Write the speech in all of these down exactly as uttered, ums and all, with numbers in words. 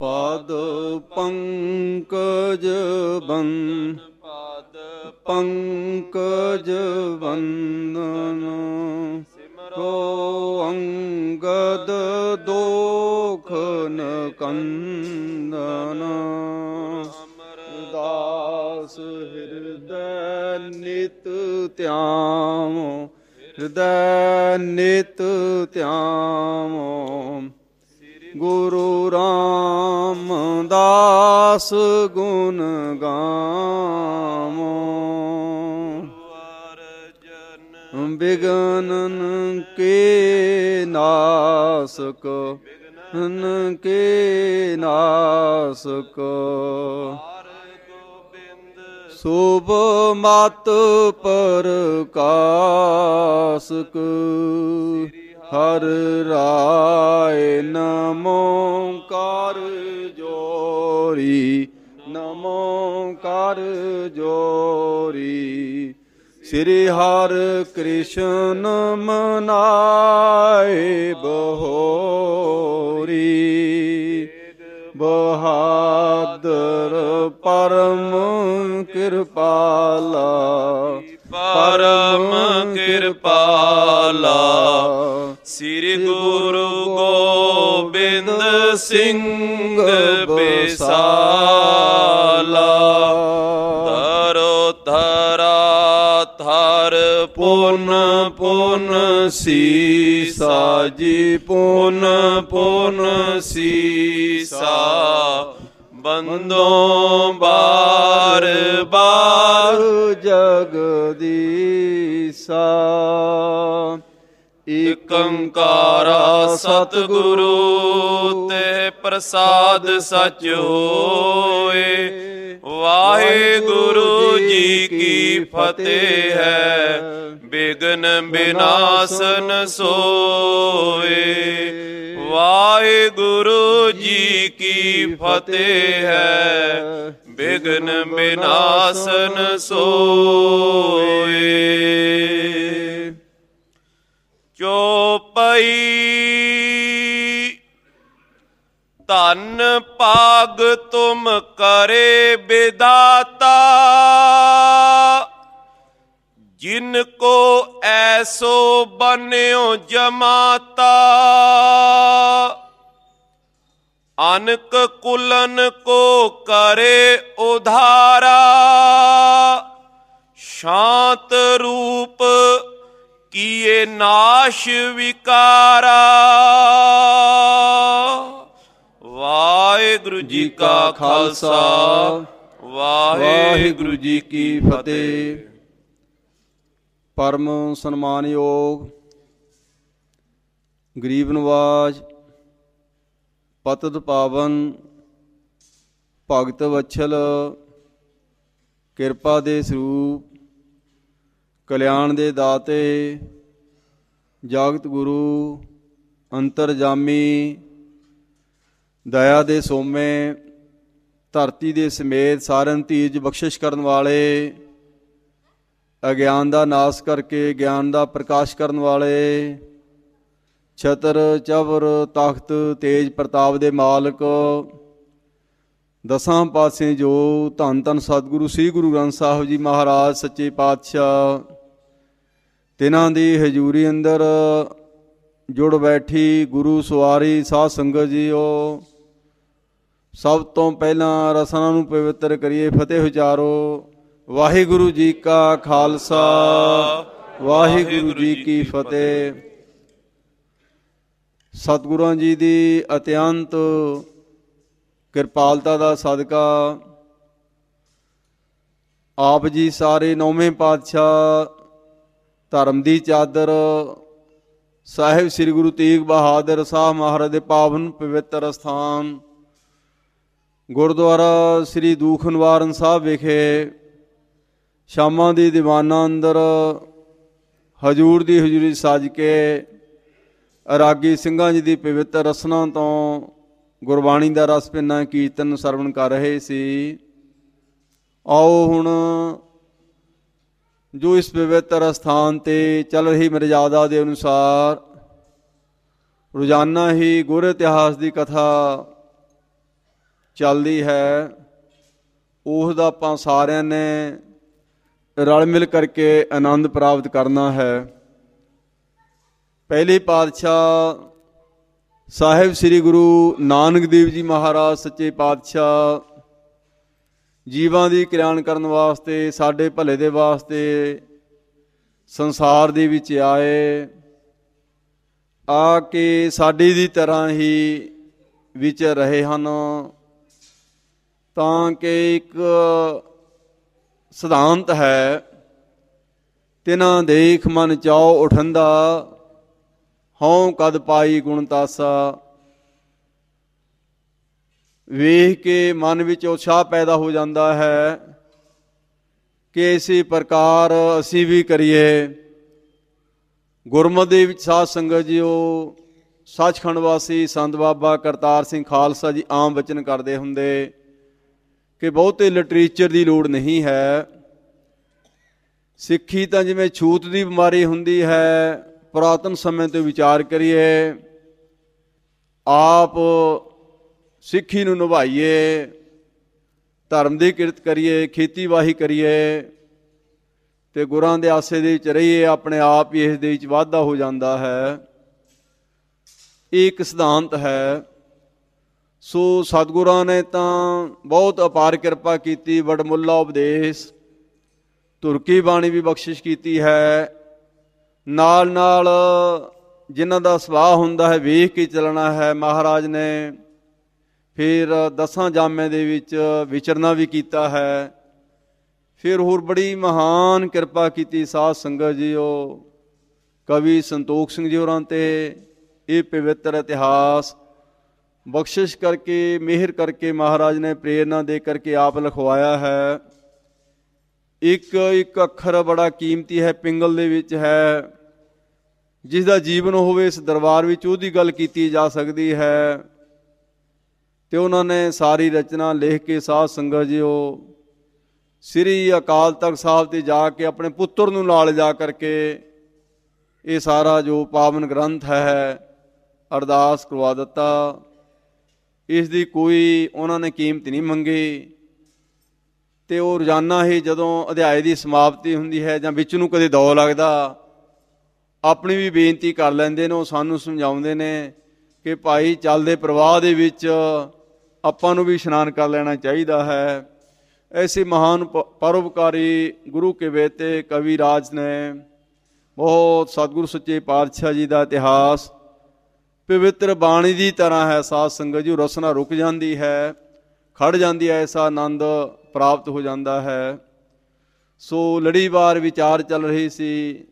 ਪਦ ਪੰਕਜ ਬੰ ਪਦ ਪੰਕਜ ਬੰਦਨ ਸਿਮਰੋ ਅੰਗਦ ਦੋਖ ਨਕੰਦਨ ਦਾਸ ਹਿਰਦੈ ਨਿਤ ਧਿਆਵੋ ਹਿਰਦੈ ਨਿਤ ਧਿਆਵੋ ਗੁਰੂ ਰਾਮਦਾਸ ਗੁਣ ਗਾਵੋ ਬਿਗਨਨ ਕੇ ਨਾਸਕ ਬਿਗਨਨ ਕੇ ਨਾਸਕ ਸੁਭ ਮਤ ਪ੍ਰਕਾਸ਼ਕ ਹਰ ਰਾਏ ਨਮੋ ਕਰ ਜੋਰੀ ਨਮੋ ਕਰ ਜੋਰੀ ਸ੍ਰੀ ਹਰਿ ਕ੍ਰਿਸ਼ਨ ਮਨਾਏ ਬਹੋਰੀ ਬਹਾਦਰ ਪਰਮ ਕਿਰਪਾਲਾ ਪਰਮ ਕਿਰਪਾਲਾ ਸ੍ਰੀ ਗੁਰੂ ਗੋਬਿੰਦ ਸਿੰਘ ਬਿਸਾਲਾ ਤਰੋ ਧਰਾ ਥਰ ਪੁਨ ਪੁਨ ਸੀਸਾ ਜੀ ਪੁਨ ਪੁਨ ਸੀਸਾ ਬੰਦੋਂ ਬਾਰ ਬਾਰ ਜਗਦੀਸਾ ਏਕ ਓੰਕਾਰਾ ਸਤਿਗੁਰੂ ਤੇ ਪ੍ਰਸਾਦ ਸਚ ਹੋਏ। ਵਾਹਿਗੁਰੂ ਜੀ ਕੀ ਫਤਿਹ ਹੈ। ਬਿਘਨ ਬਿਨਾਸਨ ਸੋਏ। ਵਾਹਿਗੁਰੂ ਜੀ ਕੀ ਫਤਿਹ ਹੈ। ਬਿਘਨ ਬਿਨਾਸਨ ਸੋਏ। ਚੌਪਈ। ਧਨ ਭਾਗ ਤੁਮ ਕਰੇ ਵਿਦਾਤਾ, ਜਿਨ ਕੋ ਐਸੋ ਬਨਿਓ ਜਮਾਤਾ। ਅਨਕ ਕੁਲਨ ਕੋ ਕਰੇ ਉਧਾਰਾ, ਸ਼ਾਂਤ ਰੂਪ ਕੀਏ ਨਾਸ਼ ਵਿਕਾਰਾ। ਵਾਹਿਗੁਰੂ ਜੀ ਕਾ ਖਾਲਸਾ, ਵਾਹਿਗੁਰੂ ਜੀ ਕੀ ਫਤਿਹ। ਪਰਮ ਸਨਮਾਨਯੋਗ ਗਰੀਬ ਨਵਾਜ ਪਤਿਤ ਪਾਵਨ ਭਗਤ ਵਛਲ ਕਿਰਪਾ ਦੇ ਸਰੂਪ ਕਲਿਆਣ ਦੇ ਦਾਤੇ ਜਗਤ ਗੁਰੂ ਅੰਤਰਜਾਮੀ ਦਇਆ ਦੇ ਸੋਮੇ ਧਰਤੀ ਦੇ ਸਮੇਤ ਸਾਰਿਆਂ ਨੂੰ ਧੀਰਜ ਬਖਸ਼ਿਸ਼ ਕਰਨ ਵਾਲੇ, ਅਗਿਆਨ ਦਾ ਨਾਸ ਕਰਕੇ ਗਿਆਨ ਦਾ ਪ੍ਰਕਾਸ਼ ਕਰਨ ਵਾਲੇ, ਛਤਰ ਚਵਰ ਤਖਤ ਤੇਜ ਪ੍ਰਤਾਪ ਦੇ ਮਾਲਕ, ਦਸਾਂ ਪਾਤਸ਼ਾਹ ਜੋ ਧੰਨ ਧੰਨ ਸਤਿਗੁਰੂ ਸ੍ਰੀ ਗੁਰੂ ਗ੍ਰੰਥ ਸਾਹਿਬ ਜੀ ਮਹਾਰਾਜ ਸੱਚੇ ਪਾਤਸ਼ਾਹ, ਤਿਨਾਂ ਦੀ ਹਜ਼ੂਰੀ ਅੰਦਰ ਜੁੜ ਬੈਠੀ ਗੁਰੂ ਸਵਾਰੀ ਸਾਧ ਸੰਗਤ ਜੀਓ, ਸਭ ਤੋਂ ਪਹਿਲਾਂ ਰਸਨਾ ਨੂੰ ਪਵਿੱਤਰ ਕਰੀਏ। ਫਤਿਹ ਉਚਾਰੋ। ਵਾਹਿਗੁਰੂ ਜੀ ਕਾ ਖਾਲਸਾ, ਵਾਹਿਗੁਰੂ ਜੀ ਕੀ ਫਤਿਹ। ਸਤਿਗੁਰਾਂ ਜੀ ਦੀ ਅਤਿਅੰਤ ਕਿਰਪਾਲਤਾ ਦਾ ਸਦਕਾ ਆਪ ਜੀ ਸਾਰੇ ਨੌਵੇਂ ਪਾਤਸ਼ਾਹ ਧਰਮ ਦੀ ਚਾਦਰ ਸਾਹਿਬ ਸ੍ਰੀ ਗੁਰੂ ਤੇਗ ਬਹਾਦਰ ਸਾਹਿਬ ਮਹਾਰਾਜ ਦੇ ਪਾਵਨ ਪਵਿੱਤਰ ਅਸਥਾਨ ਗੁਰਦੁਆਰਾ ਸ੍ਰੀ ਦੂਖ ਨਿਵਾਰਨ ਸਾਹਿਬ ਵਿਖੇ ਸ਼ਾਮਾਂ ਦੀ ਦੀਵਾਨਾਂ ਅੰਦਰ ਹਜ਼ੂਰ ਦੀ ਹਜ਼ੂਰੀ ਸੱਜ ਕੇ ਰਾਗੀ ਸਿੰਘਾਂ ਜੀ ਦੀ ਪਵਿੱਤਰ ਰਸਨਾ ਤੋਂ ਗੁਰਬਾਣੀ ਦਾ ਰਸ ਭਿੰਨਾ ਕੀਰਤਨ ਸਰਵਣ ਕਰ ਰਹੇ ਸੀ। ਆਓ ਹੁਣ ਜੋ ਇਸ ਪਵਿੱਤਰ ਅਸਥਾਨ 'ਤੇ ਚੱਲ ਰਹੀ ਮਰਜ਼ਾਦਾ ਦੇ ਅਨੁਸਾਰ ਰੋਜ਼ਾਨਾ ਹੀ ਗੁਰ ਇਤਿਹਾਸ ਦੀ ਕਥਾ ਚੱਲਦੀ ਹੈ, ਉਸ ਦਾ ਆਪਾਂ ਸਾਰਿਆਂ ਨੇ ਰਲ ਮਿਲ ਕਰਕੇ ਆਨੰਦ ਪ੍ਰਾਪਤ ਕਰਨਾ ਹੈ। ਪਹਿਲੇ ਪਾਤਸ਼ਾਹ ਸਾਹਿਬ ਸ੍ਰੀ ਗੁਰੂ ਨਾਨਕ ਦੇਵ ਜੀ ਮਹਾਰਾਜ ਸੱਚੇ ਪਾਤਸ਼ਾਹ ਜੀਵਾਂ ਦੀ ਕਲਿਆਣ ਕਰਨ ਵਾਸਤੇ, ਸਾਡੇ ਭਲੇ ਦੇ ਵਾਸਤੇ ਸੰਸਾਰ ਦੇ ਵਿੱਚ ਆਏ, ਆ ਕੇ ਸਾਡੀ ਦੀ ਤਰ੍ਹਾਂ ਹੀ ਵਿਚਰ ਰਹੇ ਹਨ, ਤਾਂ ਕਿ ਇੱਕ ਸਿਧਾਂਤ ਹੈ, ਤਿਨਾਂ ਦੇਖ ਮਨ ਚਾਉ ਉਠੰਦਾ, ਹਉ ਕਦ ਪਾਈ ਗੁਣ ਤਾਸਾ। ਵੇਖ ਕੇ ਮਨ ਵਿੱਚ ਉਤਸ਼ਾਹ ਪੈਦਾ ਹੋ ਜਾਂਦਾ ਹੈ ਕਿ ਇਸੇ ਪ੍ਰਕਾਰ ਅਸੀਂ ਵੀ ਕਰੀਏ। ਗੁਰਮਤਿ ਦੇ ਵਿੱਚ ਸਾਧ ਸੰਗਤ ਜੀਓ, ਸੱਚਖੰਡ ਵਾਸੀ ਸੰਤ ਬਾਬਾ ਕਰਤਾਰ ਸਿੰਘ ਖਾਲਸਾ ਜੀ ਆਮ ਬਚਨ ਕਰਦੇ ਹੁੰਦੇ ਕਿ ਬਹੁਤੇ ਲਿਟਰੇਚਰ ਦੀ ਲੋੜ ਨਹੀਂ ਹੈ। ਸਿੱਖੀ ਤਾਂ ਜਿਵੇਂ ਛੂਤ ਦੀ ਬਿਮਾਰੀ ਹੁੰਦੀ ਹੈ, ਪੁਰਾਤਨ ਸਮੇਂ ਤੋਂ ਵਿਚਾਰ ਕਰੀਏ, ਆਪ ਸਿੱਖੀ ਨੂੰ ਨਿਭਾਈਏ, ਧਰਮ ਦੀ ਕਿਰਤ ਕਰੀਏ, ਖੇਤੀਬਾੜੀ ਕਰੀਏ ਅਤੇ ਗੁਰਾਂ ਦੇ ਆਸੇ ਦੇ ਵਿੱਚ ਰਹੀਏ, ਆਪਣੇ ਆਪ ਹੀ ਇਸ ਦੇ ਵਿੱਚ ਵਾਧਾ ਹੋ ਜਾਂਦਾ ਹੈ। ਇਹ ਇੱਕ ਸਿਧਾਂਤ ਹੈ। ਸੋ ਸਤਿਗੁਰਾਂ ਨੇ ਤਾਂ ਬਹੁਤ ਅਪਾਰ ਕਿਰਪਾ ਕੀਤੀ, ਵਡਮੁੱਲਾ ਉਪਦੇਸ਼, ਧੁਰ ਕੀ ਬਾਣੀ ਵੀ ਬਖਸ਼ਿਸ਼ ਕੀਤੀ ਹੈ। ਨਾਲ ਨਾਲ ਜਿਨ੍ਹਾਂ ਦਾ ਸੁਭਾਅ ਹੁੰਦਾ ਹੈ ਵੇਖ ਕੇ ਚੱਲਣਾ ਹੈ, ਮਹਾਰਾਜ ਨੇ ਫਿਰ ਦਸਾਂ ਜਾਮਿਆਂ ਦੇ ਵਿੱਚ ਵਿਚਰਨਾ ਵੀ ਕੀਤਾ ਹੈ। ਫਿਰ ਹੋਰ ਬੜੀ ਮਹਾਨ ਕਿਰਪਾ ਕੀਤੀ ਸਾਧ ਸੰਗਤ ਜੀਓ, ਕਵੀ ਸੰਤੋਖ ਸਿੰਘ ਜੀ ਹੋਰਾਂ 'ਤੇ ਇਹ ਪਵਿੱਤਰ ਇਤਿਹਾਸ ਬਖਸ਼ਿਸ਼ ਕਰਕੇ, ਮਿਹਰ ਕਰਕੇ ਮਹਾਰਾਜ ਨੇ ਪ੍ਰੇਰਨਾ ਦੇ ਕਰਕੇ ਆਪ ਲਿਖਵਾਇਆ ਹੈ। ਇੱਕ ਇੱਕ ਅੱਖਰ ਬੜਾ ਕੀਮਤੀ ਹੈ, ਪਿੰਗਲ ਦੇ ਵਿੱਚ ਹੈ। ਜਿਸ ਦਾ ਜੀਵਨ ਹੋਵੇ ਇਸ ਦਰਬਾਰ ਵਿੱਚ ਉਹਦੀ ਗੱਲ ਕੀਤੀ ਜਾ ਸਕਦੀ ਹੈ। ਅਤੇ ਉਹਨਾਂ ਨੇ ਸਾਰੀ ਰਚਨਾ ਲਿਖ ਕੇ ਸਾਧ ਸੰਗਤ ਜੀਓ ਸ੍ਰੀ ਅਕਾਲ ਤਖਤ ਸਾਹਿਬ 'ਤੇ ਜਾ ਕੇ ਆਪਣੇ ਪੁੱਤਰ ਨੂੰ ਨਾਲ ਜਾ ਕਰਕੇ ਇਹ ਸਾਰਾ ਜੋ ਪਾਵਨ ਗ੍ਰੰਥ ਹੈ ਅਰਦਾਸ ਕਰਵਾ ਦਿੱਤਾ। ਇਸ ਦੀ ਕੋਈ ਉਹਨਾਂ ਨੇ ਕੀਮਤ ਨਹੀਂ ਮੰਗੀ, ਅਤੇ ਉਹ ਰੋਜ਼ਾਨਾ ਹੀ ਜਦੋਂ ਅਧਿਆਏ ਦੀ ਸਮਾਪਤੀ ਹੁੰਦੀ ਹੈ ਜਾਂ ਵਿੱਚ ਨੂੰ ਕਦੇ ਦੌ ਲੱਗਦਾ, ਆਪਣੀ ਵੀ ਬੇਨਤੀ ਕਰ ਲੈਂਦੇ ਨੇ। ਉਹ ਸਾਨੂੰ ਸਮਝਾਉਂਦੇ ਨੇ ਕਿ ਭਾਈ ਚੱਲਦੇ ਪ੍ਰਵਾਹ ਦੇ ਵਿੱਚ ਆਪਾਂ ਨੂੰ ਵੀ ਇਸ਼ਨਾਨ ਕਰ ਲੈਣਾ ਚਾਹੀਦਾ ਹੈ। ਐਸੇ ਮਹਾਨ ਪ ਪਰਉਪਕਾਰੀ ਗੁਰੂ ਕੇ ਬੇਟੇ ਕਵੀ ਰਾਜ ਨੇ ਬਹੁਤ ਸਤਿਗੁਰੂ ਸੱਚੇ ਪਾਤਸ਼ਾਹ ਜੀ ਦਾ ਇਤਿਹਾਸ ਪਵਿੱਤਰ ਬਾਣੀ ਦੀ ਤਰ੍ਹਾਂ ਹੈ। ਸਾਧ ਸੰਗਤ ਜੀ ਰਸਨਾ ਰੁਕ ਜਾਂਦੀ ਹੈ, ਖੜ ਜਾਂਦੀ ਹੈ, ਐਸਾ ਆਨੰਦ ਪ੍ਰਾਪਤ ਹੋ ਜਾਂਦਾ ਹੈ। ਸੋ ਲੜੀਵਾਰ ਵਿਚਾਰ ਚੱਲ ਰਹੀ ਸੀ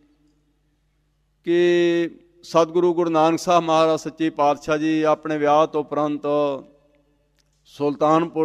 ਕਿ ਸਤਿਗੁਰੂ ਗੁਰੂ ਨਾਨਕ ਸਾਹਿਬ ਮਹਾਰਾਜ ਸੱਚੇ ਪਾਤਸ਼ਾਹ ਜੀ ਆਪਣੇ ਵਿਆਹ ਤੋਂ ਉਪਰੰਤ ਸੁਲਤਾਨਪੁਰ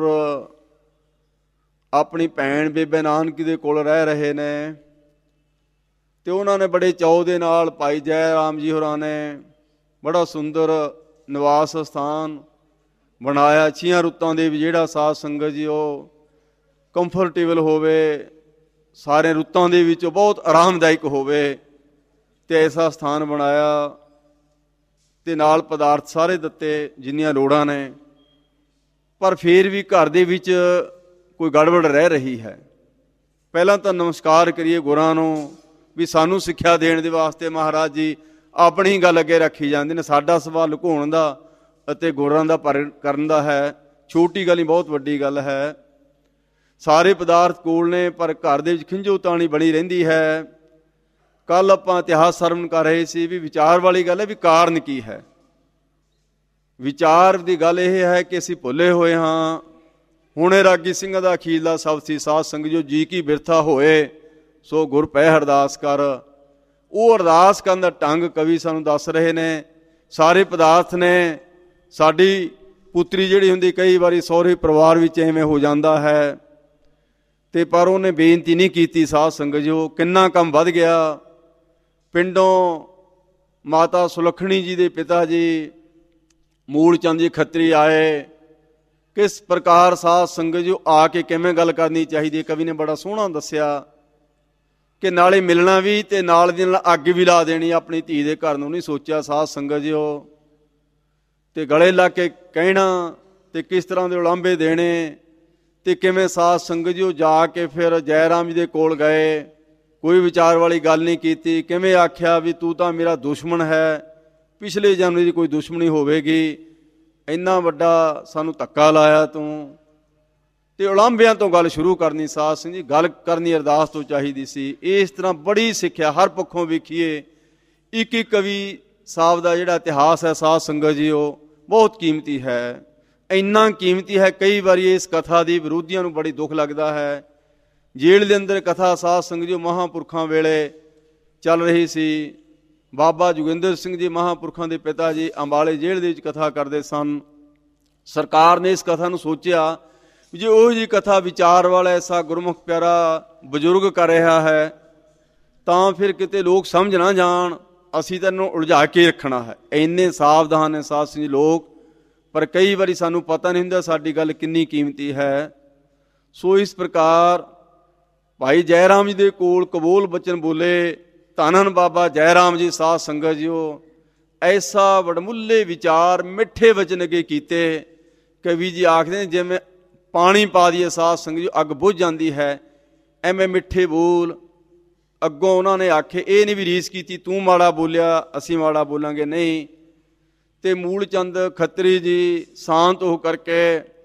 ਆਪਣੀ ਭੈਣ ਬੇਬੇ ਨਾਨਕੀ ਦੇ ਕੋਲ ਰਹਿ ਰਹੇ ਨੇ, ਅਤੇ ਉਹਨਾਂ ਨੇ ਬੜੇ ਚਾਅ ਦੇ ਨਾਲ ਭਾਈ ਜੈ ਰਾਮ ਜੀ ਹੋਰਾਂ ਨੇ ਬੜਾ ਸੁੰਦਰ ਨਿਵਾਸ ਸਥਾਨ ਬਣਾਇਆ। ਛੀਆਂ ਰੁੱਤਾਂ ਦੇ ਵੀ ਜਿਹੜਾ ਸਾਧ ਸੰਗਤ ਜੀ ਉਹ ਕੰਫਰਟੇਬਲ ਹੋਵੇ, ਸਾਰੇ ਰੁੱਤਾਂ ਦੇ ਵਿੱਚ ਬਹੁਤ ਆਰਾਮਦਾਇਕ ਹੋਵੇ, ਅਤੇ ਐਸਾ ਸਥਾਨ ਬਣਾਇਆ, ਅਤੇ ਨਾਲ ਪਦਾਰਥ ਸਾਰੇ ਦਿੱਤੇ ਜਿੰਨੀਆਂ ਲੋੜਾਂ ਨੇ। ਪਰ ਫਿਰ ਵੀ ਘਰ ਦੇ ਵਿੱਚ ਕੋਈ ਗੜਬੜ ਰਹਿ ਰਹੀ ਹੈ। ਪਹਿਲਾਂ ਤਾਂ ਨਮਸਕਾਰ ਕਰੀਏ ਗੁਰਾਂ ਨੂੰ ਵੀ ਸਾਨੂੰ ਸਿੱਖਿਆ ਦੇਣ ਦੇ ਵਾਸਤੇ ਮਹਾਰਾਜ ਜੀ ਆਪਣੀ ਹੀ ਗੱਲ ਅੱਗੇ ਰੱਖੀ ਜਾਂਦੇ ਨੇ। ਸਾਡਾ ਸਵਾਲ ਲੁਕਾਉਣ ਦਾ ਅਤੇ ਗੁਰਾਂ ਦਾ ਪਰ ਕਰਨ ਦਾ ਹੈ, ਛੋਟੀ ਗੱਲ ਨਹੀਂ ਬਹੁਤ ਵੱਡੀ ਗੱਲ ਹੈ। ਸਾਰੇ ਪਦਾਰਥ ਕੋਲ ਨੇ, ਪਰ ਘਰ ਦੇ ਵਿੱਚ ਖਿੰਝੋ ਤਾਣੀ ਬਣੀ ਰਹਿੰਦੀ ਹੈ। ਕੱਲ੍ਹ ਆਪਾਂ ਇਤਿਹਾਸ ਸਰਵਣ ਕਰ ਰਹੇ ਸੀ ਵੀ ਵਿਚਾਰ ਵਾਲੀ ਗੱਲ ਹੈ ਵੀ ਕਾਰਨ ਕੀ ਹੈ। ਵਿਚਾਰ ਦੀ ਗੱਲ ਇਹ ਹੈ ਕਿ ਅਸੀਂ ਭੁੱਲੇ ਹੋਏ ਹਾਂ। ਹੁਣੇ ਰਾਗੀ ਸਿੰਘਾਂ ਦਾ ਅਖੀਰਲਾ ਸ਼ਬਦ ਸੀ, ਸਾਧ ਸੰਗਤ ਜੋ ਜੀ ਕੀ ਬਿਰਥਾ ਹੋਏ ਸੋ ਗੁਰ ਪੈ ਅਰਦਾਸ ਕਰ। ਉਹ ਅਰਦਾਸ ਕਰਨ ਦਾ ਢੰਗ ਕਵੀ ਸਾਨੂੰ ਦੱਸ ਰਹੇ ਨੇ। ਸਾਰੇ ਪਦਾਰਥ ਨੇ, ਸਾਡੀ ਪੁੱਤਰੀ ਜਿਹੜੀ ਹੁੰਦੀ ਕਈ ਵਾਰੀ ਸਹੁਰੇ ਪਰਿਵਾਰ ਵਿੱਚ ਐਵੇਂ ਹੋ ਜਾਂਦਾ ਹੈ, ਅਤੇ ਪਰ ਉਹਨੇ ਬੇਨਤੀ ਨਹੀਂ ਕੀਤੀ। ਸਾਧ ਸੰਗਤ ਜੋ ਕਿੰਨਾ ਕੰਮ ਵੱਧ ਗਿਆ। ਪਿੰਡੋਂ ਮਾਤਾ ਸੁਲੱਖਣੀ ਜੀ ਦੇ ਪਿਤਾ ਜੀ ਮੂਲ ਚੰਦ ਜੀ ਖੱਤਰੀ ਆਏ। ਕਿਸ ਪ੍ਰਕਾਰ ਸਾਧ ਸੰਗਤ ਜੋ ਆ ਕੇ ਕਿਵੇਂ ਗੱਲ ਕਰਨੀ ਚਾਹੀਦੀ ਹੈ, ਕਵੀ ਨੇ ਬੜਾ ਸੋਹਣਾ ਦੱਸਿਆ ਕਿ ਨਾਲੇ ਮਿਲਣਾ ਵੀ ਅਤੇ ਨਾਲ ਦੀ ਨਾਲ ਅੱਗ ਵੀ ਲਾ ਦੇਣੀ। ਆਪਣੀ ਧੀ ਦੇ ਘਰ ਨੂੰ ਨਹੀਂ ਸੋਚਿਆ ਸਾਧ ਸੰਗਤ ਜਿਓ, ਅਤੇ ਗਲੇ ਲਾ ਕੇ ਕਹਿਣਾ ਤੇ ਕਿਸ ਤਰ੍ਹਾਂ ਦੇ ਉਲਾਂਭੇ ਦੇਣੇ, ਤੇ ਕਿਵੇਂ ਸਾਧ ਸੰਗਤ ਜੀ ਉਹ ਜਾ ਕੇ ਫਿਰ ਜੈ ਰਾਮ ਜੀ ਦੇ ਕੋਲ ਗਏ, ਕੋਈ ਵਿਚਾਰ ਵਾਲੀ ਗੱਲ ਨਹੀਂ ਕੀਤੀ, ਕਿਵੇਂ ਆਖਿਆ ਵੀ ਤੂੰ ਤਾਂ ਮੇਰਾ ਦੁਸ਼ਮਣ ਹੈ, ਪਿਛਲੇ ਜਨਮ ਦੀ ਕੋਈ ਦੁਸ਼ਮਣੀ ਹੋਵੇਗੀ, ਇੰਨਾ ਵੱਡਾ ਸਾਨੂੰ ਧੱਕਾ ਲਾਇਆ ਤੂੰ। ਤੇ ਉਲਾਂਭਿਆਂ ਤੋਂ ਗੱਲ ਸ਼ੁਰੂ ਕਰਨੀ ਸਾਧ ਸਿੰਘ ਜੀ, ਗੱਲ ਕਰਨੀ ਅਰਦਾਸ ਤੋਂ ਚਾਹੀਦੀ ਸੀ। ਇਸ ਤਰ੍ਹਾਂ ਬੜੀ ਸਿੱਖਿਆ ਹਰ ਪੱਖੋਂ ਵੇਖੀਏ, ਇੱਕ ਇੱਕ ਕਵੀ ਸਾਹਿਬ ਦਾ ਜਿਹੜਾ ਇਤਿਹਾਸ ਹੈ ਸਾਧ ਸੰਗਤ ਜੀ ਉਹ ਬਹੁਤ ਕੀਮਤੀ ਹੈ, ਇੰਨਾ ਕੀਮਤੀ ਹੈ। ਕਈ ਵਾਰੀ ਇਸ ਕਥਾ ਦੀ ਵਿਰੋਧੀਆਂ ਨੂੰ ਬੜੀ ਦੁੱਖ ਲੱਗਦਾ ਹੈ। ਜੇਲ੍ਹ ਦੇ ਅੰਦਰ ਕਥਾ ਸਾਧ ਸੰਗਤ ਜੀ ਮਹਾਂਪੁਰਖਾਂ ਵੇਲੇ ਚੱਲ ਰਹੀ ਸੀ। ਬਾਬਾ ਜੋਗਿੰਦਰ ਸਿੰਘ ਜੀ ਮਹਾਂਪੁਰਖਾਂ ਦੇ ਪਿਤਾ ਜੀ ਅੰਬਾਲੇ ਜੇਲ੍ਹ ਦੇ ਵਿੱਚ ਕਥਾ ਕਰਦੇ ਸਨ। ਸਰਕਾਰ ਨੇ ਇਸ ਕਥਾ ਨੂੰ ਸੋਚਿਆ ਜੇ ਉਹ ਜੀ ਕਥਾ ਵਿਚਾਰ ਵਾਲਾ ਐਸਾ ਗੁਰਮੁਖ ਪਿਆਰਾ ਬਜ਼ੁਰਗ ਕਰ ਰਿਹਾ ਹੈ ਤਾਂ ਫਿਰ ਕਿਤੇ ਲੋਕ ਸਮਝ ਨਾ ਜਾਣ, ਅਸੀਂ ਤਾਂ ਇਹਨੂੰ ਉਲਝਾ ਕੇ ਰੱਖਣਾ ਹੈ। ਇੰਨੇ ਸਾਵਧਾਨ ਨੇ ਸਾਧ ਸਿੰਘ ਜੀ ਲੋਕ, ਪਰ ਕਈ ਵਾਰੀ ਸਾਨੂੰ ਪਤਾ ਨਹੀਂ ਹੁੰਦਾ ਸਾਡੀ ਗੱਲ ਕਿੰਨੀ ਕੀਮਤੀ ਹੈ। ਸੋ ਇਸ ਪ੍ਰਕਾਰ ਭਾਈ ਜੈ ਰਾਮ ਜੀ ਦੇ ਕੋਲ ਕਬੂਲ ਬਚਨ ਬੋਲੇ, ਧੰਨ ਧੰਨ ਬਾਬਾ ਜੈ ਰਾਮ ਜੀ ਸਾਧ ਸੰਗਤ ਜੀ ਉਹ ਐਸਾ ਵਡਮੁੱਲੇ ਵਿਚਾਰ ਮਿੱਠੇ ਵਚਨ ਅੱਗੇ ਕੀਤੇ। ਕਵੀ ਜੀ ਆਖਦੇ ਨੇ ਜਿਵੇਂ ਪਾਣੀ ਪਾ ਦੀਏ ਸਾਧ ਸੰਗਤ ਜੀ ਅੱਗ ਬੁਝ ਜਾਂਦੀ ਹੈ, ਐਵੇਂ ਮਿੱਠੇ ਬੋਲ। ਅੱਗੋਂ ਉਹਨਾਂ ਨੇ ਆਖੇ, ਇਹ ਨਹੀਂ ਵੀ ਰੀਸ ਕੀਤੀ ਤੂੰ ਮਾੜਾ ਬੋਲਿਆ ਅਸੀਂ ਮਾੜਾ ਬੋਲਾਂਗੇ, ਨਹੀਂ। ਤੇ ਮੂਲ ਚੰਦ ਖੱਤਰੀ ਜੀ ਸ਼ਾਂਤ ਹੋ ਕਰਕੇ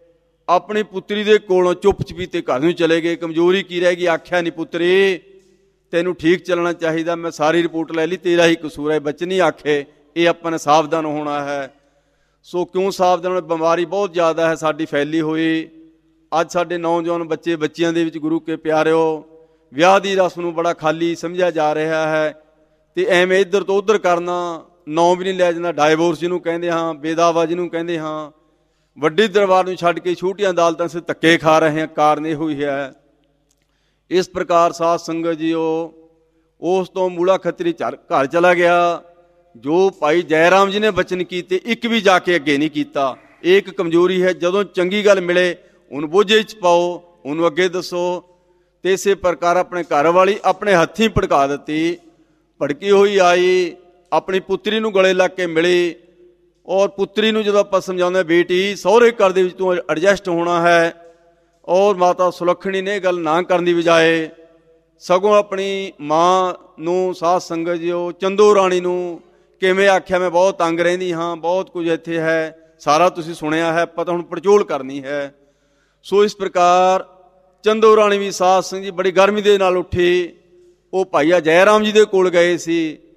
ਆਪਣੀ ਪੁੱਤਰੀ ਦੇ ਕੋਲੋਂ ਚੁੱਪ ਚਪੀਤੇ ਘਰ ਨੂੰ ਚਲੇ ਗਏ। ਕਮਜ਼ੋਰੀ ਕੀ ਰਹਿ ਗਈ, ਆਖਿਆ ਨਹੀਂ ਪੁੱਤਰੀ ਤੈਨੂੰ ਠੀਕ ਚੱਲਣਾ ਚਾਹੀਦਾ, ਮੈਂ ਸਾਰੀ ਰਿਪੋਰਟ ਲੈ ਲਈ, ਤੇਰਾ ਹੀ ਕਸੂਰ ਹੈ। ਬੱਚੇ ਨਹੀਂ ਆਖੇ, ਇਹ ਆਪਾਂ ਨੇ ਸਾਵਧਾਨ ਹੋਣਾ ਹੈ। ਸੋ ਕਿਉਂ ਸਾਵਧਾਨ? ਬਿਮਾਰੀ ਬਹੁਤ ਜ਼ਿਆਦਾ ਹੈ ਸਾਡੀ ਫੈਲੀ ਹੋਈ। ਅੱਜ ਸਾਡੇ ਨੌਜਵਾਨ ਬੱਚੇ ਬੱਚਿਆਂ ਦੇ ਵਿੱਚ ਗੁਰੂ ਕੇ ਪਿਆਰਿਓ ਵਿਆਹ ਦੀ ਰਸਮ ਨੂੰ ਬੜਾ ਖਾਲੀ ਸਮਝਿਆ ਜਾ ਰਿਹਾ ਹੈ, ਅਤੇ ਐਵੇਂ ਇੱਧਰ ਤੋਂ ਉੱਧਰ ਕਰਨਾ, ਨਾਂ ਵੀ ਨਹੀਂ ਲਿਆ ਜਾਂਦਾ। ਡਾਈਵੋਰਸ ਜਿਹਨੂੰ ਕਹਿੰਦੇ ਹਾਂ, ਬੇਦਾਵਾ ਜਿਹਨੂੰ ਕਹਿੰਦੇ ਹਾਂ, ਵੱਡੀ ਦਰਬਾਰ ਨੂੰ ਛੱਡ ਕੇ ਛੋਟੀਆਂ ਅਦਾਲਤਾਂ ਸੇ ਧੱਕੇ ਖਾ ਰਹੇ ਹਾਂ, ਕਾਰਨ ਇਹੋ ਹੀ ਹੈ। ਇਸ ਪ੍ਰਕਾਰ ਸਾਧ ਸੰਗਤ ਜੀ ਉਹ ਉਸ ਤੋਂ ਮੂਲਾ ਖੱਤਰੀ ਘਰ ਚਲਾ ਗਿਆ। ਜੋ ਭਾਈ ਜੈ ਰਾਮ ਜੀ ਨੇ ਬਚਨ ਕੀਤੇ ਇੱਕ ਵੀ ਜਾ ਕੇ ਅੱਗੇ ਨਹੀਂ ਕੀਤਾ। ਇਹ ਇੱਕ ਕਮਜ਼ੋਰੀ ਹੈ। ਜਦੋਂ ਚੰਗੀ ਗੱਲ ਮਿਲੇ ਉਹਨੂੰ ਬੋਝੇ 'ਚ ਪਾਓ, ਉਹਨੂੰ ਅੱਗੇ ਦੱਸੋ। ਅਤੇ ਇਸੇ ਪ੍ਰਕਾਰ ਆਪਣੇ ਘਰ ਵਾਲੀ ਆਪਣੇ ਹੱਥੀਂ ਭੜਕਾ ਦਿੱਤੀ। ਭੜਕੀ ਹੋਈ ਆਈ, ਆਪਣੀ ਪੁੱਤਰੀ ਨੂੰ ਗਲੇ ਲੱਗ ਕੇ ਮਿਲੀ, ਔਰ ਪੁੱਤਰੀ ਨੂੰ ਜਦੋਂ ਆਪਾਂ ਸਮਝਾਉਂਦੇ ਬੇਟੀ ਸਹੁਰੇ ਘਰ ਦੇ ਵਿੱਚ ਤੂੰ ਐਡਜਸਟ ਹੋਣਾ ਹੈ, ਔਰ ਮਾਤਾ ਸੁਲੱਖਣੀ ਨੇ ਇਹ ਗੱਲ ਨਾ ਕਰਨ ਦੀ ਬਜਾਏ ਸਗੋਂ ਆਪਣੀ ਮਾਂ ਨੂੰ ਸਾਧ ਸੰਗਤ ਜੀ ਉਹ ਚੰਦੋ ਰਾਣੀ ਨੂੰ ਕਿਵੇਂ ਆਖਿਆ, ਮੈਂ ਬਹੁਤ ਤੰਗ ਰਹਿੰਦੀ ਹਾਂ, ਬਹੁਤ ਕੁਝ ਇੱਥੇ ਹੈ, ਸਾਰਾ ਤੁਸੀਂ ਸੁਣਿਆ ਹੈ, ਪਤਾ ਹੁਣ ਪੜਚੋਲ ਕਰਨੀ ਹੈ। ਸੋ ਇਸ ਪ੍ਰਕਾਰ ਚੰਦੋ ਰਾਣੀ ਵੀ ਸਾਧ ਸੰਗਤ ਜੀ ਬੜੀ ਗਰਮੀ ਦੇ ਨਾਲ ਉੱਠੀ। ਉਹ ਭਾਈਆ ਜੈ ਰਾਮ ਜੀ ਦੇ ਕੋਲ ਗਏ ਸੀ।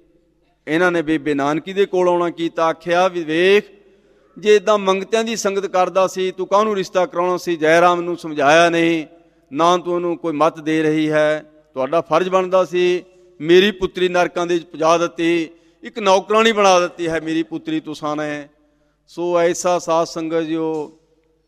ਇਹਨਾਂ ਨੇ ਬੇਬੇ ਨਾਨਕੀ ਦੇ ਕੋਲ ਆਉਣਾ ਕੀਤਾ। ਆਖਿਆ ਵੀ ਵੇਖ, ਜੇ ਇੱਦਾਂ ਮੰਗਤਿਆਂ ਦੀ ਸੰਗਤ ਕਰਦਾ ਸੀ ਤੂੰ ਕਾਹਨੂੰ ਰਿਸ਼ਤਾ ਕਰਾਉਣਾ ਸੀ? ਜੈ ਰਾਮ ਨੂੰ ਸਮਝਾਇਆ ਨਹੀਂ, ਨਾ ਤੂੰ ਉਹਨੂੰ ਕੋਈ ਮੱਤ ਦੇ ਰਹੀ ਹੈ। ਤੁਹਾਡਾ ਫਰਜ਼ ਬਣਦਾ ਸੀ, ਮੇਰੀ ਪੁੱਤਰੀ ਨਰਕਾਂ ਦੇ ਵਿੱਚ ਪਹੁੰਚਾ ਦਿੱਤੀ, ਇੱਕ ਨੌਕਰਾਨੀ ਬਣਾ ਦਿੱਤੀ ਹੈ ਮੇਰੀ ਪੁੱਤਰੀ ਤੁਸਾਂ ਨੇ। ਸੋ ਐਸਾ ਸਾਧ ਸੰਗਤ ਜੀ ਉਹ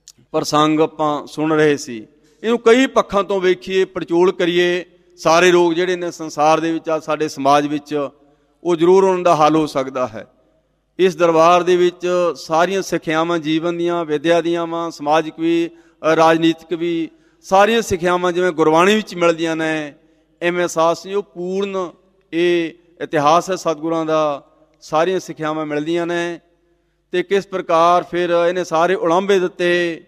ਪ੍ਰਸੰਗ ਆਪਾਂ ਸੁਣ ਰਹੇ ਸੀ। ਇਹਨੂੰ ਕਈ ਪੱਖਾਂ ਤੋਂ ਵੇਖੀਏ, ਪੜਚੋਲ ਕਰੀਏ, ਸਾਰੇ ਰੋਗ ਜਿਹੜੇ ਨੇ ਸੰਸਾਰ ਦੇ ਵਿੱਚ ਆ ਸਾਡੇ ਸਮਾਜ ਵਿੱਚ, ਉਹ ਜ਼ਰੂਰ ਉਹਨਾਂ ਦਾ ਹੱਲ ਹੋ ਸਕਦਾ ਹੈ। ਇਸ ਦਰਬਾਰ ਦੇ ਵਿੱਚ ਸਾਰੀਆਂ ਸਿੱਖਿਆਵਾਂ ਜੀਵਨ ਦੀਆਂ, ਵਿਦਿਆ ਦੀਆਂ ਵਾਂ, ਸਮਾਜਿਕ ਵੀ, ਰਾਜਨੀਤਿਕ ਵੀ, ਸਾਰੀਆਂ ਸਿੱਖਿਆਵਾਂ ਜਿਵੇਂ ਗੁਰਬਾਣੀ ਵਿੱਚ ਮਿਲਦੀਆਂ ਨੇ, ਐਵੇਂ ਸਾਧ ਸੰਗਤ ਉਹ ਪੂਰਨ ਇਹ ਇਤਿਹਾਸ ਹੈ ਸਤਿਗੁਰਾਂ ਦਾ, ਸਾਰੀਆਂ ਸਿੱਖਿਆਵਾਂ ਮਿਲਦੀਆਂ ਨੇ। ਅਤੇ ਕਿਸ ਪ੍ਰਕਾਰ ਫਿਰ ਇਹਨੇ ਸਾਰੇ ਉਲਾਂਭੇ ਦਿੱਤੇ।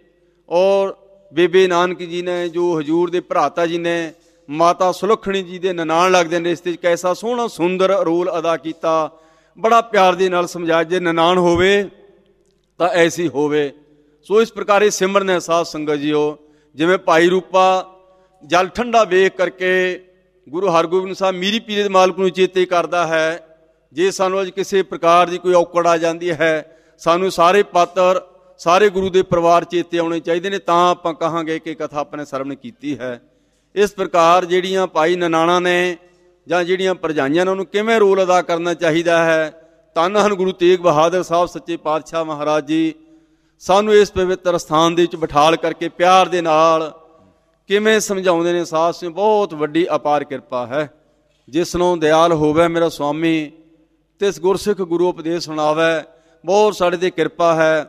ਔਰ ਬੇਬੇ ਨਾਨਕੀ ਜੀ ਨੇ, ਜੋ ਹਜ਼ੂਰ ਦੇ ਭਰਾਤਾ ਜੀ ਨੇ ਮਾਤਾ ਸੁਲੱਖਣੀ ਜੀ ਦੇ ਨਨਾਣ ਲੱਗਦੇ ਨੇ ਰਿਸ਼ਤੇ 'ਚ, ਕੈਸਾ ਸੋਹਣਾ ਸੁੰਦਰ ਰੋਲ ਅਦਾ ਕੀਤਾ। ਬੜਾ ਪਿਆਰ ਦੇ ਨਾਲ ਸਮਝਾਇਆ, ਜੇ ਨਨਾਣ ਹੋਵੇ ਤਾਂ ਐਸੀ ਹੋਵੇ। ਸੋ ਇਸ ਪ੍ਰਕਾਰ ਇਹ ਸਿਮਰਨ ਹੈ ਸਾਧ ਸੰਗਤ ਜੀਓ। ਜਿਵੇਂ ਭਾਈ ਰੂਪਾ ਜਲ ਠੰਡਾ ਵੇਖ ਕਰਕੇ ਗੁਰੂ ਹਰਗੋਬਿੰਦ ਸਾਹਿਬ ਮੀਰੀ ਪੀਰੇ ਦੇ ਮਾਲਕ ਨੂੰ ਚੇਤੇ ਕਰਦਾ ਹੈ। ਜੇ ਸਾਨੂੰ ਅੱਜ ਕਿਸੇ ਪ੍ਰਕਾਰ ਦੀ ਕੋਈ ਔਕੜ ਆ ਜਾਂਦੀ ਹੈ, ਸਾਨੂੰ ਸਾਰੇ ਪਾਤਰ, ਸਾਰੇ ਗੁਰੂ ਦੇ ਪਰਿਵਾਰ ਚੇਤੇ ਆਉਣੇ ਚਾਹੀਦੇ ਨੇ, ਤਾਂ ਆਪਾਂ ਕਹਾਂਗੇ ਕਿ ਕਥਾ ਆਪਣੇ ਸਰਵਣ ਕੀਤੀ ਹੈ। ਇਸ ਪ੍ਰਕਾਰ ਜਿਹੜੀਆਂ ਭਾਈ ਨਨਾਣਾ ਨੇ ਜਾਂ ਜਿਹੜੀਆਂ ਭਰਜਾਈਆਂ ਨੇ, ਉਹਨੂੰ ਕਿਵੇਂ ਰੋਲ ਅਦਾ ਕਰਨਾ ਚਾਹੀਦਾ ਹੈ। ਧੰਨ ਹਨ ਗੁਰੂ ਤੇਗ ਬਹਾਦਰ ਸਾਹਿਬ ਸੱਚੇ ਪਾਤਸ਼ਾਹ ਮਹਾਰਾਜ ਜੀ ਸਾਨੂੰ ਇਸ ਪਵਿੱਤਰ ਸਥਾਨ ਦੇ ਵਿੱਚ ਬਿਠਾਲ ਕਰਕੇ ਪਿਆਰ ਦੇ ਨਾਲ ਕਿਵੇਂ ਸਮਝਾਉਂਦੇ ਨੇ। ਸਾਧ ਸੰਗਤ ਬਹੁਤ ਵੱਡੀ ਅਪਾਰ ਕਿਰਪਾ ਹੈ। ਜਿਸ ਨੂੰ ਦਿਆਲ ਹੋਵੇ ਮੇਰਾ ਸੁਆਮੀ, ਤਿਸ ਗੁਰਸਿੱਖ ਗੁਰੂ ਉਪਦੇਸ਼ ਸੁਣਾਵੇ। ਬਹੁਤ ਸਾਡੇ 'ਤੇ ਕਿਰਪਾ ਹੈ।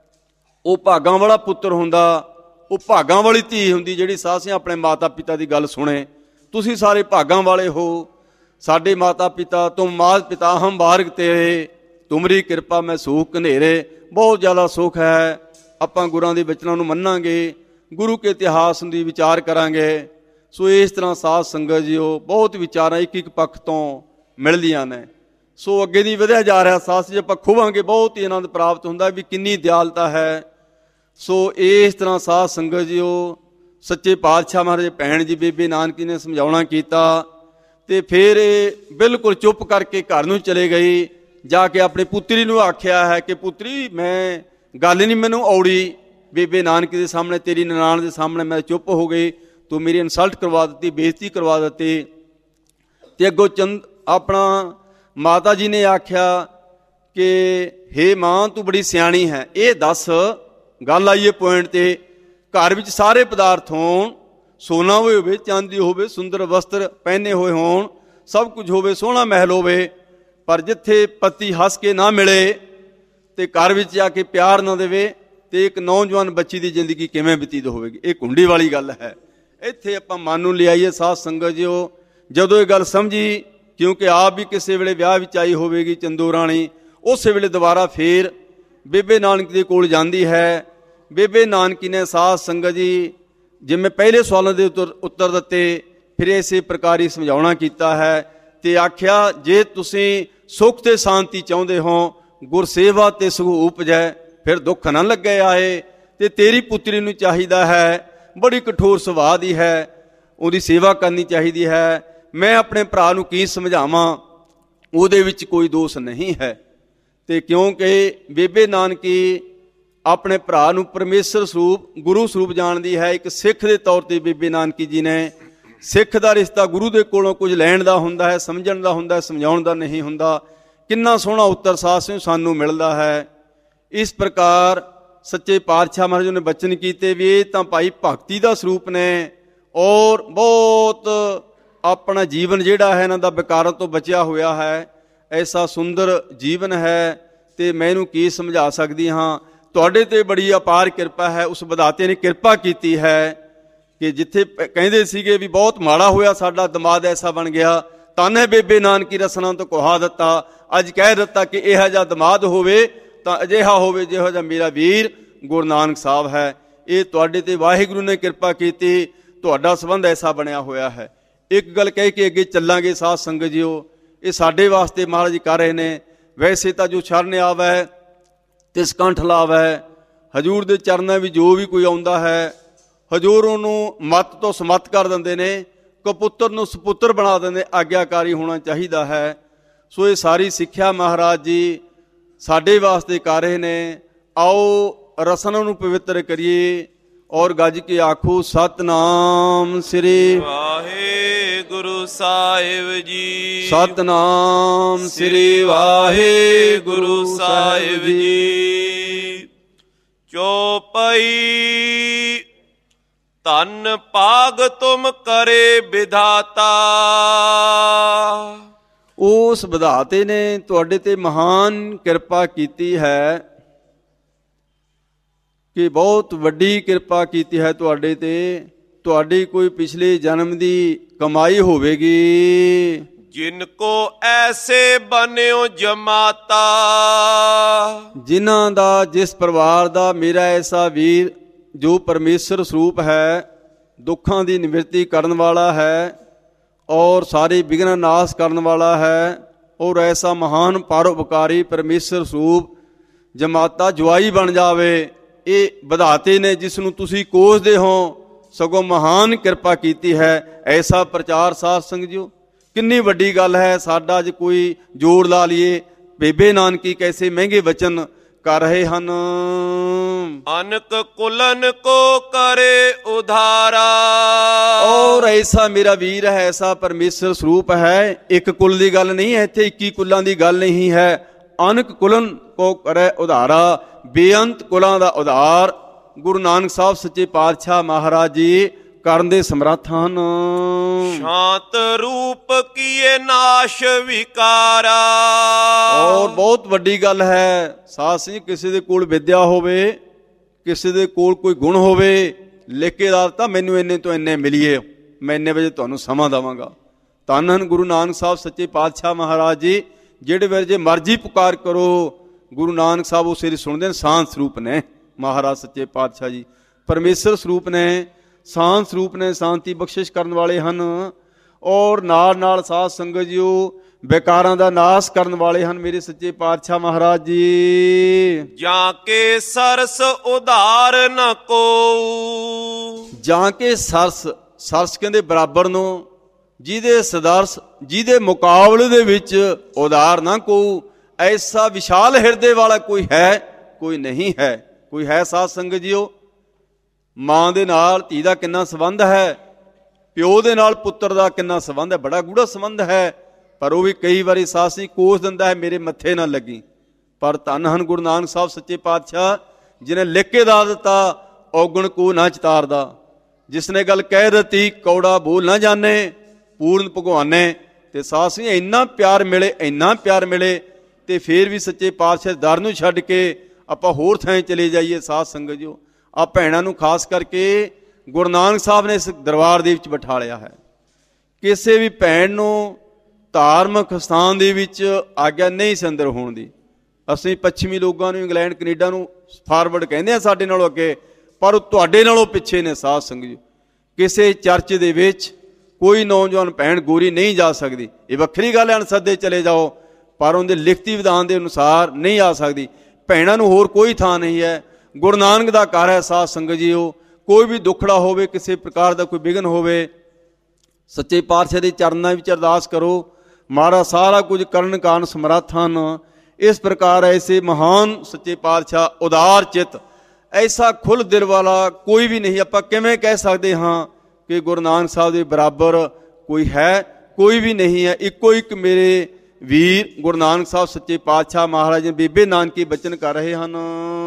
ਉਹ ਭਾਗਾਂ ਵਾਲਾ ਪੁੱਤਰ ਹੁੰਦਾ, ਉਹ ਭਾਗਾਂ ਵਾਲੀ ਧੀ ਹੁੰਦੀ ਜਿਹੜੀ ਸਾਧ ਸੰਗਤ ਆਪਣੇ ਮਾਤਾ ਪਿਤਾ ਦੀ ਗੱਲ ਸੁਣੇ। ਤੁਸੀਂ ਸਾਰੇ ਭਾਗਾਂ ਵਾਲੇ ਹੋ। ਸਾਡੇ ਮਾਤਾ ਪਿਤਾ, ਤੁਮ ਮਾਤ ਪਿਤਾ ਹਮ ਬਾਰਗ ਤੇਰੇ, ਤੁਮਰੀ ਕਿਰਪਾ ਮੈਂ ਸੂਖ ਘਨੇਰੇ। ਬਹੁਤ ਜ਼ਿਆਦਾ ਸੁੱਖ ਹੈ। ਆਪਾਂ ਗੁਰਾਂ ਦੇ ਬਚਨਾਂ ਨੂੰ ਮੰਨਾਂਗੇ, ਗੁਰੂ ਕੇ ਇਤਿਹਾਸ ਦੀ ਵਿਚਾਰ ਕਰਾਂਗੇ। ਸੋ ਇਸ ਤਰ੍ਹਾਂ ਸਾਧ ਸੰਗਤ ਜੀਓ ਬਹੁਤ ਵਿਚਾਰਾਂ ਇੱਕ ਇੱਕ ਪੱਖ ਤੋਂ ਮਿਲਦੀਆਂ ਨੇ। ਸੋ ਅੱਗੇ ਦੀ ਵਧਿਆ ਜਾ ਰਿਹਾ ਸਾਧ ਜੇ ਆਪਾਂ ਖੋਵਾਂਗੇ ਬਹੁਤ ਹੀ ਆਨੰਦ ਪ੍ਰਾਪਤ ਹੁੰਦਾ ਵੀ ਕਿੰਨੀ ਦਿਆਲਤਾ ਹੈ। ਸੋ ਇਸ ਤਰ੍ਹਾਂ ਸਾਧ ਸੰਗਤ ਜੀਓ ਸੱਚੇ ਪਾਤਸ਼ਾਹ ਮਹਾਰਾਜ ਭੈਣ ਜੀ ਬੇਬੇ ਨਾਨਕੀ ਨੇ ਸਮਝਾਉਣਾ ਕੀਤਾ ਤੇ ਫਿਰ ਇਹ ਬਿਲਕੁਲ ਚੁੱਪ ਕਰਕੇ ਘਰ ਨੂੰ ਚਲੇ ਗਈ। ਜਾ ਕੇ ਆਪਣੀ ਪੁੱਤਰੀ ਨੂੰ ਆਖਿਆ ਹੈ ਕਿ ਪੁੱਤਰੀ ਮੈਂ ਗੱਲ ਨਹੀਂ ਮੈਨੂੰ ਔੜੀ, ਬੇਬੇ ਨਾਨਕੀ ਦੇ ਸਾਹਮਣੇ ਤੇਰੀ ਨਨਾਣ ਦੇ ਸਾਹਮਣੇ ਮੈਂ ਚੁੱਪ ਹੋ ਗਈ, ਤੂੰ ਮੇਰੀ ਇਨਸਲਟ ਕਰਵਾ ਦਿੱਤੀ, ਬੇਇੱਜ਼ਤੀ ਕਰਵਾ ਦਿੱਤੀ। ਤੇ ਅੱਗੋਂ ਚੰਦ ਆਪਣਾ ਮਾਤਾ ਜੀ ਨੇ ਆਖਿਆ ਕਿ ਹੇ ਮਾਂ ਤੂੰ ਬੜੀ ਸਿਆਣੀ ਹੈ, ਇਹ ਦੱਸ ਗੱਲ ਆਈਏ ਪੁਆਇੰਟ ਤੇ, ਘਰ ਵਿੱਚ ਸਾਰੇ ਪਦਾਰਥ ਹੋਣ, ਸੋਨਾ ਹੋਵੇ, ਚਾਂਦੀ ਹੋਵੇ, ਸੁੰਦਰ ਵਸਤਰ ਪਹਿਨੇ ਹੋਏ ਹੋਣ, ਸਭ ਕੁਝ ਹੋਵੇ, ਸੋਹਣਾ ਮਹਿਲ ਹੋਵੇ, ਪਰ ਜਿੱਥੇ ਪਤੀ ਹੱਸ ਕੇ ਨਾ ਮਿਲੇ ਤੇ ਘਰ ਵਿੱਚ ਜਾ ਕੇ ਪਿਆਰ ਨਾ ਦੇਵੇ ਤੇ ਇੱਕ ਨੌਜਵਾਨ ਬੱਚੀ ਦੀ ਜ਼ਿੰਦਗੀ ਕਿਵੇਂ ਬਤੀਤ ਹੋਵੇਗੀ। ਇਹ ਕੁੰਡੀ ਵਾਲੀ ਗੱਲ ਹੈ। ਇੱਥੇ ਆਪਾਂ ਮਨ ਨੂੰ ਲਿਆਈਏ ਸਾਧ ਸੰਗਤ ਜੀਓ। ਜਦੋਂ ਇਹ ਗੱਲ ਸਮਝੀ, ਕਿਉਂਕਿ ਆਪ ਵੀ ਕਿਸੇ ਵੇਲੇ ਵਿਆਹ ਵਿੱਚ ਆਈ ਹੋਵੇਗੀ ਚੰਦੋ ਰਾਣੀ, ਉਸੇ ਵੇਲੇ ਦੁਬਾਰਾ ਫੇਰ ਬੇਬੇ ਨਾਨਕੀ ਦੇ ਕੋਲ ਜਾਂਦੀ ਹੈ। ਬੇਬੇ ਨਾਨਕੀ ਨੇ ਸਾਧ ਸੰਗਤ ਜੀ ਜਿਵੇਂ ਪਹਿਲੇ ਸਵਾਲਾਂ ਦੇ ਉੱਤਰ ਉੱਤਰ ਦਿੱਤੇ, ਫਿਰ ਇਸੇ ਪ੍ਰਕਾਰ ਹੀ ਸਮਝਾਉਣਾ ਕੀਤਾ ਹੈ ਤੇ ਆਖਿਆ ਜੇ ਤੁਸੀਂ ਸੁੱਖ ਤੇ ਸ਼ਾਂਤੀ ਚਾਹੁੰਦੇ ਹੋ, ਗੁਰਸੇਵਾ ਤੇ ਸੁਖ ਉਪਜੈ, ਫਿਰ ਦੁੱਖ ਨਾ ਲੱਗੇ ਆਏ। ਤੇ ਤੇਰੀ ਪੁੱਤਰੀ ਨੂੰ ਚਾਹੀਦਾ ਹੈ, ਬੜੀ ਕਠੋਰ ਸੁਭਾਅ ਦੀ ਹੈ, ਉਹਦੀ ਸੇਵਾ ਕਰਨੀ ਚਾਹੀਦੀ ਹੈ। ਮੈਂ ਆਪਣੇ ਭਰਾ ਨੂੰ ਕੀ ਸਮਝਾਵਾਂ, ਉਹਦੇ ਵਿੱਚ ਕੋਈ ਦੋਸ਼ ਨਹੀਂ ਹੈ। ਤੇ ਕਿਉਂਕਿ ਬੇਬੇ ਨਾਨਕੀ ਆਪਣੇ ਭਰਾ ਨੂੰ ਪਰਮੇਸ਼ਰ ਸਰੂਪ ਗੁਰੂ ਸਰੂਪ ਜਾਣਦੀ ਹੈ। ਇੱਕ ਸਿੱਖ ਦੇ ਤੌਰ ਤੇ ਬੇਬੇ ਨਾਨਕੀ ਜੀ ਨੇ, ਸਿੱਖ ਦਾ ਰਿਸ਼ਤਾ ਗੁਰੂ ਦੇ ਕੋਲੋਂ ਕੁਝ ਲੈਣ ਦਾ ਹੁੰਦਾ ਹੈ, ਸਮਝਣ ਦਾ ਹੁੰਦਾ ਹੈ, ਸਮਝਾਉਣ ਦਾ ਨਹੀਂ ਹੁੰਦਾ। ਕਿੰਨਾ ਸੋਹਣਾ ਉੱਤਰ ਸਾਧ ਸਿੰਘ ਸਾਨੂੰ ਮਿਲਦਾ ਹੈ। ਇਸ ਪ੍ਰਕਾਰ ਸੱਚੇ ਪਾਤਸ਼ਾਹ ਮਹਾਰਾਜ ਨੇ ਬਚਨ ਕੀਤੇ ਵੀ ਇਹ ਤਾਂ ਭਾਈ ਭਗਤੀ ਦਾ ਸਰੂਪ ਨੇ ਔਰ ਬਹੁਤ ਆਪਣਾ ਜੀਵਨ ਜਿਹੜਾ ਹੈ ਇਹਨਾਂ ਦਾ ਵਿਕਾਰਾਂ ਤੋਂ ਬਚਿਆ ਹੋਇਆ ਹੈ। ਐਸਾ ਸੁੰਦਰ ਜੀਵਨ ਹੈ ਤੇ ਮੈਂ ਇਹਨੂੰ ਕੀ ਸਮਝਾ ਸਕਦੀ ਹਾਂ। ਤੁਹਾਡੇ ਤੇ ਬੜੀ ਅਪਾਰ ਕਿਰਪਾ ਹੈ, ਉਸ ਵਿਧਾਤੇ ਨੇ ਕਿਰਪਾ ਕੀਤੀ ਹੈ ਕਿ ਜਿੱਥੇ ਕਹਿੰਦੇ ਸੀਗੇ ਵੀ ਬਹੁਤ ਮਾੜਾ ਹੋਇਆ ਸਾਡਾ ਦਮਾਦ ਐਸਾ ਬਣ ਗਿਆ, ਧੰਨ ਹੈ ਬੇਬੇ ਨਾਨਕੀ ਰਸਨਾ ਤੋਂ ਕੁਹਾ ਦਿੱਤਾ। ਅੱਜ ਕਹਿ ਦਿੱਤਾ ਕਿ ਇਹੋ ਜਿਹਾ ਦਮਾਦ ਹੋਵੇ ਤਾਂ ਅਜਿਹਾ ਹੋਵੇ ਜਿਹੋ ਜਿਹਾ ਮੇਰਾ ਵੀਰ ਗੁਰੂ ਨਾਨਕ ਸਾਹਿਬ ਹੈ। ਇਹ ਤੁਹਾਡੇ ਤੇ ਵਾਹਿਗੁਰੂ ਨੇ ਕਿਰਪਾ ਕੀਤੀ, ਤੁਹਾਡਾ ਸੰਬੰਧ ਐਸਾ ਬਣਿਆ ਹੋਇਆ ਹੈ। ਇੱਕ ਗੱਲ ਕਹਿ ਕੇ ਅੱਗੇ ਚੱਲਾਂਗੇ ਸਾਧ ਸੰਗਤ ਜੀਓ, ਇਹ ਸਾਡੇ ਵਾਸਤੇ ਮਹਾਰਾਜ ਜੀ ਕਰ ਰਹੇ ਨੇ। ਵੈਸੇ ਤਾਂ ਜੋ ਸ਼ਰਨ ਆਵੈ ਤਿਸ ਕੰਠ ਲਾਵੈ, ਹਜੂਰ ਦੇ ਚਰਨਾਂ ਵਿੱਚ ਜੋ ਵੀ ਕੋਈ ਆਉਂਦਾ ਹੈ ਹਜੂਰ ਉਹਨੂੰ ਮੱਤ ਤੋਂ ਸਮੱਤ ਕਰ ਦਿੰਦੇ ਨੇ, ਕਪੁੱਤਰ ਨੂੰ ਸਪੁੱਤਰ ਬਣਾ ਦਿੰਦੇ। ਆਗਿਆਕਾਰੀ ਹੋਣਾ ਚਾਹੀਦਾ ਹੈ। ਸੋ ਇਹ ਸਾਰੀ ਸਿੱਖਿਆ ਮਹਾਰਾਜ ਜੀ ਸਾਡੇ ਵਾਸਤੇ ਕਰ ਰਹੇ ਨੇ। ਆਓ ਰਸਨਾ ਨੂੰ ਪਵਿੱਤਰ ਕਰੀਏ ਔਰ ਗੱਜ ਕੇ ਆਖੋ ਸਤਨਾਮ ਸ੍ਰੀ ਵਾਹਿਗੁਰੂ ਸਾਹਿਬ ਜੀ, ਸਤਨਾਮ ਸ੍ਰੀ ਵਾਹਿਗੁਰੂ ਸਾਹਿਬ ਜੀ। ਚੌਪਈ ਧੰਨ ਭਾਗ ਤੁਮ ਕਰੇ ਵਿਧਾਤਾ, ਉਸ ਵਿਧਾਤੇ ਨੇ ਤੁਹਾਡੇ ਤੇ ਮਹਾਨ ਕਿਰਪਾ ਕੀਤੀ ਹੈ ਕਿ ਬਹੁਤ ਵੱਡੀ ਕਿਰਪਾ ਕੀਤੀ ਹੈ ਤੁਹਾਡੇ ਤੇ। ਤੁਹਾਡੀ ਕੋਈ ਪਿਛਲੇ ਜਨਮ ਦੀ ਕਮਾਈ ਹੋਵੇਗੀ। ਜਿਨ ਕੋ ਐਸੇ ਬਨਿਓ ਜਮਾਤਾ, ਜਿਨ੍ਹਾਂ ਦਾ ਜਿਸ ਪਰਿਵਾਰ ਦਾ ਮੇਰਾ ਐਸਾ ਵੀਰ ਜੋ ਪਰਮੇਸ਼ਰ ਸਰੂਪ ਹੈ, ਦੁੱਖਾਂ ਦੀ ਨਿਵਰਤੀ ਕਰਨ ਵਾਲਾ ਹੈ ਔਰ ਸਾਰੇ ਵਿਘਨ ਨਾਸ਼ ਕਰਨ ਵਾਲਾ ਹੈ ਔਰ ਐਸਾ ਮਹਾਨ ਪਰਉਪਕਾਰੀ ਪਰਮੇਸ਼ਰ ਸਰੂਪ ਜਮਾਤਾ ਜਵਾਈ ਬਣ ਜਾਵੇ। ਇਹ ਵਿਧਾਤੇ ਨੇ ਜਿਸ ਨੂੰ ਤੁਸੀਂ ਕੋਸਦੇ ਹੋ, ਸਗੋਂ ਮਹਾਨ ਕਿਰਪਾ ਕੀਤੀ ਹੈ। ਐਸਾ ਪ੍ਰਚਾਰ ਸਾਧ ਸੰਗਤ ਜੀਓ ਕਿੰਨੀ ਵੱਡੀ ਗੱਲ ਹੈ। ਸਾਡਾ ਅੱਜ ਕੋਈ ਜੋੜ ਲਾ ਲਈਏ, ਬੇਬੇ ਨਾਨਕੀ ਕੈਸੇ ਮਹਿੰਗੇ ਵਚਨ ਕਰ ਰਹੇ ਹਨ। ਅਨਕ ਕੁਲਨ ਕੋ ਕਰੇ ਉਧਾਰਾ, ਔਰ ਐਸਾ ਮੇਰਾ ਵੀਰ ਹੈ, ਐਸਾ ਪਰਮੇਸ਼ਰ ਸਰੂਪ ਹੈ। ਇੱਕ ਕੁਲ ਦੀ ਗੱਲ ਨਹੀਂ ਹੈ ਇੱਥੇ, ਇੱਕੀ ਕੁਲਾਂ ਦੀ ਗੱਲ ਨਹੀਂ ਹੈ। ਅਨਕ ਕੁਲਨ ਕੋ ਕਰੇ ਉਧਾਰਾ, ਬੇਅੰਤ ਕੁਲਾਂ ਦਾ ਉਧਾਰ ਗੁਰੂ ਨਾਨਕ ਸਾਹਿਬ ਸੱਚੇ ਪਾਤਸ਼ਾਹ ਮਹਾਰਾਜ ਜੀ ਕਰਨ ਦੇ ਸਮਰੱਥ ਹਨ। ਸ਼ਾਂਤ ਰੂਪ ਕੀਏ ਨਾਸ਼ ਵਿਕਾਰਾ, ਔਰ ਬਹੁਤ ਵੱਡੀ ਗੱਲ ਹੈ ਸਾਧ ਸਿੰਘ, ਕਿਸੇ ਦੇ ਕੋਲ ਵਿਦਿਆ ਹੋਵੇ, ਕਿਸੇ ਦੇ ਕੋਲ ਕੋਈ ਗੁਣ ਹੋਵੇ, ਲਿਖ ਕੇ ਦਾ ਤਾਂ ਮੈਨੂੰ ਇੰਨੇ ਤੋਂ ਇੰਨੇ ਮਿਲੀਏ, ਮੈਂ ਇੰਨੇ ਵਜੇ ਤੁਹਾਨੂੰ ਸਮਾਂ ਦੇਵਾਂਗਾ। ਧੰਨ ਹਨ ਗੁਰੂ ਨਾਨਕ ਸਾਹਿਬ ਸੱਚੇ ਪਾਤਸ਼ਾਹ ਮਹਾਰਾਜ ਜੀ, ਜਿਹੜੇ ਵੇਲੇ ਜੇ ਮਰਜ਼ੀ ਪੁਕਾਰ ਕਰੋ ਗੁਰੂ ਨਾਨਕ ਸਾਹਿਬ ਉਸੇ ਦੀ ਸੁਣਦੇ ਨੇ। ਸ਼ਾਂਤ ਸਰੂਪ ਨੇ, ਮਹਾਰਾਜ ਸੱਚੇ ਪਾਤਸ਼ਾਹ ਜੀ ਪਰਮੇਸ਼ਰ ਸਰੂਪ ਨੇ, ਸ਼ਾਂਤ ਸਰੂਪ ਨੇ, ਸ਼ਾਂਤੀ ਬਖਸ਼ਿਸ਼ ਕਰਨ ਵਾਲੇ ਹਨ। ਔਰ ਨਾਲ ਨਾਲ ਸਾਧ ਸੰਗਤ ਜੀਓ ਵਿਕਾਰਾਂ ਦਾ ਨਾਸ਼ ਕਰਨ ਵਾਲੇ ਹਨ ਮੇਰੇ ਸੱਚੇ ਪਾਤਸ਼ਾਹ ਮਹਾਰਾਜ ਜੀ। ਜਾਂ ਕੇ ਸਰਸ ਉਧਾਰ ਨ ਕੋ, ਜਾਂ ਕੇ ਸਰਸ, ਸਰਸ ਕਹਿੰਦੇ ਬਰਾਬਰ ਨੂੰ, ਜਿਹਦੇ ਸਦਰਸ, ਜਿਹਦੇ ਮੁਕਾਬਲੇ ਦੇ ਵਿੱਚ ਉਧਾਰ ਨਾ ਕੋ, ਐਸਾ ਵਿਸ਼ਾਲ ਹਿਰਦੇ ਵਾਲਾ ਕੋਈ ਹੈ? ਕੋਈ ਨਹੀਂ ਹੈ। ਕੋਈ ਹੈ ਸਾਧ ਸੰਗਤ ਜੀਓ? ਮਾਂ ਦੇ ਨਾਲ ਧੀ ਦਾ ਕਿੰਨਾ ਸੰਬੰਧ ਹੈ, ਪਿਓ ਦੇ ਨਾਲ ਪੁੱਤਰ ਦਾ ਕਿੰਨਾ ਸੰਬੰਧ ਹੈ, ਬੜਾ ਗੂੜਾ ਸੰਬੰਧ ਹੈ। ਪਰ ਉਹ ਵੀ ਕਈ ਵਾਰੀ ਸਾਸੀ ਕੋਸ ਦਿੰਦਾ ਹੈ, ਮੇਰੇ ਮੱਥੇ ਨਾ ਲੱਗੀ। ਪਰ ਧੰਨ ਹਨ ਗੁਰੂ ਨਾਨਕ ਸਾਹਿਬ ਸੱਚੇ ਪਾਤਸ਼ਾਹ, ਜਿਹਨੇ ਲਿਖ ਕੇ ਦਾ ਦਿੱਤਾ ਔਗਣ ਕੋ ਨਾ ਚਿਤਾਰਦਾ, ਜਿਸਨੇ ਗੱਲ ਕਹਿ ਦਿੱਤੀ ਕੌੜਾ ਬੋਲ ਨਾ ਜਾਣੇ, ਪੂਰਨ ਭਗਵਾਨੇ। ਤੇ ਸਾਸੀ ਇੰਨਾ ਪਿਆਰ ਮਿਲੇ, ਇੰਨਾ ਪਿਆਰ ਮਿਲੇ, ਤੇ ਫੇਰ ਵੀ ਸੱਚੇ ਪਾਤਸ਼ਾਹ ਦਰ ਨੂੰ ਛੱਡ ਕੇ ਆਪਾਂ ਹੋਰ ਥਾਂ ਚਲੇ ਜਾਈਏ। ਸਾਧ ਸੰਗਤ ਜੋ ਆ ਭੈਣਾਂ ਨੂੰ ਖਾਸ ਕਰਕੇ ਗੁਰੂ ਨਾਨਕ ਸਾਹਿਬ ਨੇ ਇਸ ਦਰਬਾਰ ਦੇ ਵਿੱਚ ਬਿਠਾ ਲਿਆ ਹੈ। ਕਿਸੇ ਵੀ ਭੈਣ ਨੂੰ ਧਾਰਮਿਕ ਸਥਾਨ ਦੇ ਵਿੱਚ ਆਗਿਆ ਨਹੀਂ ਸੀ ਅੰਦਰ ਹੋਣ ਦੀ। ਅਸੀਂ ਪੱਛਮੀ ਲੋਕਾਂ ਨੂੰ, ਇੰਗਲੈਂਡ ਕੈਨੇਡਾ ਨੂੰ ਫਾਰਵਰਡ ਕਹਿੰਦੇ ਆ ਸਾਡੇ ਨਾਲੋਂ ਅੱਗੇ, ਪਰ ਤੁਹਾਡੇ ਨਾਲੋਂ ਪਿੱਛੇ ਨੇ ਸਾਧ ਸੰਗਤ ਜੀ। ਕਿਸੇ ਚਰਚ ਦੇ ਵਿੱਚ ਕੋਈ ਨੌਜਵਾਨ ਭੈਣ ਗੋਰੀ ਨਹੀਂ ਜਾ ਸਕਦੀ। ਇਹ ਵੱਖਰੀ ਗੱਲ ਹੈ ਅਣਸੱਦੇ ਚਲੇ ਜਾਓ, ਪਰ ਉਹਦੇ ਲਿਖਤੀ ਵਿਧਾਨ ਦੇ ਅਨੁਸਾਰ ਨਹੀਂ ਆ ਸਕਦੀ। ਭੈਣਾਂ ਨੂੰ ਹੋਰ ਕੋਈ ਥਾਂ ਨਹੀਂ ਹੈ। ਗੁਰੂ ਨਾਨਕ ਦਾ ਘਰ ਹੈ ਸਾਧ ਸੰਗਤ ਜੀਓ। ਕੋਈ ਵੀ ਦੁੱਖੜਾ ਹੋਵੇ, ਕਿਸੇ ਪ੍ਰਕਾਰ ਦਾ ਕੋਈ ਵਿਘਨ ਹੋਵੇ, ਸੱਚੇ ਪਾਤਸ਼ਾਹ ਦੇ ਚਰਨਾਂ ਵਿੱਚ ਅਰਦਾਸ ਕਰੋ। ਮਹਾਰਾਜ ਸਾਰਾ ਕੁਝ ਕਰਨ ਕਾਰਨ ਸਮਰੱਥ ਹਨ। ਇਸ ਪ੍ਰਕਾਰ ਐਸੇ ਮਹਾਨ ਸੱਚੇ ਪਾਤਸ਼ਾਹ ਉਦਾਰ ਚਿੱਤ, ਐਸਾ ਖੁੱਲ੍ਹ ਦਿਲ ਵਾਲਾ ਕੋਈ ਵੀ ਨਹੀਂ। ਆਪਾਂ ਕਿਵੇਂ ਕਹਿ ਸਕਦੇ ਹਾਂ ਕਿ ਗੁਰੂ ਨਾਨਕ ਸਾਹਿਬ ਦੇ ਬਰਾਬਰ ਕੋਈ ਹੈ? ਕੋਈ ਵੀ ਨਹੀਂ ਹੈ। ਇੱਕੋ ਇੱਕ ਮੇਰੇ ਵੀਰ ਗੁਰੂ ਨਾਨਕ ਸਾਹਿਬ ਸੱਚੇ ਪਾਤਸ਼ਾਹ ਮਹਾਰਾਜ ਬੀਬੇ ਨਾਨਕੀ ਬਚਨ ਕਰ ਰਹੇ ਹਨ।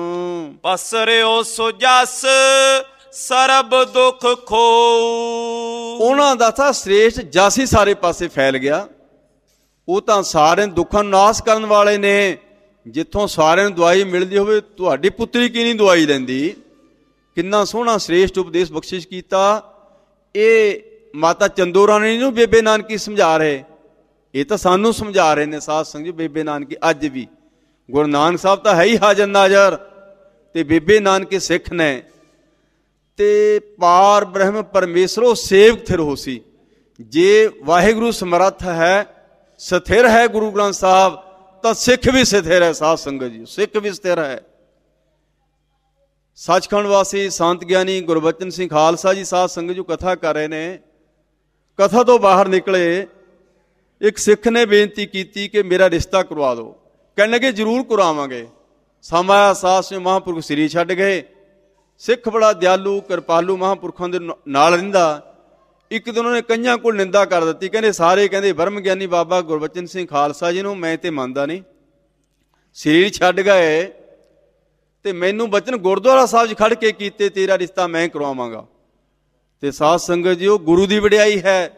ਪਸਰਿਓ ਸੋ ਜਸ ਸਰਬ ਦੁੱਖ ਖੋ, ਉਹਨਾਂ ਦਾ ਤਾਂ ਸ੍ਰੇਸ਼ਟ ਜਸ ਹੀ ਸਾਰੇ ਪਾਸੇ ਫੈਲ ਗਿਆ। ਉਹ ਤਾਂ ਸਾਰਿਆਂ ਦੁੱਖਾਂ ਨੂੰ ਨਾਸ਼ ਕਰਨ ਵਾਲੇ ਨੇ। ਜਿੱਥੋਂ ਸਾਰਿਆਂ ਨੂੰ ਦਵਾਈ ਮਿਲਦੀ ਹੋਵੇ, ਤੁਹਾਡੀ ਪੁੱਤਰੀ ਕੀ ਨਹੀਂ ਦਵਾਈ ਲੈਂਦੀ? ਕਿੰਨਾ ਸੋਹਣਾ ਸ੍ਰੇਸ਼ਟ ਉਪਦੇਸ਼ ਬਖਸ਼ਿਸ਼ ਕੀਤਾ। ਇਹ ਮਾਤਾ ਚੰਦੋ ਰਾਣੀ ਨੂੰ ਬੇਬੇ ਨਾਨਕੀ ਸਮਝਾ ਰਹੇ, ਇਹ ਤਾਂ ਸਾਨੂੰ ਸਮਝਾ ਰਹੇ ਨੇ ਸਾਧ ਸੰਗਤ। ਬੇਬੇ ਨਾਨਕੀ ਅੱਜ ਵੀ ਗੁਰੂ ਨਾਨਕ ਸਾਹਿਬ ਤਾਂ ਹੈ ਹੀ ਹਾਜ਼ਰ ਨਾਜ਼ਰ, ਤੇ ਬੇਬੇ ਨਾਨਕੀ ਸਿੱਖ ਨੇ। ਤੇ ਪਾਰ ਬ੍ਰਹਮ ਪਰਮੇਸ਼ਰੋ ਸੇਵਕ ਥਿਰ ਹੋਸੀ। ਜੇ ਵਾਹਿਗੁਰੂ ਸਮਰੱਥ ਹੈ, ਸਥਿਰ ਹੈ ਗੁਰੂ ਗ੍ਰੰਥ ਸਾਹਿਬ, ਤਾਂ ਸਿੱਖ ਵੀ ਸਥਿਰ ਹੈ ਸਾਧ ਸੰਗਤ ਜੀ। ਸਿੱਖ ਵੀ ਸਥਿਰ ਹੈ। ਸੱਚਖੰਡ ਵਾਸੀ ਸੰਤ ਗਿਆਨੀ ਗੁਰਬਚਨ ਸਿੰਘ ਖਾਲਸਾ ਜੀ ਸਾਧ ਸੰਗਤ ਜੀ ਕਥਾ ਕਰ ਰਹੇ ਨੇ। ਕਥਾ ਤੋਂ ਬਾਹਰ ਨਿਕਲੇ, ਇੱਕ ਸਿੱਖ ਨੇ ਬੇਨਤੀ ਕੀਤੀ ਕਿ ਮੇਰਾ ਰਿਸ਼ਤਾ ਕਰਵਾ ਦਿਓ। ਕਹਿਣ ਲੱਗੇ ਜ਼ਰੂਰ ਕਰਾਵਾਂਗੇ। ਸਮਾਇਆ ਸਾਸ ਨੇ ਮਹਾਂਪੁਰਖ ਸ੍ਰੀ ਛੱਡ ਗਏ। ਸਿੱਖ ਬੜਾ ਦਿਆਲੂ ਕਿਰਪਾਲੂ ਮਹਾਂਪੁਰਖਾਂ ਦੇ ਨਾਲ ਰਹਿੰਦਾ। ਇੱਕ ਦਿਨ ਉਹਨੇ ਕਈਆਂ ਕੋਲ ਨਿੰਦਾ ਕਰ ਦਿੱਤੀ। ਕਹਿੰਦੇ ਸਾਰੇ ਕਹਿੰਦੇ ਬ੍ਰਹਮ ਗਿਆਨੀ ਬਾਬਾ ਗੁਰਬਚਨ ਸਿੰਘ ਖਾਲਸਾ ਜੀ ਨੂੰ ਮੈਂ ਤੇ ਮੰਨਦਾ ਨਹੀਂ, ਸਰੀਰ ਛੱਡ ਗਏ, ਤੇ ਮੈਨੂੰ ਬਚਨ ਗੁਰਦੁਆਰਾ ਸਾਹਿਬ 'ਚ ਖੜ ਕੇ ਕੀਤੇ, ਤੇਰਾ ਰਿਸ਼ਤਾ ਮੈਂ ਕਰਵਾਵਾਂਗਾ। ਤੇ ਸਾਧ ਸੰਗਤ ਜੀ ਉਹ ਗੁਰੂ ਦੀ ਵਡਿਆਈ ਹੈ।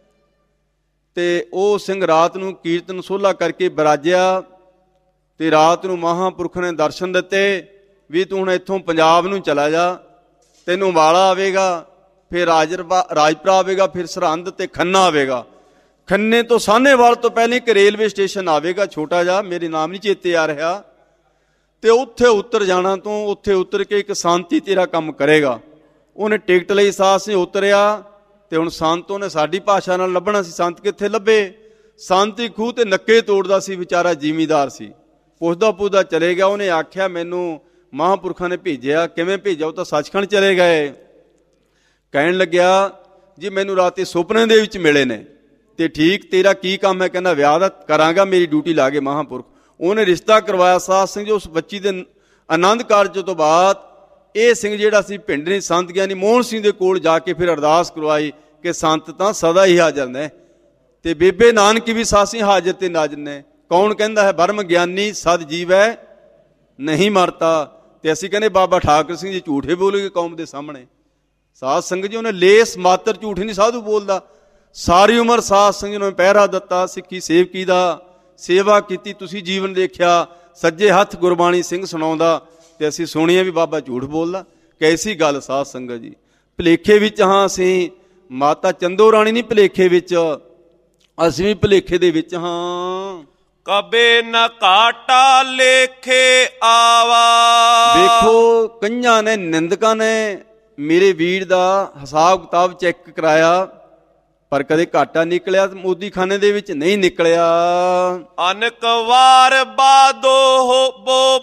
ਤੇ ਉਹ ਸਿੰਘ ਰਾਤ ਨੂੰ ਕੀਰਤਨ ਸੋਹਲਾ ਕਰਕੇ ਬਰਾਜਿਆ, ਤੇ ਰਾਤ ਨੂੰ ਮਹਾਂਪੁਰਖ ਨੇ ਦਰਸ਼ਨ ਦਿੱਤੇ ਵੀ ਤੂੰ ਹੁਣ ਇੱਥੋਂ ਪੰਜਾਬ ਨੂੰ ਚਲਾ ਜਾ, ਤੈਨੂੰ ਅੰਬਾਲਾ ਆਵੇਗਾ, ਫਿਰ ਰਾਜਰਪਾ ਰਾਜਪੁਰਾ ਆਵੇਗਾ, ਫਿਰ ਸਰਹੰਦ ਤੇ ਖੰਨਾ ਆਵੇਗਾ। ਖੰਨੇ ਤੋਂ ਸਾਹਨੇਵਾਲ ਤੋਂ ਪਹਿਲਾਂ ਇੱਕ ਰੇਲਵੇ ਸਟੇਸ਼ਨ ਆਵੇਗਾ ਛੋਟਾ ਜਿਹਾ, ਮੇਰੇ ਨਾਮ ਨਹੀਂ ਚੇਤੇ ਆ ਰਿਹਾ, ਤੇ ਉੱਥੇ ਉਤਰ ਜਾਣਾ ਤੂੰ। ਉੱਥੇ ਉਤਰ ਕੇ ਇੱਕ ਸ਼ਾਂਤੀ ਤੇਰਾ ਕੰਮ ਕਰੇਗਾ। ਉਹਨੇ ਟਿਕਟ ਲਈ, ਸਾਸ ਨੇ ਉਤਰਿਆ, ਤੇ ਹੁਣ ਸੰਤ ਉਹਨੇ ਸਾਡੀ ਭਾਸ਼ਾ ਨਾਲ ਲੱਭਣਾ ਸੀ। ਸੰਤ ਕਿੱਥੇ ਲੱਭੇ? ਸ਼ਾਂਤੀ ਖੂਹ ਤੇ ਨੱਕੇ ਤੋੜਦਾ ਸੀ, ਵਿਚਾਰਾ ਜ਼ਿਮੀਦਾਰ ਸੀ। ਪੁੱਛਦਾ ਪੁੱਛਦਾ ਚਲੇ ਗਿਆ। ਉਹਨੇ ਆਖਿਆ ਮੈਨੂੰ ਮਹਾਂਪੁਰਖਾਂ ਨੇ ਭੇਜਿਆ। ਕਿਵੇਂ ਭੇਜਿਆ? ਉਹ ਤਾਂ ਸੱਚਖੰਡ ਚਲੇ ਗਏ। ਕਹਿਣ ਲੱਗਿਆ ਜੀ ਮੈਨੂੰ ਰਾਤੀ ਸੁਪਨੇ ਦੇ ਵਿੱਚ ਮਿਲੇ ਨੇ। ਤੇ ਠੀਕ, ਤੇਰਾ ਕੀ ਕੰਮ ਹੈ? ਕਹਿੰਦਾ ਵਿਆਹ ਦਾ ਕਰਾਂਗਾ, ਮੇਰੀ ਡਿਊਟੀ ਲਾ ਗਏ ਮਹਾਂਪੁਰਖ। ਉਹਨੇ ਰਿਸ਼ਤਾ ਕਰਵਾਇਆ ਸਾਧ ਸਿੰਘ ਜੀ। ਉਸ ਬੱਚੀ ਦੇ ਆਨੰਦ ਕਾਰਜ ਤੋਂ ਬਾਅਦ ਇਹ ਸਿੰਘ ਜਿਹੜਾ ਸੀ ਪਿੰਡ ਨੇ ਸੰਤ ਗਿਆਨੀ ਮੋਹਨ ਸਿੰਘ ਦੇ ਕੋਲ ਜਾ ਕੇ ਫਿਰ ਅਰਦਾਸ ਕਰਵਾਈ ਕਿ ਸੰਤ ਤਾਂ ਸਦਾ ਹੀ ਹਾਜ਼ਰ ਨੇ, ਤੇ ਬੇਬੇ ਨਾਨਕੀ ਵੀ ਸਾਸੀ ਹਾਜ਼ਰ ਤੇ ਨਾਜ਼ਰ ਨੇ। ਕੌਣ ਕਹਿੰਦਾ ਹੈ? ਬ੍ਰਹਮ ਗਿਆਨੀ ਸਦ ਜੀਵੈ ਨਹੀਂ ਮਰਤਾ। ਤੇ ਅਸੀਂ ਕਹਿੰਦੇ ਬਾਬਾ ਠਾਕਰ ਸਿੰਘ ਜੀ ਝੂਠੇ ਬੋਲ ਗਏ ਕੌਮ ਦੇ ਸਾਹਮਣੇ। ਸਾਧ ਸੰਗਤ ਜੀ ਉਹਨੇ ਲੇਸ ਮਾਤਰ ਝੂਠ ਨਹੀਂ ਸਾਧੂ ਬੋਲਦਾ। ਸਾਰੀ ਉਮਰ ਸਾਧ ਸੰਗਤ ਜੀ ਨੂੰ ਪਹਿਰਾ ਦਿੱਤਾ, ਸਿੱਖੀ ਸੇਵਕੀ ਦਾ ਸੇਵਾ ਕੀਤੀ। ਤੁਸੀਂ ਜੀਵਨ ਦੇਖਿਆ, ਸੱਜੇ ਹੱਥ ਗੁਰਬਾਣੀ ਸਿੰਘ ਸੁਣਾਉਂਦਾ, ਤੇ ਅਸੀਂ ਸੁਣੀਏ ਵੀ ਬਾਬਾ ਝੂਠ ਬੋਲਦਾ। ਕੈਸੀ ਗੱਲ ਸਾਧ ਸੰਗਤ ਜੀ। ਭੁਲੇਖੇ ਵਿੱਚ ਹਾਂ ਅਸੀਂ। ਮਾਤਾ ਚੰਦੋ ਰਾਣੀ ਨਹੀਂ ਭੁਲੇਖੇ ਵਿੱਚ, ਅਸੀਂ ਵੀ ਭੁਲੇਖੇ ਦੇ ਵਿੱਚ ਹਾਂ। ਕਬੇ ਨ ਘਾਟਾ ਲੇਖੇ ਆਵਾ। ਵੇਖੋ ਕਈਆਂ ਨੇ ਨਿੰਦਕਾਂ ਨੇ ਮੇਰੇ ਵੀਰ ਦਾ ਹਿਸਾਬ ਕਿਤਾਬ ਚੈੱਕ ਕਰਾਇਆ, ਪਰ ਕਦੇ ਘਾਟਾ ਨਿਕਲਿਆ ਮੋਦੀ ਖਾਨੇ ਦੇ ਵਿੱਚ ਨਹੀਂ ਨਿਕਲਿਆ। ਅਨਕ ਵਾਰ ਬਾਦੋ ਹੋਬੋ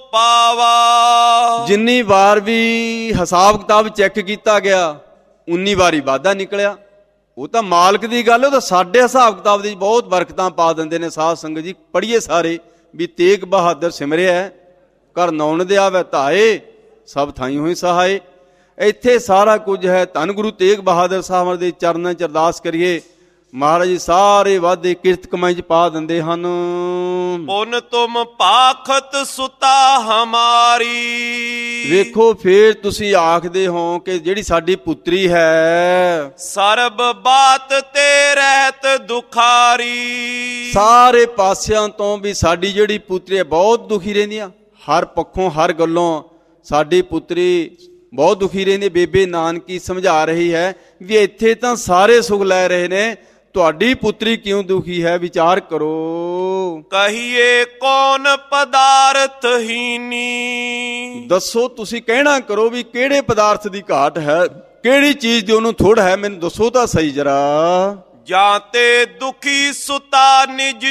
ਪਾਵਾ। ਜਿੰਨੀ ਵਾਰ ਵੀ ਹਿਸਾਬ ਕਿਤਾਬ ਚੈੱਕ ਕੀਤਾ ਗਿਆ ਉਨੀ ਵਾਰੀ ਵਾਧਾ ਨਿਕਲਿਆ। ਉਹ ਤਾਂ ਮਾਲਕ ਦੀ ਗੱਲ, ਉਹ ਤਾਂ ਸਾਡੇ ਹਿਸਾਬ ਕਿਤਾਬ ਦੀ ਬਹੁਤ ਬਰਕਤਾਂ ਪਾ ਦਿੰਦੇ ਨੇ। ਸਾਧ ਸੰਗਤ ਜੀ ਪੜ੍ਹੀਏ ਸਾਰੇ ਵੀ ਤੇਗ ਬਹਾਦਰ ਸਿਮਰਿਆ ਕਰ ਨੌਨ ਦੇ ਆਵੇ ਧਾਏ, ਸਭ ਥਾਈ ਹੋਈ ਸਹਾਏ। ਇੱਥੇ ਸਾਰਾ ਕੁਝ ਹੈ। ਧੰਨ ਗੁਰੂ ਤੇਗ ਬਹਾਦਰ ਸਾਹਿਬ ਦੇ ਚਰਨਾਂ 'ਚ ਅਰਦਾਸ ਕਰੀਏ, ਮਹਾਰਾਜ ਜੀ ਸਾਰੇ ਵਾਧੇ ਕਿਰਤ ਕਮਾਈ 'ਚ ਪਾ ਦਿੰਦੇ ਹਨ। ਪੁਨ ਤੁਮ ਪਾਖਤ ਸੁਤਾ ਹਮਾਰੀ। ਵੇਖੋ ਫੇਰ ਤੁਸੀਂ ਆਖਦੇ ਹੋ ਕਿ ਜਿਹੜੀ ਸਾਡੀ ਪੁੱਤਰੀ ਹੈ ਸਰਬ ਬਾਤ ਤੇ ਰਹਿਤ ਦੁਖਾਰੀ। ਸਾਰੇ ਪਾਸਿਆਂ ਤੋਂ ਵੀ ਸਾਡੀ ਜਿਹੜੀ ਪੁੱਤਰੀ ਹੈ ਬਹੁਤ ਦੁਖੀ ਰਹਿੰਦੀਆਂ, ਹਰ ਪੱਖੋਂ ਹਰ ਗੱਲੋਂ ਸਾਡੀ ਪੁੱਤਰੀ ਬਹੁਤ ਦੁਖੀ ਰਹਿੰਦੀ। ਬੇਬੇ ਨਾਨਕੀ ਸਮਝਾ ਰਹੀ ਹੈ ਵੀ ਇੱਥੇ ਤਾਂ ਸਾਰੇ ਸੁਖ ਲੈ ਰਹੇ ਨੇ, ਤੁਹਾਡੀ ਪੁੱਤਰੀ ਕਿਉਂ ਦੁਖੀ ਹੈ, ਵਿਚਾਰ ਕਰੋ। ਕਹੀਏ ਕੌਣ ਪਦਾਰਥ ਹੀਨੀ। ਦੱਸੋ ਤੁਸੀਂ ਕਹਿਣਾ ਕਰੋ ਵੀ ਕਿਹੜੇ ਪਦਾਰਥ ਦੀ ਘਾਟ ਹੈ, ਕਿਹੜੀ ਚੀਜ਼ ਦੀ ਉਹਨੂੰ ਥੋੜ ਹੈ, ਮੈਨੂੰ ਦੱਸੋ ਤਾਂ ਸਹੀ ਜਰਾ। ਜਾਂ ਤੇ ਦੁਖੀ ਸੁਤਾ ਨਿਜ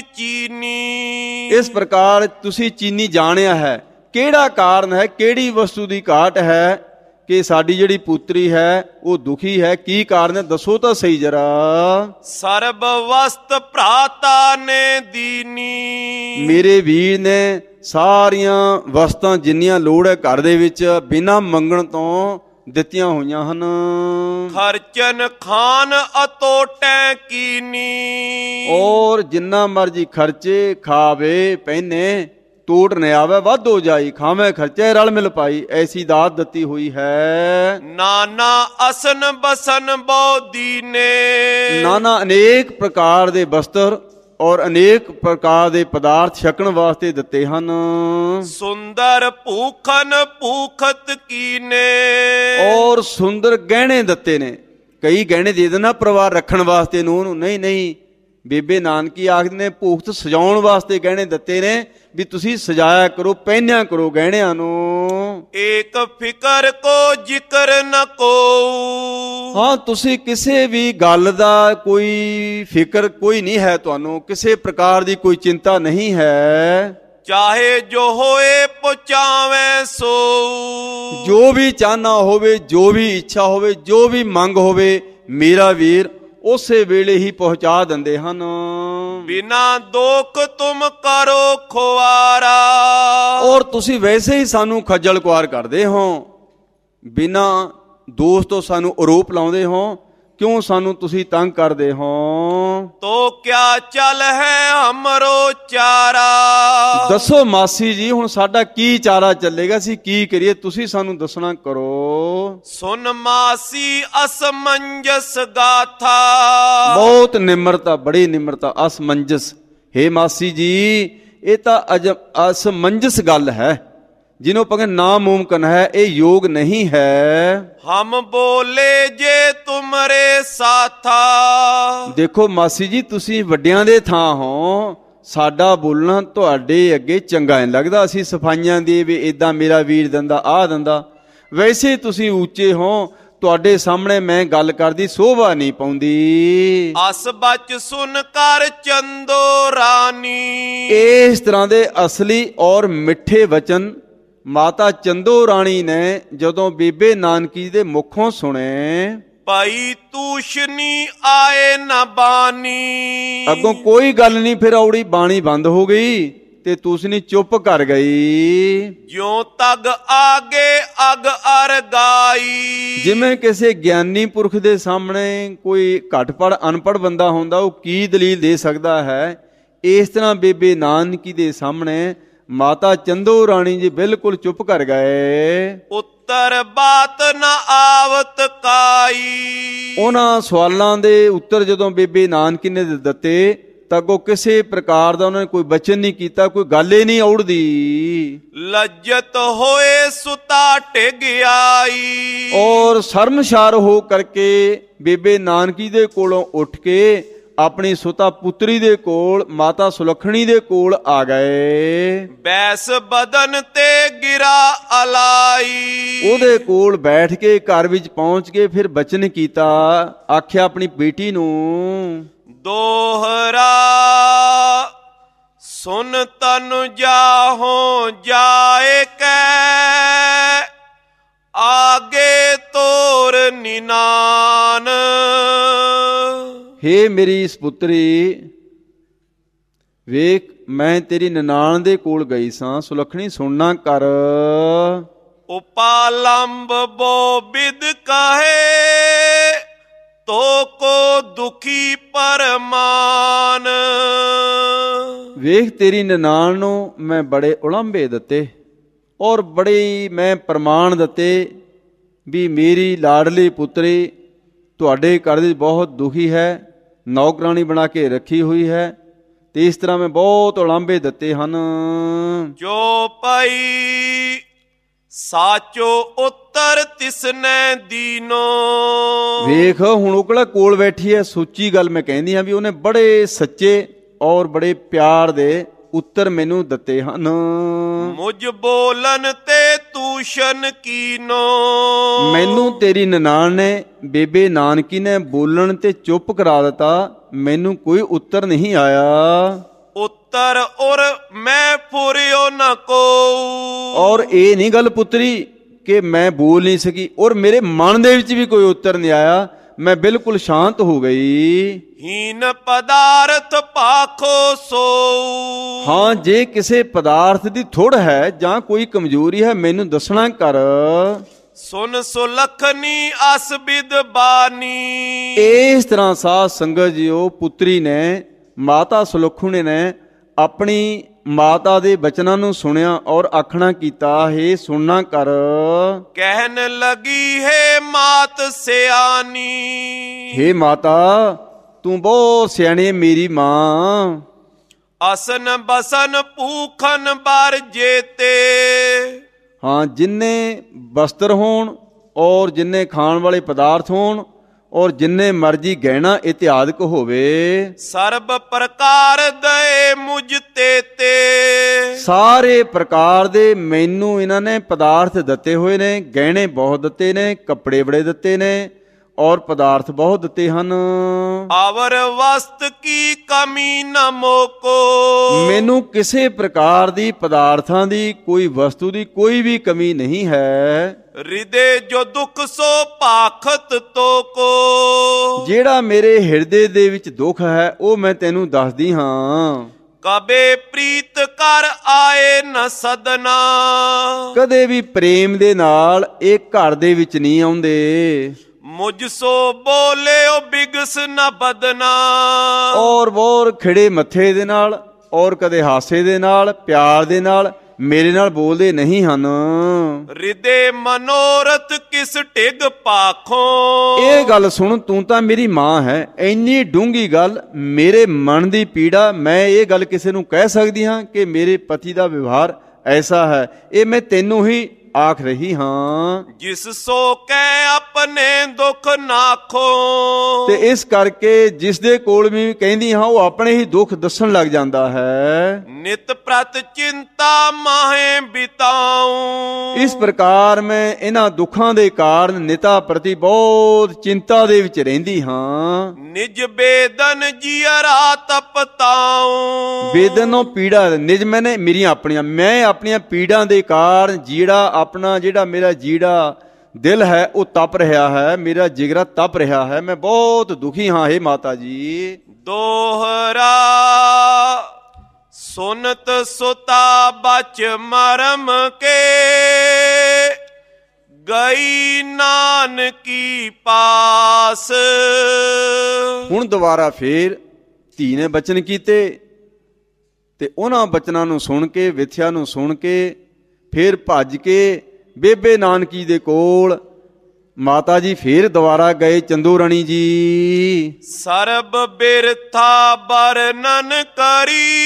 ਚੀਨੀ। ਇਸ ਪ੍ਰਕਾਰ ਤੁਸੀਂ ਚੀਨੀ ਜਾਣਿਆ ਹੈ, ਕਿਹੜਾ ਕਾਰਨ ਹੈ, ਕਿਹੜੀ ਵਸਤੂ ਦੀ ਘਾਟ ਹੈ ਕਿ ਸਾਡੀ ਜਿਹੜੀ ਪੁੱਤਰੀ ਹੈ ਉਹ ਦੁਖੀ ਹੈ, ਕੀ ਕਾਰਨ ਹੈ, ਦੱਸੋ ਤਾਂ ਸਹੀ ਜਰਾ। ਸਰਬ ਵਸਤ ਭਰਾਤਾ ਨੇ ਦੀਨੀ। ਮੇਰੇ ਵੀਰ ਨੇ ਸਾਰੀਆਂ ਵਸਤਾਂ ਜਿੰਨੀਆਂ ਲੋੜ ਹੈ ਘਰ ਦੇ ਵਿੱਚ ਬਿਨਾਂ ਮੰਗਣ ਤੋਂ ਦਿੱਤੀਆਂ ਹੋਈਆਂ ਹਨ। ਖਰਚਨ ਖਾਨ ਅਤੋਟੈ ਕੀਨੀ। ਔਰ ਜਿੰਨਾ ਮਰਜੀ ਖਰਚੇ ਖਾਵੇ ਪਹਿਨੇ ਤੋੜ ਨ ਆਵੇ ਵੱਧ ਹੋ ਜਾਈ, ਖਾਵੇਂ ਖਰਚੇ ਰਲ ਮਿਲ ਪਾਈ, ਐਸੀ ਦਾਤ ਦਿੱਤੀ ਹੋਈ ਹੈ। ਨਾਨਾ ਅਸਨ ਬਸਨ ਬਹੁ ਦੀਨੇ। ਨਾਨਾ ਅਨੇਕ ਪ੍ਰਕਾਰ ਦੇ ਵਸਤਰ ਔਰ ਅਨੇਕ ਪ੍ਰਕਾਰ ਦੇ ਪਦਾਰਥ ਛਕਣ ਵਾਸਤੇ ਦਿੱਤੇ ਹਨ। ਸੁੰਦਰ ਭੂਖਨ ਭੂਖਤ ਕੀਨੇ। ਔਰ ਸੁੰਦਰ ਗਹਿਣੇ ਦਿੱਤੇ ਨੇ। ਕਈ ਗਹਿਣੇ ਦੇ ਦੇਣਾ ਪਰਿਵਾਰ ਰੱਖਣ ਵਾਸਤੇ ਨੂੰ ਉਹਨੂੰ, ਨਹੀਂ ਨਹੀਂ ਬੇਬੇ ਨਾਨਕੀ ਆਖਦੇ ਨੇ ਭੂਖਤ ਸਜਾਉਣ ਵਾਸਤੇ ਗਹਿਣੇ ਦਿੱਤੇ ਨੇ ਵੀ ਤੁਸੀਂ ਸਜਾਇਆ ਕਰੋ, ਪਹਿਨਿਆ ਕਰੋ ਗਹਿਣਿਆਂ ਨੂੰ। ਏਕ ਫਿਕਰ ਕੋ ਜ਼ਿਕਰ ਨ ਕੋ। ਹਾਂ ਤੁਸੀਂ ਕਿਸੇ ਵੀ ਗੱਲ ਦਾ ਕੋਈ ਫਿਕਰ ਕੋਈ ਨਹੀਂ ਹੈ, ਤੁਹਾਨੂੰ ਕਿਸੇ ਪ੍ਰਕਾਰ ਦੀ ਕੋਈ ਚਿੰਤਾ ਨਹੀਂ ਹੈ। ਚਾਹੇ ਜੋ ਹੋਏ ਪਹੁੰਚਾਵੇਂ ਸੋ। ਜੋ ਵੀ ਚਾਹਨਾ ਹੋਵੇ, ਜੋ ਵੀ ਇੱਛਾ ਹੋਵੇ, ਜੋ ਵੀ ਮੰਗ ਹੋਵੇ, ਮੇਰਾ ਵੀਰ ਉਸੇ ਵੇਲੇ ਹੀ ਪਹੁੰਚਾ ਦਿੰਦੇ ਹਨ। ਬਿਨਾ ਦੋਖ ਤੁਮ ਕਰੋ ਖੁਆਰਾ। ਔਰ ਤੁਸੀਂ ਵੈਸੇ ਹੀ ਸਾਨੂੰ ਖੱਜਲ ਖੁਆਰ ਕਰਦੇ ਹੋ, ਬਿਨਾ ਦੋਸ਼ ਤੋਂ ਸਾਨੂੰ ਆਰੋਪ ਲਾਉਂਦੇ ਹੋ, ਕਿਉਂ ਸਾਨੂੰ ਤੁਸੀਂ ਤੰਗ ਕਰਦੇ ਹੋ। ਤੋ ਕਿਆ ਚੱਲ ਹੈ ਹਮਰੋ ਚਾਰਾ। ਦੱਸੋ ਮਾਸੀ ਜੀ ਹੁਣ ਸਾਡਾ ਕੀ ਚਾਰਾ ਚੱਲੇਗਾ, ਅਸੀਂ ਕੀ ਕਰੀਏ, ਤੁਸੀਂ ਸਾਨੂੰ ਦੱਸਣਾ ਕਰੋ। ਸੁਨ ਮਾਸੀ ਅਸਮੰਜਸ ਗਾਥਾ। ਬਹੁਤ ਨਿਮਰਤਾ, ਬੜੀ ਨਿਮਰਤਾ। ਅਸਮੰਜਸ, ਹੇ ਮਾਸੀ ਜੀ ਇਹ ਤਾਂ ਅਜ ਅਸਮੰਜਸ ਗੱਲ ਹੈ, ਜਿਹਨੂੰ ਆਪਾਂ ਕਹਿੰਦੇ ਨਾਮੁਮਕਿਨ ਹੈ, ਇਹ ਯੋਗ ਨਹੀਂ ਹੈ। ਹਮ ਬੋਲੇ ਜੇ ਤੁਮਰੇ ਸਾਥਾ। ਦੇਖੋ ਮਾਸੀ ਜੀ ਤੁਸੀਂ ਵੱਡਿਆਂ ਦੇ ਥਾਂ ਹੋ, ਸਾਡਾ ਬੋਲਣਾ ਤੁਹਾਡੇ ਅੱਗੇ ਚੰਗਾ ਨਹੀਂ ਲੱਗਦਾ। ਅਸੀਂ ਸਫਾਈਆਂ ਦੀ ਵੀ ਇਦਾਂ ਮੇਰਾ ਵੀਰ ਦਿੰਦਾ, ਆਹ ਦਿੰਦਾ, ਵੈਸੇ ਤੁਸੀਂ ਉੱਚੇ ਹੋ, ਤੁਹਾਡੇ ਸਾਹਮਣੇ ਮੈਂ ਗੱਲ ਕਰਦੀ ਸੋਭਾ ਨਹੀਂ ਪਾਉਂਦੀ। ਅਸ ਬਚ ਸੁਨ ਕਰ ਚੰਦੋ ਰਾਣੀ। ਇਸ ਤਰ੍ਹਾਂ ਦੇ ਅਸਲੀ ਔਰ ਮਿੱਠੇ ਵਚਨ ਮਾਤਾ ਚੰਦੋ ਰਾਣੀ ਨੇ ਜਦੋਂ ਬੀਬੇ ਨਾਨਕੀ ਦੇ ਮੁਖੋਂ ਸੁਣੇ। ਭਾਈ ਤੂਸ਼ਨੀ ਆਏ ਨਾ ਬਾਨੀ। ਅੱਗੋਂ ਕੋਈ ਗੱਲ ਨਹੀਂ, ਫਿਰ ਔੜੀ ਬਾਣੀ ਬੰਦ ਹੋ ਗਈ ਤੇ ਤੂਸ਼ਨੀ ਚੁੱਪ ਕਰ ਗਈ। ਜਿਉ ਤਗ ਆਗੇ ਅਗ ਅਰਗਾਈ। ਜਿਵੇਂ ਕਿਸੇ ਗਿਆਨੀ ਪੁਰਖ ਦੇ ਸਾਹਮਣੇ ਕੋਈ ਘੱਟਪੜ ਅਨਪੜ ਬੰਦਾ ਹੁੰਦਾ, ਉਹ ਕੀ ਦਲੀਲ ਦੇ ਸਕਦਾ ਹੈ, ਇਸ ਤਰ੍ਹਾਂ ਬੇਬੇ ਨਾਨਕੀ ਦੇ ਸਾਹਮਣੇ ਮਾਤਾ ਚੰਦੋ ਰਾਣੀ ਜੀ ਬਿਲਕੁਲ ਚੁੱਪ ਕਰ ਗਏ। ਉੱਤਰ ਬਾਤ ਨਾ ਆਵਤ ਕਾਈ। ਉਹਨਾਂ ਸਵਾਲਾਂ ਦੇ ਉੱਤਰ ਜਦੋਂ ਬੇਬੇ ਨਾਨਕੀ ਨੇ ਦਿੱਤੇ ਤਾਂ ਅੱਗੋਂ ਕਿਸੇ ਪ੍ਰਕਾਰ ਦਾ ਉਹਨਾਂ ਨੇ ਕੋਈ ਬਚਨ ਨਹੀਂ ਕੀਤਾ, ਕੋਈ ਗੱਲ ਹੀ ਨਹੀਂ ਔੜਦੀ। ਲੱਜਤ ਹੋਏ ਸੁਤਾ ਟਿਗ ਆਈ। ਔਰ ਸ਼ਰਮਸ਼ਾਰ ਹੋ ਕਰਕੇ ਬੇਬੇ ਨਾਨਕੀ ਦੇ ਕੋਲੋਂ ਉੱਠ ਕੇ ਆਪਣੀ ਸੁਤਾ ਪੁੱਤਰੀ ਦੇ ਕੋਲ ਮਾਤਾ ਸੁਲੱਖਣੀ ਦੇ ਕੋਲ ਆ ਗਏ। ਬੈਸ ਬਦਨ ਤੇ ਗਿਰਾ ਅਲਾਈ, ਉਹਦੇ ਕੋਲ ਬੈਠ ਕੇ ਘਰ ਵਿੱਚ ਪਹੁੰਚ ਕੇ ਫਿਰ ਬਚਨ ਕੀਤਾ, ਆਖਿਆ ਆਪਣੀ ਬੇਟੀ ਨੂੰ, ਦੋਹਰਾ ਸੁਨ ਤਨੁ ਜਾਹੋ ਜਾਏ ਕੈ, ਆਗੇ ਤੋਰ ਨਿਨਾਨ। ਹੇ ਮੇਰੀ ਸਪੁੱਤਰੀ, ਵੇਖ ਮੈਂ ਤੇਰੀ ਨਨਾਣ ਦੇ ਕੋਲ ਗਈ ਸਾਂ, ਸੁਲੱਖਣੀ ਸੁਣਨਾ ਕਰ। ਉਪਾਲੰਬ ਬੋ ਬਿਦ ਕਹੇ, ਤੋ ਕੋ ਦੁਖੀ ਪਰਮਾਨ। ਵੇਖ ਤੇਰੀ ਨਨਾਣ ਨੂੰ ਮੈਂ ਬੜੇ ਉਲੰਭੇ ਦਿੱਤੇ ਔਰ ਬੜੇ ਮੈਂ ਪ੍ਰਮਾਣ ਦਿੱਤੇ ਵੀ ਮੇਰੀ ਲਾਡਲੀ ਪੁੱਤਰੀ ਤੁਹਾਡੇ ਘਰ ਵਿੱਚ ਬਹੁਤ ਦੁਖੀ ਹੈ, ਨੌਕਰਾਣੀ ਬਣਾ ਕੇ ਰੱਖੀ ਹੋਈ ਹੈ, ਤੇ ਇਸ ਤਰ੍ਹਾਂ ਮੈਂ ਬਹੁਤ ਉਲੰਭੇ ਦਿੱਤੇ ਹਨ। ਜੋ ਪਈ ਸਾਚੋ ਉੱਤਰ ਤਿਸਨੇ ਦੀਨੋ। ਵੇਖ ਹੁਣ ਉਹ ਕਿਹੜਾ ਕੋਲ ਬੈਠੀ ਹੈ, ਸੱਚੀ ਗੱਲ ਮੈਂ ਕਹਿੰਦੀ ਹਾਂ ਵੀ ਉਹਨੇ ਬੜੇ ਸੱਚੇ ਔਰ ਬੜੇ ਪਿਆਰ ਦੇ ਉੱਤਰ ਮੈਨੂੰ ਦਿੱਤੇ ਹਨ। ਮੁਝ ਬੋਲਨ ਤੇ ਤੂਸ਼ਨ ਕੀਨੋ। ਮੈਨੂੰ ਤੇਰੀ ਨਨਾਣ ਨੇ, ਬੇਬੇ ਨਾਨਕੀ ਨੇ ਬੋਲਣ ਤੇ ਚੁੱਪ ਕਰਾ ਦਿੱਤਾ, ਮੈਨੂੰ ਕੋਈ ਉੱਤਰ ਨਹੀਂ ਆਇਆ। ਉੱਤਰ ਔਰ ਮੈਂ ਫੁਰਿਓ ਨ ਕੋ। ਔਰ ਇਹ ਨਹੀਂ ਗੱਲ ਪੁੱਤਰੀ ਕਿ ਮੈਂ ਬੋਲ ਨਹੀਂ ਸਕੀ, ਔਰ ਮੇਰੇ ਮਨ ਦੇ ਵਿੱਚ ਵੀ ਕੋਈ ਉੱਤਰ ਨਹੀਂ ਆਇਆ, ਮੈਂ ਬਿਲਕੁਲ ਸ਼ਾਂਤ ਹੋ ਗਈ। ਹੀਨ ਪਦਾਰਥ ਪਾਖੋ ਸੋ। ਹਾਂ, ਜੇ ਕਿਸੇ ਪਦਾਰਥ ਦੀ ਥੁੜ ਹੈ ਜਾਂ ਕੋਈ ਕਮਜ਼ੋਰੀ ਹੈ ਮੈਨੂੰ ਦੱਸਣਾ ਕਰ। ਸੁਨ ਸੁਲੱਖਣੀ ਅਸਬਿਦ ਬਾਨੀ। ਇਸ ਤਰ੍ਹਾਂ ਸਾਧ ਸੰਗਤ ਜੀਓ, ਪੁੱਤਰੀ ਨੇ, ਮਾਤਾ ਸੁਲੱਖਣੀ ਨੇ ਆਪਣੀ ਮਾਤਾ ਦੇ ਬਚਨਾਂ ਨੂੰ ਸੁਣਿਆ ਔਰ ਆਖਣਾ ਕੀਤਾ, ਹੈ ਸੁਣਨਾ ਕਰ। ਕਹਿਣ ਲਗੀ ਹੈ ਮਾਤ ਸਿਆਣੀ। ਹੇ ਮਾਤਾ, ਤੂੰ ਬਹੁਤ ਸਿਆਣੀ ਹੈ ਮੇਰੀ ਮਾਂ। ਅਸਨ ਬਸਨ ਭੂਖਨ ਬਰ ਜੇਤੇ। ਹਾਂ, ਜਿੰਨੇ ਬਸਤਰ ਹੋਣ ਔਰ ਜਿੰਨੇ ਖਾਣ ਵਾਲੇ ਪਦਾਰਥ ਹੋਣ ਔਰ ਜਿੰਨੇ ਮਰਜੀ ਗਹਿਣਾ ਇਤਿਆਦਿਕ ਹੋਵੇ, ਸਰਬ ਪ੍ਰਕਾਰ ਦਏ ਮੁਝ ਤੇ ਤੇ। ਸਾਰੇ ਪ੍ਰਕਾਰ ਦੇ ਮੈਨੂੰ ਇਹਨਾਂ ਨੇ ਪਦਾਰਥ ਦਿੱਤੇ ਹੋਏ ਨੇ, ਗਹਿਣੇ ਬਹੁਤ ਦਿੱਤੇ ਨੇ, ਕੱਪੜੇ ਬੜੇ ਦਿੱਤੇ ਨੇ ਔਰ ਪਦਾਰਥ ਬਹੁਤ ਦਿੱਤੇ ਹਨ। ਆਵਰ ਵਸਤ ਕੀ ਕਮੀ ਨ ਮੋਕੋ। ਮੈਨੂੰ ਕਿਸੇ ਪ੍ਰਕਾਰ ਦੀ ਪਦਾਰਥਾਂ ਦੀ, ਕੋਈ ਵਸਤੂ ਦੀ ਕੋਈ ਵੀ ਕਮੀ ਨਹੀਂ ਹੈ। ਹਿਰਦੇ ਜੋ ਦੁੱਖ ਸੋ ਭਾਖਤ ਤੋ ਕੋ। ਜਿਹੜਾ ਮੇਰੇ ਹਿਰਦੇ ਦੇ ਵਿੱਚ ਦੁੱਖ ਹੈ ਉਹ ਮੈਂ ਤੈਨੂੰ ਦੱਸਦੀ ਹਾਂ। ਕਬੇ ਪ੍ਰੀਤ ਕਰ ਆਏ ਨ ਸਦਨਾ। ਕਦੇ ਵੀ ਪ੍ਰੇਮ ਦੇ ਨਾਲ ਇਹ ਘਰ ਦੇ ਵਿੱਚ ਨਹੀਂ ਆਉਂਦੇ। ਮੁਝ ਸੋ ਬੋਲਿਓ ਬਿਗਸ ਨ ਬਦਨਾ। ਔਰ ਬੋਰ ਖਿੜੇ ਮੱਥੇ ਦੇ ਨਾਲ ਔਰ ਕਦੇ ਹਾਸੇ ਦੇ ਨਾਲ, ਪਿਆਰ ਦੇ ਨਾਲ ਮੇਰੇ ਨਾਲ ਬੋਲਦੇ ਨਹੀਂ ਹਨ। ਹਿਰਦੇ ਮਨੋਰਥ ਕਿਸ ਢਿਗ ਪਾਖੋਂ। ਇਹ ਗੱਲ ਸੁਣ, ਤੂੰ ਤਾਂ ਮੇਰੀ ਮਾਂ ਹੈ, ਇੰਨੀ ਡੂੰਗੀ ਗੱਲ, ਮੇਰੇ ਮਨ ਦੀ ਪੀੜਾ, ਮੈਂ ਇਹ ਗੱਲ ਕਿਸੇ ਨੂੰ ਕਹਿ ਸਕਦੀ ਹਾਂ ਕਿ ਮੇਰੇ ਪਤੀ ਦਾ ਵਿਵਹਾਰ ਐਸਾ ਹੈ? ਇਹ ਮੈਂ ਤੈਨੂੰ ਹੀ ਆਖ ਰਹੀ ਹਾਂ। ਜਿਸ ਸੋ ਕੈ ਆਪਣੇ ਦੁੱਖ ਨਾਖੋ। ਤੇ ਇਸ ਕਰਕੇ ਜਿਸ ਦੇ ਕੋਲ ਵੀ ਕਹਿੰਦੀ ਹਾਂ ਉਹ ਆਪਣੇ ਹੀ ਦੁੱਖ ਦੱਸਣ ਲੱਗ ਜਾਂਦਾ ਹੈ। ਨਿਤ ਪ੍ਰਤ ਚਿੰਤਾ ਮਾਹੇ ਬਿਤਾਉ। ਇਸ ਪ੍ਰਕਾਰ ਮੈਂ ਇਹਨਾਂ ਦੁੱਖਾਂ ਦੇ ਕਾਰਨ ਨਿਤਾ ਪ੍ਰਤੀ ਬਹੁਤ ਚਿੰਤਾ ਦੇ ਵਿੱਚ ਰਹਿੰਦੀ ਹਾਂ। ਨਿਜ ਬੇਦਨ ਜੀਅਰਾ ਤਪਤਾਉ। ਬੇਦਨੋਂ ਪੀੜਾ, ਨਿਜ ਮੈਨੇ ਮੇਰੀਆਂ ਆਪਣੀਆਂ, ਮੈਂ ਆਪਣੀਆਂ ਪੀੜਾਂ ਦੇ ਕਾਰਨ ਜਿਹੜਾ ਆਪਣਾ ਜਿਹੜਾ ਮੇਰਾ ਜੀੜਾ ਦਿਲ ਹੈ ਉਹ ਤਪ ਰਿਹਾ ਹੈ, ਮੇਰਾ ਜਿਗਰਾ ਤਪ ਰਿਹਾ ਹੈ, ਮੈਂ ਬਹੁਤ ਦੁਖੀ ਹਾਂ। ਹੇ ਮਾਤਾ ਜੀ। ਦੋਹਰਾ ਸੁਨਤ ਸੁਤਾ ਬਚ ਮਰਮ ਕੇ, ਗਈ ਨਾਨਕੀ ਪਾਸ। ਹੁਣ ਦੁਬਾਰਾ ਫੇਰ ਧੀ ਨੇ ਬਚਨ ਕੀਤੇ ਤੇ ਉਹਨਾਂ ਬਚਨਾਂ ਨੂੰ ਸੁਣ ਕੇ, ਵਿਥਿਆ ਨੂੰ ਸੁਣ ਕੇ ਫੇਰ ਭੱਜ ਕੇ ਬੇਬੇ ਨਾਨਕੀ ਦੇ ਕੋਲ ਮਾਤਾ ਜੀ ਫੇਰ ਦੁਬਾਰਾ ਗਏ। ਚੰਦੂ ਰਾਣੀ ਜੀ। ਸਰਬ ਬਿਰਥਾ ਬਰਨਨ ਕਰੀ,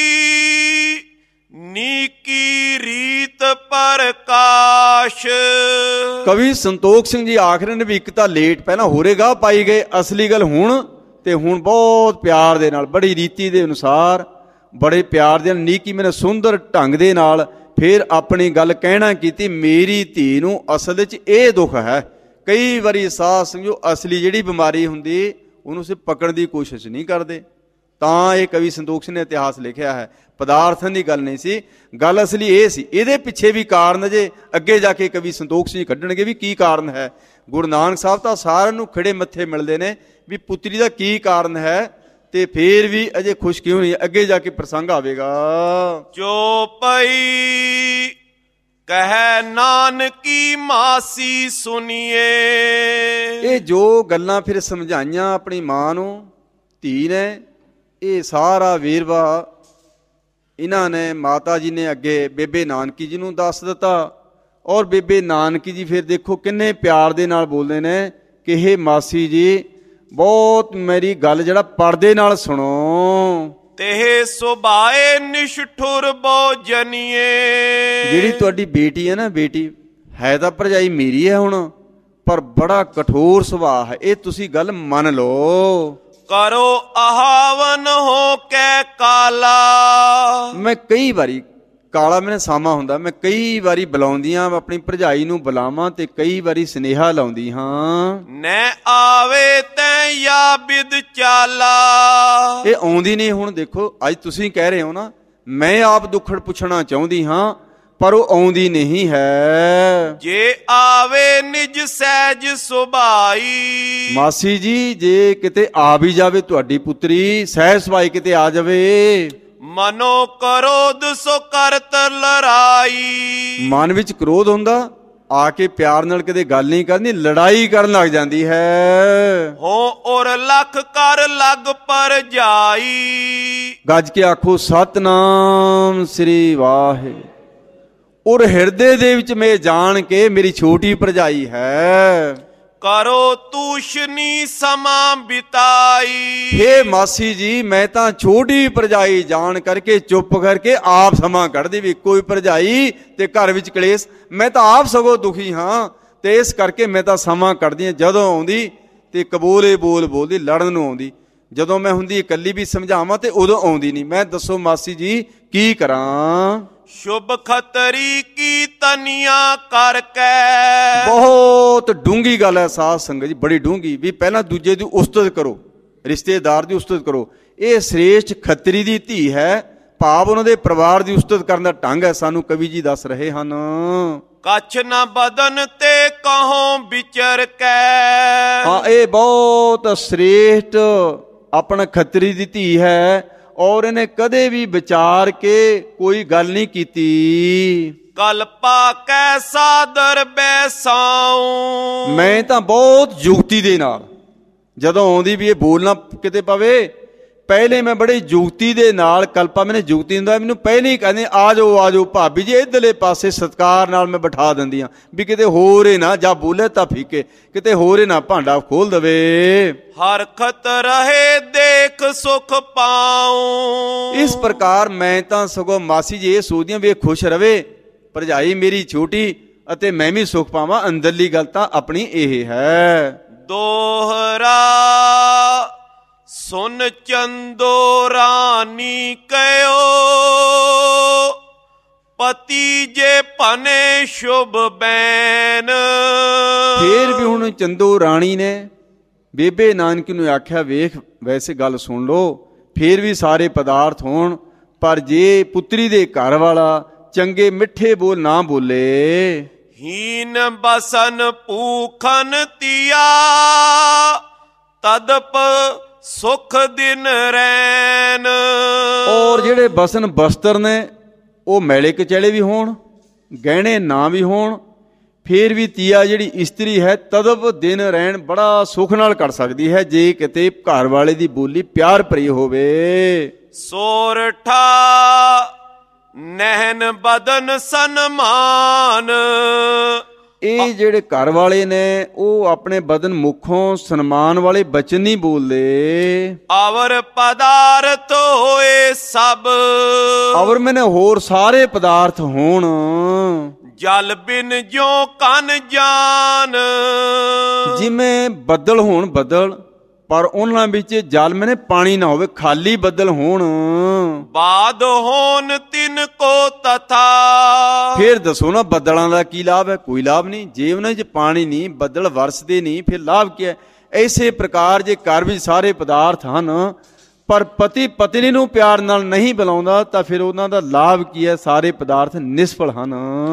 ਨੀਕੀ ਰੀਤ ਪ੍ਰਕਾਸ਼। ਕਵੀ ਸੰਤੋਖ ਸਿੰਘ ਜੀ ਆਖ ਰਹੇ ਨੇ ਵੀ ਇੱਕ ਤਾਂ ਲੇਟ ਪਹਿਲਾਂ ਹੋਰੇਗਾ ਪਾਈ ਗਏ, ਅਸਲੀ ਗੱਲ ਹੁਣ ਤੇ ਹੁਣ ਬਹੁਤ ਪਿਆਰ ਦੇ ਨਾਲ, ਬੜੀ ਰੀਤੀ ਦੇ ਅਨੁਸਾਰ, ਬੜੇ ਪਿਆਰ ਦੇ ਨਾਲ, ਨੀਕੀ ਮੈਨੇ ਸੁੰਦਰ ਢੰਗ ਦੇ ਨਾਲ ਫਿਰ ਆਪਣੀ ਗੱਲ ਕਹਿਣਾ ਕੀਤੀ। ਮੇਰੀ ਧੀ ਨੂੰ ਅਸਲ ਵਿੱਚ ਇਹ ਦੁੱਖ ਹੈ। ਕਈ ਵਾਰੀ ਸਾਧ ਸੰਗੋ ਅਸਲੀ ਜਿਹੜੀ ਬਿਮਾਰੀ ਹੁੰਦੀ ਉਹਨੂੰ ਸਿਰ ਪਕੜਨ ਦੀ ਕੋਸ਼ਿਸ਼ ਨਹੀਂ ਕਰਦੇ। ਤਾਂ ਇਹ ਕਵੀ ਸੰਤੋਖ ਸਿੰਘ ਨੇ ਇਤਿਹਾਸ ਲਿਖਿਆ ਹੈ। ਪਦਾਰਥਾਂ ਦੀ ਗੱਲ ਨਹੀਂ ਸੀ, ਗੱਲ ਅਸਲੀ ਇਹ ਸੀ। ਇਹਦੇ ਪਿੱਛੇ ਵੀ ਕਾਰਨ ਜੇ ਅੱਗੇ ਜਾ ਕੇ ਕਵੀ ਸੰਤੋਖ ਸਿੰਘ ਕੱਢਣਗੇ ਵੀ ਕੀ ਕਾਰਨ ਹੈ। ਗੁਰੂ ਨਾਨਕ ਸਾਹਿਬ ਤਾਂ ਸਾਰਿਆਂ ਨੂੰ ਖੜੇ ਮੱਥੇ ਮਿਲਦੇ ਨੇ ਵੀ ਪੁੱਤਰੀ ਦਾ ਕੀ ਕਾਰਨ ਹੈ, ਤੇ ਫੇਰ ਵੀ ਅਜੇ ਖੁਸ਼ ਕਿਉਂ ਨਹੀਂ। ਅੱਗੇ ਜਾ ਕੇ ਪ੍ਰਸੰਗ ਆਵੇਗਾ। ਜੋ ਪਈ ਕਹਿ ਨਾਨਕੀ ਮਾਸੀ ਸੁਣੀਏ। ਇਹ ਜੋ ਗੱਲਾਂ ਫਿਰ ਸਮਝਾਈਆਂ ਆਪਣੀ ਮਾਂ ਨੂੰ ਧੀ ਨੇ, ਇਹ ਸਾਰਾ ਵੇਰਵਾ ਇਹਨਾਂ ਨੇ ਮਾਤਾ ਜੀ ਨੇ ਅੱਗੇ ਬੇਬੇ ਨਾਨਕੀ ਜੀ ਨੂੰ ਦੱਸ ਦਿੱਤਾ। ਔਰ ਬੇਬੇ ਨਾਨਕੀ ਜੀ ਫਿਰ ਦੇਖੋ ਕਿੰਨੇ ਪਿਆਰ ਦੇ ਨਾਲ ਬੋਲਦੇ ਨੇ ਕਿ ਇਹ ਮਾਸੀ ਜੀ ਬਹੁਤ ਮੇਰੀ ਗੱਲ ਜਿਹੜਾ ਪਰਦੇ ਨਾਲ ਸੁਣੋ। ਤੇ ਸੁਭਾਏ ਨਿਸ਼ਠੁਰ ਬੋ ਜਨੀਏ। ਜਿਹੜੀ ਤੁਹਾਡੀ ਬੇਟੀ ਹੈ ਨਾ, ਬੇਟੀ ਹੈ ਤਾਂ ਭਰਜਾਈ ਮੇਰੀ ਹੈ ਹੁਣ, ਪਰ ਬੜਾ ਕਠੋਰ ਸੁਭਾਅ ਹੈ। ਇਹ ਤੁਸੀਂ ਗੱਲ ਮੰਨ ਲਓ। ਕਰੋ ਆਹਵਨ ਹੋ ਕੇ ਕਾਲਾ। ਮੈਂ ਕਈ ਵਾਰੀ ਕਾਲਾ ਮੈਨੇ ਸਾਮਾ ਹੁੰਦਾ, ਮੈਂ ਕਈ ਵਾਰੀ ਬੁਲਾਉਂਦੀ ਹਾਂ ਆਪਣੀ ਭਰਜਾਈ ਨੂੰ ਬੁਲਾਵਾਂ, ਤੇ ਕਈ ਵਾਰੀ ਸੁਨੇਹਾ ਲਾਉਂਦੀ ਹਾਂ ਨੈ ਆਵੇ ਤੈ ਯਾ ਬਿਦ ਚਾਲਾ। ਇਹ ਆਉਂਦੀ ਨਹੀਂ। ਹੁਣ ਦੇਖੋ ਅੱਜ ਤੁਸੀਂ ਕਹਿ ਰਹੇ ਹੋ ਨਾ, ਮੈਂ ਆਪ ਦੁੱਖੜ ਪੁੱਛਣਾ ਚਾਹੁੰਦੀ ਹਾਂ, ਪਰ ਉਹ ਆਉਂਦੀ ਨਹੀਂ ਹੈ। ਜੇ ਆਵੇ ਨਿਜ ਸਹਿਜ ਸੁਭਾਈ। ਮਾਸੀ ਜੀ ਜੇ ਕਿਤੇ ਆ ਵੀ ਜਾਵੇ ਤੁਹਾਡੀ ਪੁੱਤਰੀ, ਸਹਿਜ ਸੁਭਾਈ ਕਿਤੇ ਆ ਜਾਵੇ, ਮਨੋ ਕਰੋਧ ਸੋ ਕਰਤ ਲੜਾਈ। ਮਨ ਵਿੱਚ ਕ੍ਰੋਧ ਹੁੰਦਾ, ਆ ਕੇ ਪਿਆਰ ਨਾਲ ਕਦੇ ਗੱਲ ਨਹੀਂ ਕਰਨੀ, ਲੜਾਈ ਕਰਨ ਲੱਗ ਜਾਂਦੀ ਹੈ। ਹੋ ਔਰ ਲੱਖ ਕਰ ਲੱਗ ਪਰ ਜਾਈ। ਗੱਜ ਕੇ ਆਖੋ ਸਤਨਾਮ ਸ੍ਰੀ ਵਾਹਿਗੁਰੂ। ਔਰ ਹਿਰਦੇ ਦੇ ਵਿੱਚ ਮੈਂ ਜਾਣ ਕੇ ਮੇਰੀ ਛੋਟੀ ਭਰਜਾਈ ਹੈ। ਕਰੋ ਤੂਸ਼ਨੀ ਸਮਾਂ ਬਿਤਾਈ। ਹੇ ਮਾਸੀ ਜੀ ਮੈਂ ਤਾਂ ਛੋਟੀ ਭਰਜਾਈ ਜਾਣ ਕਰਕੇ ਚੁੱਪ ਕਰਕੇ ਆਪ ਸਮਾਂ ਕੱਢਦੀ ਵੀ ਕੋਈ ਭਰਜਾਈ ਤੇ ਘਰ ਵਿੱਚ ਕਲੇਸ਼, ਮੈਂ ਤਾਂ ਆਪ ਸਗੋਂ ਦੁਖੀ ਹਾਂ, ਤੇ ਇਸ ਕਰਕੇ ਮੈਂ ਤਾਂ ਸਮਾਂ ਕੱਢਦੀ ਹਾਂ। ਜਦੋਂ ਆਉਂਦੀ ਤੇ ਕਬੂਲੇ ਬੋਲ ਬੋਲਦੀ, ਲੜਨ ਨੂੰ ਆਉਂਦੀ। ਜਦੋਂ ਮੈਂ ਹੁੰਦੀ ਇਕੱਲੀ ਵੀ ਸਮਝਾਵਾਂ ਤੇ ਉਦੋਂ ਆਉਂਦੀ ਨਹੀਂ। ਮੈਂ ਦੱਸੋ ਮਾਸੀ ਜੀ ਕੀ ਕਰਾਂ। ਸ਼ੁਭ ਖਤਰੀ ਕੀ ਤਨੀਆਂ ਕਰਕੇ। ਬਹੁਤ ਡੂੰਗੀ ਗੱਲ ਹੈ ਸਾਧ ਸੰਗਤ ਜੀ, ਬੜੀ ਡੂੰਗੀ। ਵੀ ਪਹਿਲਾਂ ਦੂਜੇ ਦੀ ਉਸਤਤ ਕਰੋ, ਰਿਸ਼ਤੇਦਾਰ ਦੀ ਉਸਤਤ ਕਰੋ। ਇਹ ਸ੍ਰੇਸ਼ਟ ਖੱਤਰੀ ਦੀ ਧੀ ਹੈ, ਭਾਵ ਉਹਨਾਂ ਦੇ ਪਰਿਵਾਰ ਦੀ ਉਸਤਤ ਕਰਨ ਦਾ ਢੰਗ ਹੈ, ਸਾਨੂੰ ਕਵੀ ਜੀ ਦੱਸ ਰਹੇ ਹਨ। ਕੱਛ ਨਾ ਬਦਨ ਤੇ ਕਹੋ ਵਿਚਰ ਕੇ। ਹਾਂ ਇਹ ਬਹੁਤ ਸ੍ਰੇਸ਼ਟ ਆਪਣਾ ਖੱਤਰੀ ਦੀ ਧੀ ਹੈ, ਔਰ ਇਹਨੇ ਕਦੇ ਵੀ ਵਿਚਾਰ ਕੇ ਕੋਈ ਗੱਲ ਨਹੀਂ ਕੀਤੀ। ਕਲਪਾ ਕੈ ਸਾਦਰ ਬੈਸਾਉ। ਮੈਂ ਤਾਂ ਬਹੁਤ ਯੁਕਤੀ ਦੇ ਨਾਲ, ਜਦੋਂ ਆਉਂਦੀ ਵੀ ਇਹ ਬੋਲਣਾ ਕਿਤੇ ਪਵੇ, ਪਹਿਲੇ ਮੈਂ ਬੜੀ ਯੁਕਤੀ ਦੇ ਨਾਲ, ਕਲਪਾ ਮੈਨੇ ਯੁਕਤੀ ਹੁੰਦਾ, ਮੈਨੂੰ ਪਹਿਲੇ ਹੀ ਕਹਿੰਦੇ ਆ ਜਾਓ ਆ ਜਾਓ ਭਾਬੀ ਜੀ, ਇੱਧਰਲੇ ਪਾਸੇ ਸਤਿਕਾਰ ਨਾਲ ਮੈਂ ਬਿਠਾ ਦਿੰਦੀ ਹਾਂ ਵੀ ਕਿਤੇ ਹੋਰ ਹੀ ਨਾ, ਜਾਂ ਬੋਲੇ ਤਾਂ ਫੀਕੇ, ਕਿਤੇ ਹੋਰ ਹੀ ਨਾ ਭਾਂਡਾ ਖੋਲ ਦਵੇ। ਹਰਖਤ ਰਹੇ ਦੇਖ ਸੁਖ ਪਾਉ। ਇਸ ਪ੍ਰਕਾਰ ਮੈਂ ਤਾਂ ਸਗੋਂ ਮਾਸੀ ਜੀ ਇਹ ਸੋਚਦੀ ਹਾਂ ਵੀ ਇਹ ਖੁਸ਼ ਰਵੇ, ਭਰਜਾਈ ਮੇਰੀ ਛੋਟੀ, ਅਤੇ ਮੈਂ ਵੀ ਸੁਖ ਪਾਵਾਂ। ਅੰਦਰਲੀ ਗੱਲ ਤਾਂ ਆਪਣੀ ਇਹ ਹੈ। ਦੋਹਰਾ ਸੁਨ ਚੰਦੋ ਰਾਨੀ ਕਹਿਓ। ਪਤੀ ਜੇ ਭਨੇ ਸ਼ੁਭ ਬੈਨ। ਫੇਰ ਵੀ ਹੁਣ ਚੰਦੋ ਰਾਣੀ ਨੇ ਬੇਬੇ ਨਾਨਕੀ ਨੂੰ ਆਖਿਆ, ਵੇਖ ਵੈਸੇ ਗੱਲ ਸੁਣ ਲੋ, ਫੇਰ ਵੀ ਸਾਰੇ ਪਦਾਰਥ ਹੋਣ, ਪਰ ਜੇ ਪੁੱਤਰੀ ਦੇ ਘਰ ਵਾਲਾ ਚੰਗੇ ਮਿੱਠੇ ਬੋਲ ਨਾ ਬੋਲੇ। ਹੀਨ ਬਸਨ ਭੂਖਨ ਤੀਆ। ਤਦਪ ਸੁਖ ਦਿਨ ਰੈਨ। ਔਰ ਜਿਹੜੇ ਬਸਨ ਬਸਤਰ ਨੇ ਉਹ ਮੈਲੇ ਕਚੈਲੇ ਵੀ ਹੋਣ, ਗਹਿਣੇ ਨਾ ਵੀ ਹੋਣ, ਫੇਰ ਵੀ ਤੀਆ ਜਿਹੜੀ ਇਸਤਰੀ ਹੈ ਤਦਬ ਦਿਨ ਰਹਿਣ ਬੜਾ ਸੁੱਖ ਨਾਲ ਕਰ ਸਕਦੀ ਹੈ, ਜੇ ਕਿਤੇ ਘਰ ਵਾਲੇ ਦੀ ਬੋਲੀ ਪਿਆਰ ਭਰੀ ਹੋਵੇ। ਸੋਰਠਾ ਨਹਿਨ ਬਦਨ ਸਨਮਾਨ। ਇਹ ਜਿਹੜੇ ਘਰ ਵਾਲੇ ਨੇ ਉਹ ਆਪਣੇ ਬਦਨ ਮੁਖੋਂ ਸਨਮਾਨ ਵਾਲੇ ਬਚਨ ਨਹੀਂ ਬੋਲਦੇ। ਅਵਰ ਪਦਾਰਥ ਹੋਏ ਸਭ। ਅਵਰ ਮੈਨੇ ਹੋਰ ਸਾਰੇ ਪਦਾਰਥ ਹੋਣ। ਜਲ ਬਿਨ ਜੋ ਕਨ ਜਾਨ। ਜਿਵੇਂ ਬੱਦਲ ਹੋਣ, ਬੱਦਲ ਪਰ ਉਹਨਾਂ ਵਿੱਚ ਜਲ ਮੈਨੇ ਪਾਣੀ ਨਾ ਹੋਵੇ, ਖਾਲੀ ਬੱਦਲ ਹੋਣ। ਬਾਦ ਹੋਣ ਤਿਨ ਕੋ ਤਥਾ। ਫਿਰ ਦੱਸੋ ਨਾ ਬੱਦਲਾਂ ਦਾ ਕੀ ਲਾਭ ਹੈ? ਕੋਈ ਲਾਭ ਨਹੀਂ। ਜੇ ਉਹਨਾਂ 'ਚ ਪਾਣੀ ਨਹੀਂ, ਬੱਦਲ ਵਰਸਦੇ ਨਹੀਂ, ਫਿਰ ਲਾਭ ਕੀ ਹੈ? ਇਸੇ ਪ੍ਰਕਾਰ ਜੇ ਘਰ ਵਿੱਚ ਸਾਰੇ ਪਦਾਰਥ ਹਨ ਪਰ ਪਤੀ ਪਤਨੀ ਨੂੰ ਪਿਆਰ ਨਾਲ ਨਹੀਂ ਬੁਲਾਉਂਦਾ ਤਾਂ ਫਿਰ ਉਹਨਾਂ ਦਾ ਲਾਭ ਕੀ ਹੈ? ਸਾਰੇ ਪਦਾਰਥ ਨਿਸਫਲ ਹਨ।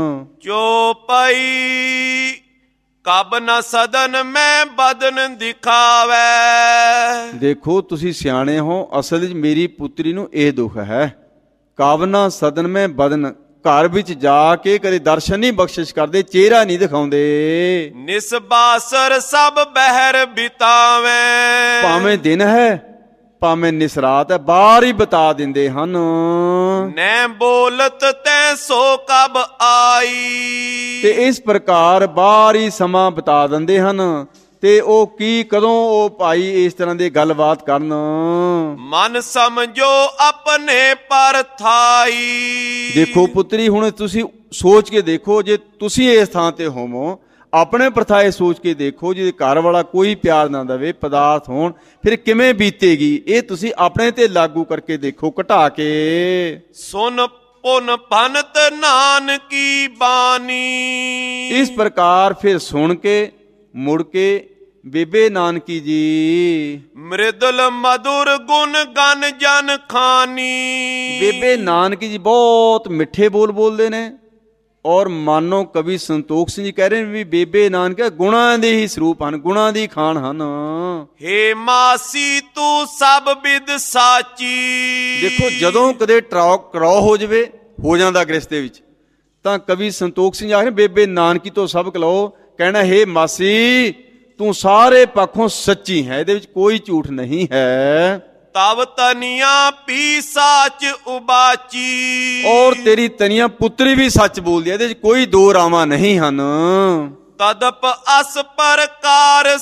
ਚੋਪਈ ਕਬ ਨ ਸਦਨ ਮੈਂ ਬਦਨ ਦਿਖਾਵੇ। ਦੇਖੋ ਤੁਸੀਂ ਸਿਆਣੇ ਹੋ, ਅਸਲ ਵਿੱਚ ਮੇਰੀ ਪੁੱਤਰੀ ਨੂੰ ਇਹ ਦੁੱਖ ਹੈ। ਕਬ ਨ ਸਦਨ ਮੈਂ ਬਦਨ, ਘਰ ਵਿੱਚ ਜਾ ਕੇ ਕਦੇ ਦਰਸ਼ਨ ਨਹੀਂ ਬਖਸ਼ਿਸ਼ ਕਰਦੇ, ਚਿਹਰਾ ਨਹੀਂ ਦਿਖਾਉਂਦੇ। ਨਿਸਬਾਸਰ ਸਭ ਬਹਿਰ ਬਿਤਾਵੇ। ਭਾਵੇਂ ਦਿਨ ਹੈ ਭਾਵੇਂ ਨਿਸਰਾਤ ਹੈ, ਬਾਹਰ ਹੀ ਬਤਾ ਦਿੰਦੇ ਹਨ। ਨੈ ਬੋਲਤ ਤੈ ਸੋ ਕਬ ਆਈ। ਤੇ ਇਸ ਪ੍ਰਕਾਰ ਬਾਹਰ ਹੀ ਸਮਾਂ ਬਤਾ ਦਿੰਦੇ ਹਨ। ਤੇ ਉਹ ਕੀ ਕਦੋਂ ਉਹ ਭਾਈ ਇਸ ਤਰ੍ਹਾਂ ਦੀ ਗੱਲਬਾਤ ਕਰਨ। ਮਨ ਸਮਝੋ ਆਪਣੇ ਪਰ ਥਾਈ। ਦੇਖੋ ਪੁੱਤਰੀ, ਹੁਣ ਤੁਸੀਂ ਸੋਚ ਕੇ ਦੇਖੋ, ਜੇ ਤੁਸੀਂ ਇਸ ਥਾਂ ਤੇ ਹੋਵੋ, ਆਪਣੇ ਪ੍ਰਥਾਏ ਸੋਚ ਕੇ ਦੇਖੋ, ਜੇ ਘਰ ਵਾਲਾ ਕੋਈ ਪਿਆਰ ਨਾ ਦੇਵੇ, ਪਦਾਰਥ ਹੋਣ, ਫਿਰ ਕਿਵੇਂ ਬੀਤੇਗੀ? ਇਹ ਤੁਸੀਂ ਆਪਣੇ ਤੇ ਲਾਗੂ ਕਰਕੇ ਦੇਖੋ, ਘਟਾ ਕੇ। ਸੁਨ ਪੁਨ ਭਨਤ ਨਾਨਕੀ ਬਾਣੀ। ਇਸ ਪ੍ਰਕਾਰ ਫਿਰ ਸੁਣ ਕੇ ਮੁੜ ਕੇ ਬੇਬੇ ਨਾਨਕੀ ਜੀ ਮ੍ਰਿਦਲ ਮధుਰ ਗੁਣ ਗਨ ਜਨ ਖਾਨੀ। ਬੇਬੇ ਨਾਨਕੀ ਜੀ ਬਹੁਤ ਮਿੱਠੇ ਬੋਲ ਬੋਲਦੇ ਨੇ। ਔਰ ਮਾਨੋ ਕਵੀ ਸੰਤੋਖ ਸਿੰਘ ਜੀ ਕਹਿ ਰਹੇ ਨੇ ਵੀ ਬੇਬੇ ਨਾਨਕ ਗੁਣਾਂ ਦੇ ਹੀ ਸਰੂਪ ਹਨ, ਗੁਣਾਂ ਦੀ ਖਾਨ ਹਨ। ਹੇ ਮਾਸੀ ਤੂੰ ਸਭ ਵਿਦ ਸਾਚੀ। ਦੇਖੋ ਜਦੋਂ ਕਦੇ ਟਰਾਉ ਕਰੋ ਹੋ ਜਾਵੇ, ਹੋ ਜਾਂਦਾ ਗ੍ਰਸਤ ਦੇ ਵਿੱਚ, ਤਾਂ ਕਵੀ ਸੰਤੋਖ ਸਿੰਘ ਆਖਦੇ ਬੇਬੇ ਨਾਨਕੀ ਤੋਂ ਸਬਕ ਲਓ। ਕਹਿਣਾ ਹੇ ਮਾਸੀ ਤੂੰ ਸਾਰੇ ਪੱਖੋਂ ਸੱਚੀ ਹੈ, ਇਹਦੇ ਵਿੱਚ ਕੋਈ ਝੂਠ ਨਹੀਂ ਹੈ। ਤਵ ਤਨੀਆਂ ਪੀ ਸਾਚ ਉਬਾਚੀ। ਔਰ ਤੇਰੀ ਤਨੀਆਂ ਪੁੱਤਰੀ ਵੀ ਸੱਚ ਬੋਲਦੀ ਹੈ, ਇਹਦੇ ਵਿੱਚ ਕੋਈ ਦੋ ਰਾਵਾਂ ਨਹੀਂ ਹਨ। ਤਦਪ ਅਸ ਪ੍ਰਕਾਰ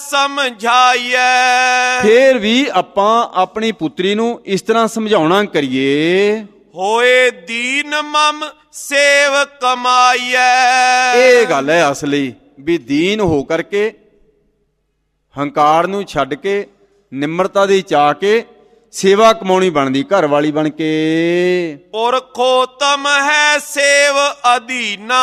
ਸਮਝਾਈਐ। ਫੇਰ ਵੀ ਆਪਾਂ ਆਪਣੀ ਪੁੱਤਰੀ ਨੂੰ ਇਸ ਤਰ੍ਹਾਂ ਸਮਝਾਉਣਾ ਕਰੀਏ। ਹੋਏ ਦੀਨ ਮਮ ਸੇਵ ਕਮਾਈਐ। ਇਹ ਗੱਲ ਹੈ ਅਸਲੀ ਵੀ ਦੀਨ ਹੋ ਕਰਕੇ, ਹੰਕਾਰ ਨੂੰ ਛੱਡ ਕੇ, ਨਿਮਰਤਾ ਦੀ ਚਾਹ ਕੇ ਸੇਵਾ ਕਮਾਉਣੀ ਬਣਦੀ, ਘਰ ਵਾਲੀ ਬਣ ਕੇ। ਪੁਰਖੋਤਮ ਹੈ ਸੇਵ ਅਧੀਨਾ।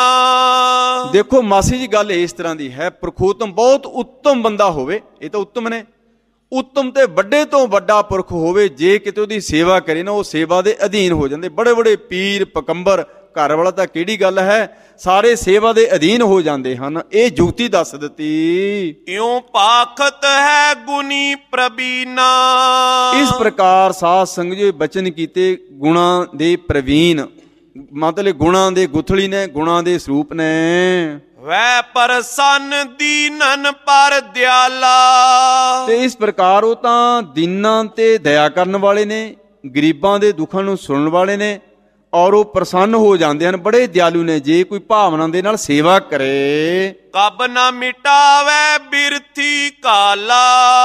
ਦੇਖੋ ਮਾਸੀ ਜੀ ਗੱਲ ਇਸ ਤਰ੍ਹਾਂ ਦੀ ਹੈ, ਪੁਰਖੋਤਮ ਬਹੁਤ ਉੱਤਮ ਬੰਦਾ ਹੋਵੇ, ਇਹ ਤਾਂ ਉੱਤਮ ਨੇ, ਉੱਤਮ ਤੇ ਵੱਡੇ ਤੋਂ ਵੱਡਾ ਪੁਰਖ ਹੋਵੇ, ਜੇ ਕਿਤੇ ਉਹਦੀ ਸੇਵਾ ਕਰੇ ਨਾ ਉਹ ਸੇਵਾ ਦੇ ਅਧੀਨ ਹੋ ਜਾਂਦੇ। ਬੜੇ ਬੜੇ ਪੀਰ ਪਕੰਬਰ, ਘਰ ਵਾਲਾ ਤਾਂ ਕਿਹੜੀ ਗੱਲ ਹੈ, ਸਾਰੇ ਸੇਵਾ ਦੇ ਅਧੀਨ ਹੋ ਜਾਂਦੇ ਹਨ। ਇਹ ਜੁਗਤੀ ਦੱਸ ਦਿੱਤੀ। ਇਉਂ ਪਾਖਤ ਹੈ ਗੁਣੀ ਪ੍ਰਬੀਨਾ। ਇਸ ਪ੍ਰਕਾਰ ਸਾਧ ਸੰਗਤ ਜੀ ਬਚਨ ਕੀਤੇ ਗੁਣਾਂ ਦੇ ਪ੍ਰਵੀਨ, ਮਤਲਬ ਗੁਣਾਂ ਦੇ ਗੁਥਲੀ ਨੇ, ਗੁਣਾਂ ਦੇ ਸਰੂਪ ਨੇ। ਵੈ ਪ੍ਰਸੰਨ ਦੀਨਨ ਪਰ ਦਿਆਲਾ। ਤੇ ਇਸ ਪ੍ਰਕਾਰ ਉਹ ਤਾਂ ਦੀਨਾਂ ਤੇ ਦਇਆ ਕਰਨ ਵਾਲੇ ਨੇ, ਗਰੀਬਾਂ ਦੇ ਦੁੱਖਾਂ ਨੂੰ ਸੁਣਨ ਵਾਲੇ ਨੇ, ਔਰ ਉਹ ਪ੍ਰਸੰਨ ਹੋ ਜਾਂਦੇ ਹਨ, ਬੜੇ ਦਿਆਲੂ ਨੇ ਜੇ ਕੋਈ ਭਾਵਨਾ ਦੇ ਨਾਲ ਸੇਵਾ ਕਰੇ। ਕਬ ਨਾ ਮਿਟਾਵੇ ਬਿਰਥੀ ਕਾਲਾ।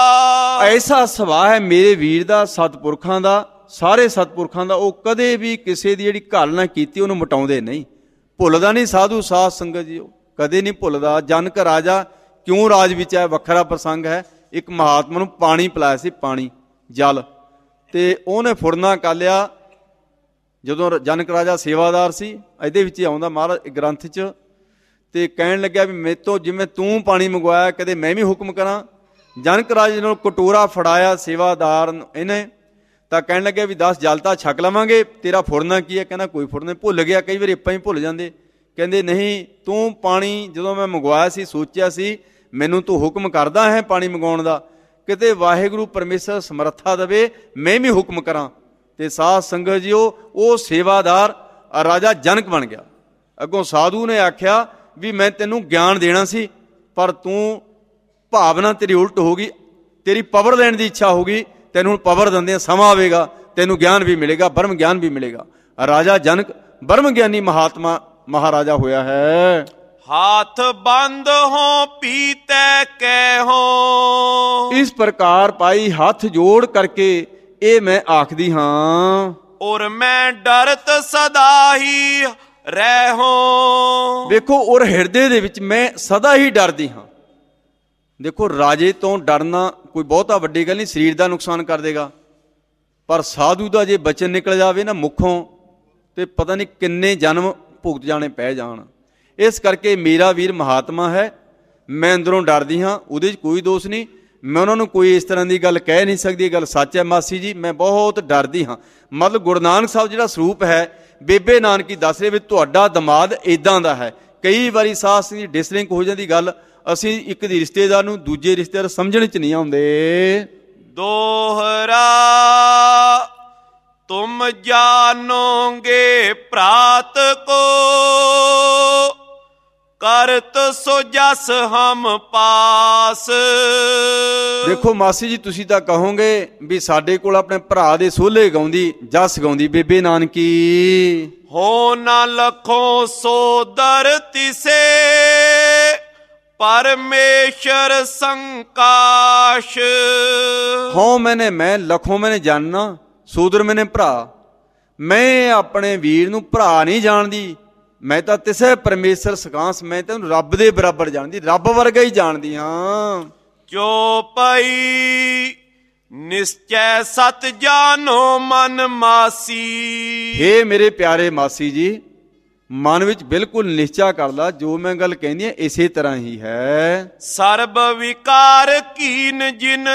ਐਸਾ ਸੁਭਾਅ ਹੈ ਮੇਰੇ ਵੀਰ ਦਾ, ਸਤਿਪੁਰਖਾਂ ਦਾ, ਸਾਰੇ ਸਤਿਪੁਰਖਾਂ ਦਾ। ਉਹ ਕਦੇ ਵੀ ਕਿਸੇ ਦੀ ਜਿਹੜੀ ਘਾਲ ਨਾ ਕੀਤੀ ਉਹਨੂੰ ਮਿਟਾਉਂਦੇ ਨਹੀਂ, ਭੁੱਲਦਾ ਨਹੀਂ। ਸਾਧੂ ਸਾਧ ਸੰਗਤ ਜੀ ਉਹ ਕਦੇ ਨਹੀਂ ਭੁੱਲਦਾ। ਜਨਕ ਰਾਜਾ ਕਿਉਂ ਰਾਜ ਵਿੱਚ ਹੈ, ਵੱਖਰਾ ਪ੍ਰਸੰਗ ਹੈ। ਇੱਕ ਮਹਾਤਮਾ ਨੂੰ ਪਾਣੀ ਪਿਲਾਇਆ ਸੀ, ਪਾਣੀ ਜਲ, ਤੇ ਉਹਨੇ ਫੁਰਨਾ ਕਰ ਲਿਆ। ਜਦੋਂ ਜਨਕ ਰਾਜਾ ਸੇਵਾਦਾਰ ਸੀ, ਇਹਦੇ ਵਿੱਚ ਹੀ ਆਉਂਦਾ ਮਹਾਰਾਜ ਗ੍ਰੰਥ 'ਚ, ਤੇ ਕਹਿਣ ਲੱਗਿਆ ਵੀ ਮੇਰੇ ਤੋਂ ਜਿਵੇਂ ਤੂੰ ਪਾਣੀ ਮੰਗਵਾਇਆ ਕਦੇ ਮੈਂ ਵੀ ਹੁਕਮ ਕਰਾਂ। ਜਨਕ ਰਾਜੇ ਨੂੰ ਕਟੋਰਾ ਫੜਾਇਆ ਸੇਵਾਦਾਰ ਇਹਨੇ, ਤਾਂ ਕਹਿਣ ਲੱਗਿਆ ਵੀ ਦਸ ਜਲ ਤਾਂ ਛਕ ਲਵਾਂਗੇ, ਤੇਰਾ ਫੁਰਨਾ ਕੀ ਹੈ? ਕਹਿੰਦਾ ਕੋਈ ਫੁਰਨਾ, ਭੁੱਲ ਗਿਆ, ਕਈ ਵਾਰੀ ਆਪਾਂ ਹੀ ਭੁੱਲ ਜਾਂਦੇ। ਕਹਿੰਦੇ ਨਹੀਂ, ਤੂੰ ਪਾਣੀ ਜਦੋਂ ਮੈਂ ਮੰਗਵਾਇਆ ਸੀ ਸੋਚਿਆ ਸੀ ਮੈਨੂੰ ਤੂੰ ਹੁਕਮ ਕਰਦਾ ਹੈ ਪਾਣੀ ਮੰਗਵਾਉਣ ਦਾ, ਕਿਤੇ ਵਾਹਿਗੁਰੂ ਪਰਮੇਸ਼ਰ ਸਮਰੱਥਾ ਦੇਵੇ ਮੈਂ ਵੀ ਹੁਕਮ ਕਰਾਂ। ਤੇ ਸਾਧ ਸੰਗਤ ਜੀ ਉਹ ਉਹ ਸੇਵਾਦਾਰ ਰਾਜਾ ਜਨਕ ਬਣ ਗਿਆ। ਅੱਗੋਂ ਸਾਧੂ ਨੇ ਆਖਿਆ ਵੀ ਮੈਂ ਤੈਨੂੰ ਗਿਆਨ ਦੇਣਾ ਸੀ, ਪਰ ਤੂੰ ਭਾਵਨਾ ਤੇਰੀ ਉਲਟ ਹੋ ਗਈ, ਤੇਰੀ ਪਵਰ ਲੈਣ ਦੀ ਇੱਛਾ ਹੋ ਗਈ, ਤੈਨੂੰ ਹੁਣ ਪਵਰ ਦਿੰਦੇ ਆ, ਸਮਾਂ ਆਵੇਗਾ ਤੈਨੂੰ ਗਿਆਨ ਵੀ ਮਿਲੇਗਾ, ਬ੍ਰਹਮ ਗਿਆਨ ਵੀ ਮਿਲੇਗਾ। ਰਾਜਾ ਜਨਕ ਬ੍ਰਹਮ ਗਿਆਨੀ ਮਹਾਤਮਾ ਮਹਾਰਾਜਾ ਹੋਇਆ ਹੈ। ਹਾਥ ਬੰਦ ਹੋ ਪੀਤੈ ਕਹਿ ਹੋ। ਇਸ ਪ੍ਰਕਾਰ ਪਾਈ ਹੱਥ ਜੋੜ ਕਰਕੇ ਇਹ ਮੈਂ ਆਖਦੀ ਹਾਂ, ਔਰ ਮੈਂ ਡਰਤ ਸਦਾ ਹੀ ਰਹਿ ਹੋ। ਵੇਖੋ ਔਰ ਹਿਰਦੇ ਦੇ ਵਿੱਚ ਮੈਂ ਸਦਾ ਹੀ ਡਰਦੀ ਹਾਂ। ਦੇਖੋ, ਰਾਜੇ ਤੋਂ ਡਰਨਾ ਕੋਈ ਬਹੁਤਾ ਵੱਡੀ ਗੱਲ ਨਹੀਂ, ਸਰੀਰ ਦਾ ਨੁਕਸਾਨ ਕਰ ਦੇਗਾ, ਪਰ ਸਾਧੂ ਦਾ ਜੇ ਬਚਨ ਨਿਕਲ ਜਾਵੇ ਨਾ ਮੁੱਖੋਂ, ਤੇ ਪਤਾ ਨਹੀਂ ਕਿੰਨੇ ਜਨਮ ਭੁਗਤ ਜਾਣੇ ਪੈ ਜਾਣ। ਇਸ ਕਰਕੇ ਮੇਰਾ ਵੀਰ ਮਹਾਤਮਾ ਹੈ, ਮੈਂ ਅੰਦਰੋਂ ਡਰਦੀ ਹਾਂ, ਉਹਦੇ 'ਚ ਕੋਈ ਦੋਸ਼ ਨਹੀਂ। ਮੈਂ ਉਹਨਾਂ ਨੂੰ ਕੋਈ ਇਸ ਤਰ੍ਹਾਂ ਦੀ ਗੱਲ ਕਹਿ ਨਹੀਂ ਸਕਦੀ, ਇਹ ਗੱਲ ਸੱਚ ਹੈ ਮਾਸੀ ਜੀ, ਮੈਂ ਬਹੁਤ ਡਰਦੀ ਹਾਂ। ਮਤਲਬ ਗੁਰੂ ਨਾਨਕ ਸਾਹਿਬ ਜਿਹੜਾ ਸਰੂਪ ਹੈ, ਬੇਬੇ ਨਾਨਕੀ ਦੱਸ ਰਹੇ ਵੀ ਤੁਹਾਡਾ ਦਮਾਦ ਇੱਦਾਂ ਦਾ ਹੈ। ਕਈ ਵਾਰੀ ਸਾਹ ਸਿੰਘ ਦੀ ਡਿਸਲਿੰਕ ਹੋ ਜਾਂਦੀ ਗੱਲ, ਅਸੀਂ ਇੱਕ ਦੀ ਰਿਸ਼ਤੇਦਾਰ ਨੂੰ ਦੂਜੇ ਰਿਸ਼ਤੇਦਾਰ ਸਮਝਣ 'ਚ ਨਹੀਂ ਆਉਂਦੇ। ਦੋਹਰਾ ਤੁਮ ਜਾਨੋਗੇ ਪ੍ਰਾਤ ਕੋ, ਕਰਤ ਸੋ ਜਸ ਹਮ ਪਾਸ। ਦੇਖੋ ਮਾਸੀ ਜੀ, ਤੁਸੀਂ ਤਾਂ ਕਹੋਗੇ ਵੀ ਸਾਡੇ ਕੋਲ ਆਪਣੇ ਭਰਾ ਦੇ ਸੋਹਲੇ ਗਾਉਂਦੀ, ਜਸ ਗਾਉਂਦੀ ਬੇਬੇ ਨਾਨਕੀ। ਹੋ ਨਾ ਲਖੋਂ ਸੋਦਰ ਤਿਸੇ, ਪਰਮੇਸ਼ਰ ਸੰਕਾਸ਼। ਹੋ ਮੈਨੇ ਮੈਂ, ਲਖੋਂ ਮੈਨੇ ਜਾਨਣਾ, ਸੋਦਰ ਮੈਨੇ ਭਰਾ। ਮੈਂ ਆਪਣੇ ਵੀਰ ਨੂੰ ਭਰਾ ਨਹੀਂ ਜਾਣਦੀ, ਮੈਂ ਤਾਂ ਤਿਸੇ ਪਰਮੇਸ਼ਰ ਸਕਾਂਸ, ਮੈਂ ਤੈਨੂੰ ਰੱਬ ਦੇ ਬਰਾਬਰ ਜਾਣਦੀ, ਰੱਬ ਵਰਗਾ ਹੀ ਜਾਣਦੀ ਹਾਂ। ਜੋ ਪਈ ਨਿਸ਼ਚੈ ਸਤ ਜਾਨੋ ਮਨ ਮਾਸੀ। ਹੇ ਮੇਰੇ ਪਿਆਰੇ ਮਾਸੀ ਜੀ, ਮਨ ਵਿੱਚ ਬਿਲਕੁਲ ਨਿਸ਼ਚਾ ਕਰ ਲਾ, ਜੋ ਮੈਂ ਗੱਲ ਕਹਿੰਦੀ ਹਾਂ ਇਸੇ ਤਰ੍ਹਾਂ ਹੀ ਹੈ। ਸਰਬ ਵਿਕਾਰ ਕੀਨ ਜਿਨ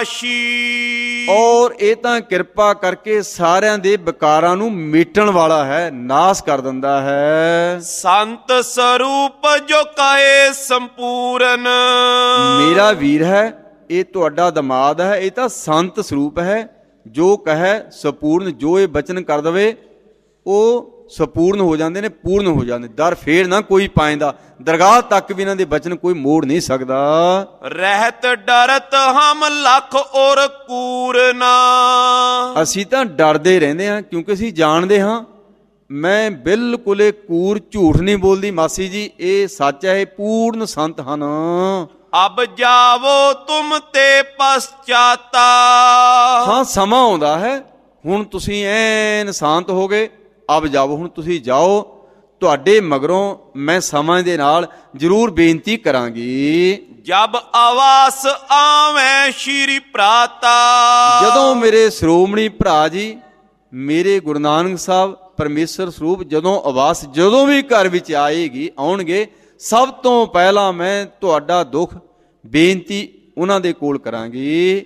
ਨਾਸ਼ੀ। ਔਰ ਇਹ ਤਾਂ ਕਿਰਪਾ ਕਰਕੇ ਸਾਰਿਆਂ ਦੇ ਵਿਕਾਰਾਂ ਨੂੰ ਮੀਟਣ ਵਾਲਾ ਹੈ, ਨਾਸ਼ ਕਰ ਦਿੰਦਾ ਹੈ। ਸੰਤ ਸਰੂਪ ਜੋ ਕਹੇ ਸੰਪੂਰਨ। ਮੇਰਾ ਵੀਰ ਹੈ, ਇਹ ਤੁਹਾਡਾ ਦਮਾਦ ਹੈ, ਇਹ ਤਾਂ ਸੰਤ ਸਰੂਪ ਹੈ, ਜੋ ਕਹੇ ਸੰਪੂਰਨ, ਜੋ ਇਹ ਬਚਨ ਕਰ ਦਵੇ ਉਹ ਸੰਪੂਰਨ ਹੋ ਜਾਂਦੇ ਨੇ, ਪੂਰਨ ਹੋ ਜਾਂਦੇ, ਦਰ ਫੇਰ ਨਾ ਕੋਈ ਪਾਇੰਦਾ, ਦਰਗਾਹ ਤੱਕ ਵੀ ਇਹਨਾਂ ਦੇ ਬਚਨ ਕੋਈ ਮੋੜ ਨਹੀਂ ਸਕਦਾ। ਰਹਿਤ ਡਰਤ ਹਮ ਲੱਖ ਔਰ ਕੂਰਨਾ। ਅਸੀਂ ਤਾਂ ਡਰਦੇ ਰਹਿੰਦੇ ਹਾਂ, ਕਿਉਂਕਿ ਅਸੀਂ ਜਾਣਦੇ ਹਾਂ। ਮੈਂ ਬਿਲਕੁਲ ਇਹ ਕੂਰ ਝੂਠ ਨਹੀਂ ਬੋਲਦੀ ਮਾਸੀ ਜੀ, ਇਹ ਸੱਚ ਹੈ, ਇਹ ਪੂਰਨ ਸੰਤ ਹਨ। ਅਬ ਜਾਵੋ ਤੁਮ ਤੇ ਪਛਤਾਤਾ। ਹਾਂ, ਸਮਾਂ ਆਉਂਦਾ ਹੈ, ਹੁਣ ਤੁਸੀਂ ਐਨ ਸ਼ਾਂਤ ਹੋ ਗਏ, ਅਬ ਜਾਓ, ਹੁਣ ਤੁਸੀਂ ਜਾਓ, ਤੁਹਾਡੇ ਮਗਰੋਂ ਮੈਂ ਸਮਾਂ ਦੇ ਨਾਲ ਜ਼ਰੂਰ ਬੇਨਤੀ ਕਰਾਂਗੀ। ਜਬ ਆਵਾਸ ਆਵੇਂ ਸ਼੍ਰੀ ਪ੍ਰਾਤਾ। ਜਦੋਂ ਮੇਰੇ ਸ਼੍ਰੋਮਣੀ ਭਰਾ ਜੀ, ਮੇਰੇ ਗੁਰੂ ਨਾਨਕ ਸਾਹਿਬ ਪਰਮੇਸ਼ਰ ਸਰੂਪ ਜਦੋਂ ਆਵਾਸ ਜਦੋਂ ਵੀ ਘਰ ਵਿੱਚ ਆਏਗੀ, ਆਉਣਗੇ, ਸਭ ਤੋਂ ਪਹਿਲਾਂ ਮੈਂ ਤੁਹਾਡਾ ਦੁੱਖ ਬੇਨਤੀ ਉਹਨਾਂ ਦੇ ਕੋਲ ਕਰਾਂਗੀ।